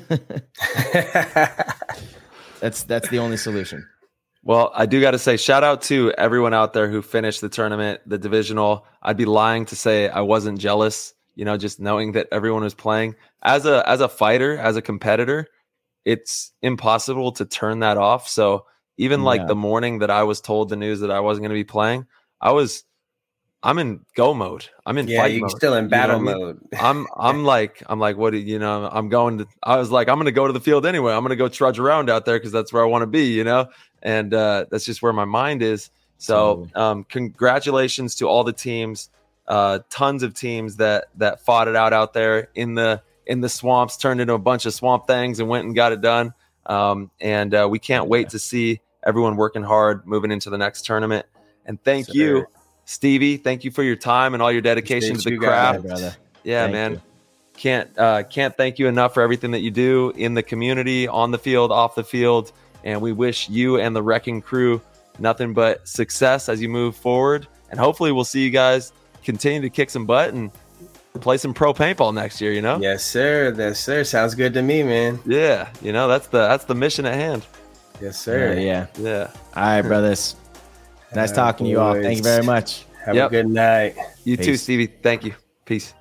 That's the only solution. Well, I do got to say, shout out to everyone out there who finished the tournament, the divisional. I'd be lying to say I wasn't jealous, just knowing that everyone was playing. As a fighter, as a competitor, it's impossible to turn that off. So even like the morning that I was told the news that I wasn't going to be playing, I'm in go mode. I'm in fight mode. You're still in battle mode. I'm like, what do I'm going to, I was like, I'm going to go to the field anyway. I'm going to go trudge around out there because that's where I want to be, and that's just where my mind is. So congratulations to all the teams, tons of teams that fought it out there in the swamps, turned into a bunch of swamp things and went and got it done. And we can't wait to see everyone working hard moving into the next tournament. And thank you, Stevie, thank you for your time and all your dedication to the craft. Yeah, thank man. You. Can't thank you enough for everything that you do in the community, on the field, off the field. And we wish you and the Wrecking Crew nothing but success as you move forward. And hopefully we'll see you guys continue to kick some butt and play some pro paintball next year, Yes, sir. Yes, sir. Sounds good to me, man. Yeah. That's the mission at hand. Yes, sir. Yeah. All right, brothers. Nice talking to you all. Thank you very much. Have a good night. You too, Stevie. Thank you. Peace.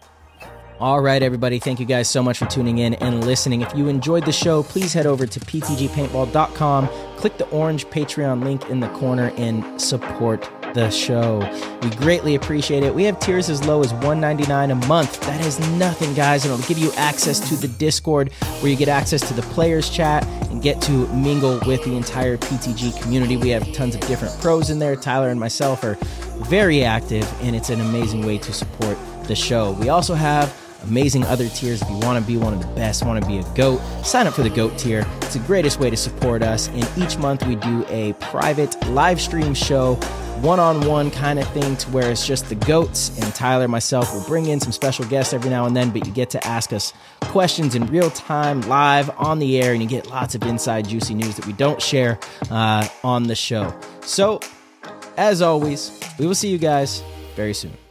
All right, everybody. Thank you guys so much for tuning in and listening. If you enjoyed the show, please head over to ptgpaintball.com, click the orange Patreon link in the corner, and support the show. We greatly appreciate it. We have tiers as low as $1.99 a month. That is nothing, guys, and it'll give you access to the Discord where you get access to the players chat and get to mingle with the entire PTG community. We have tons of different pros in there. Tyler and myself are very active, and it's an amazing way to support the show. We also have amazing other tiers. If you want to be one of the best, want to be a GOAT, sign up for the GOAT tier. It's the greatest way to support us. And each month we do a private live stream show, one-on-one kind of thing, to where it's just the GOATs, and Tyler, myself, will bring in some special guests every now and then, but you get to ask us questions in real time, live on the air, and you get lots of inside juicy news that we don't share on the show. So, as always, we will see you guys very soon.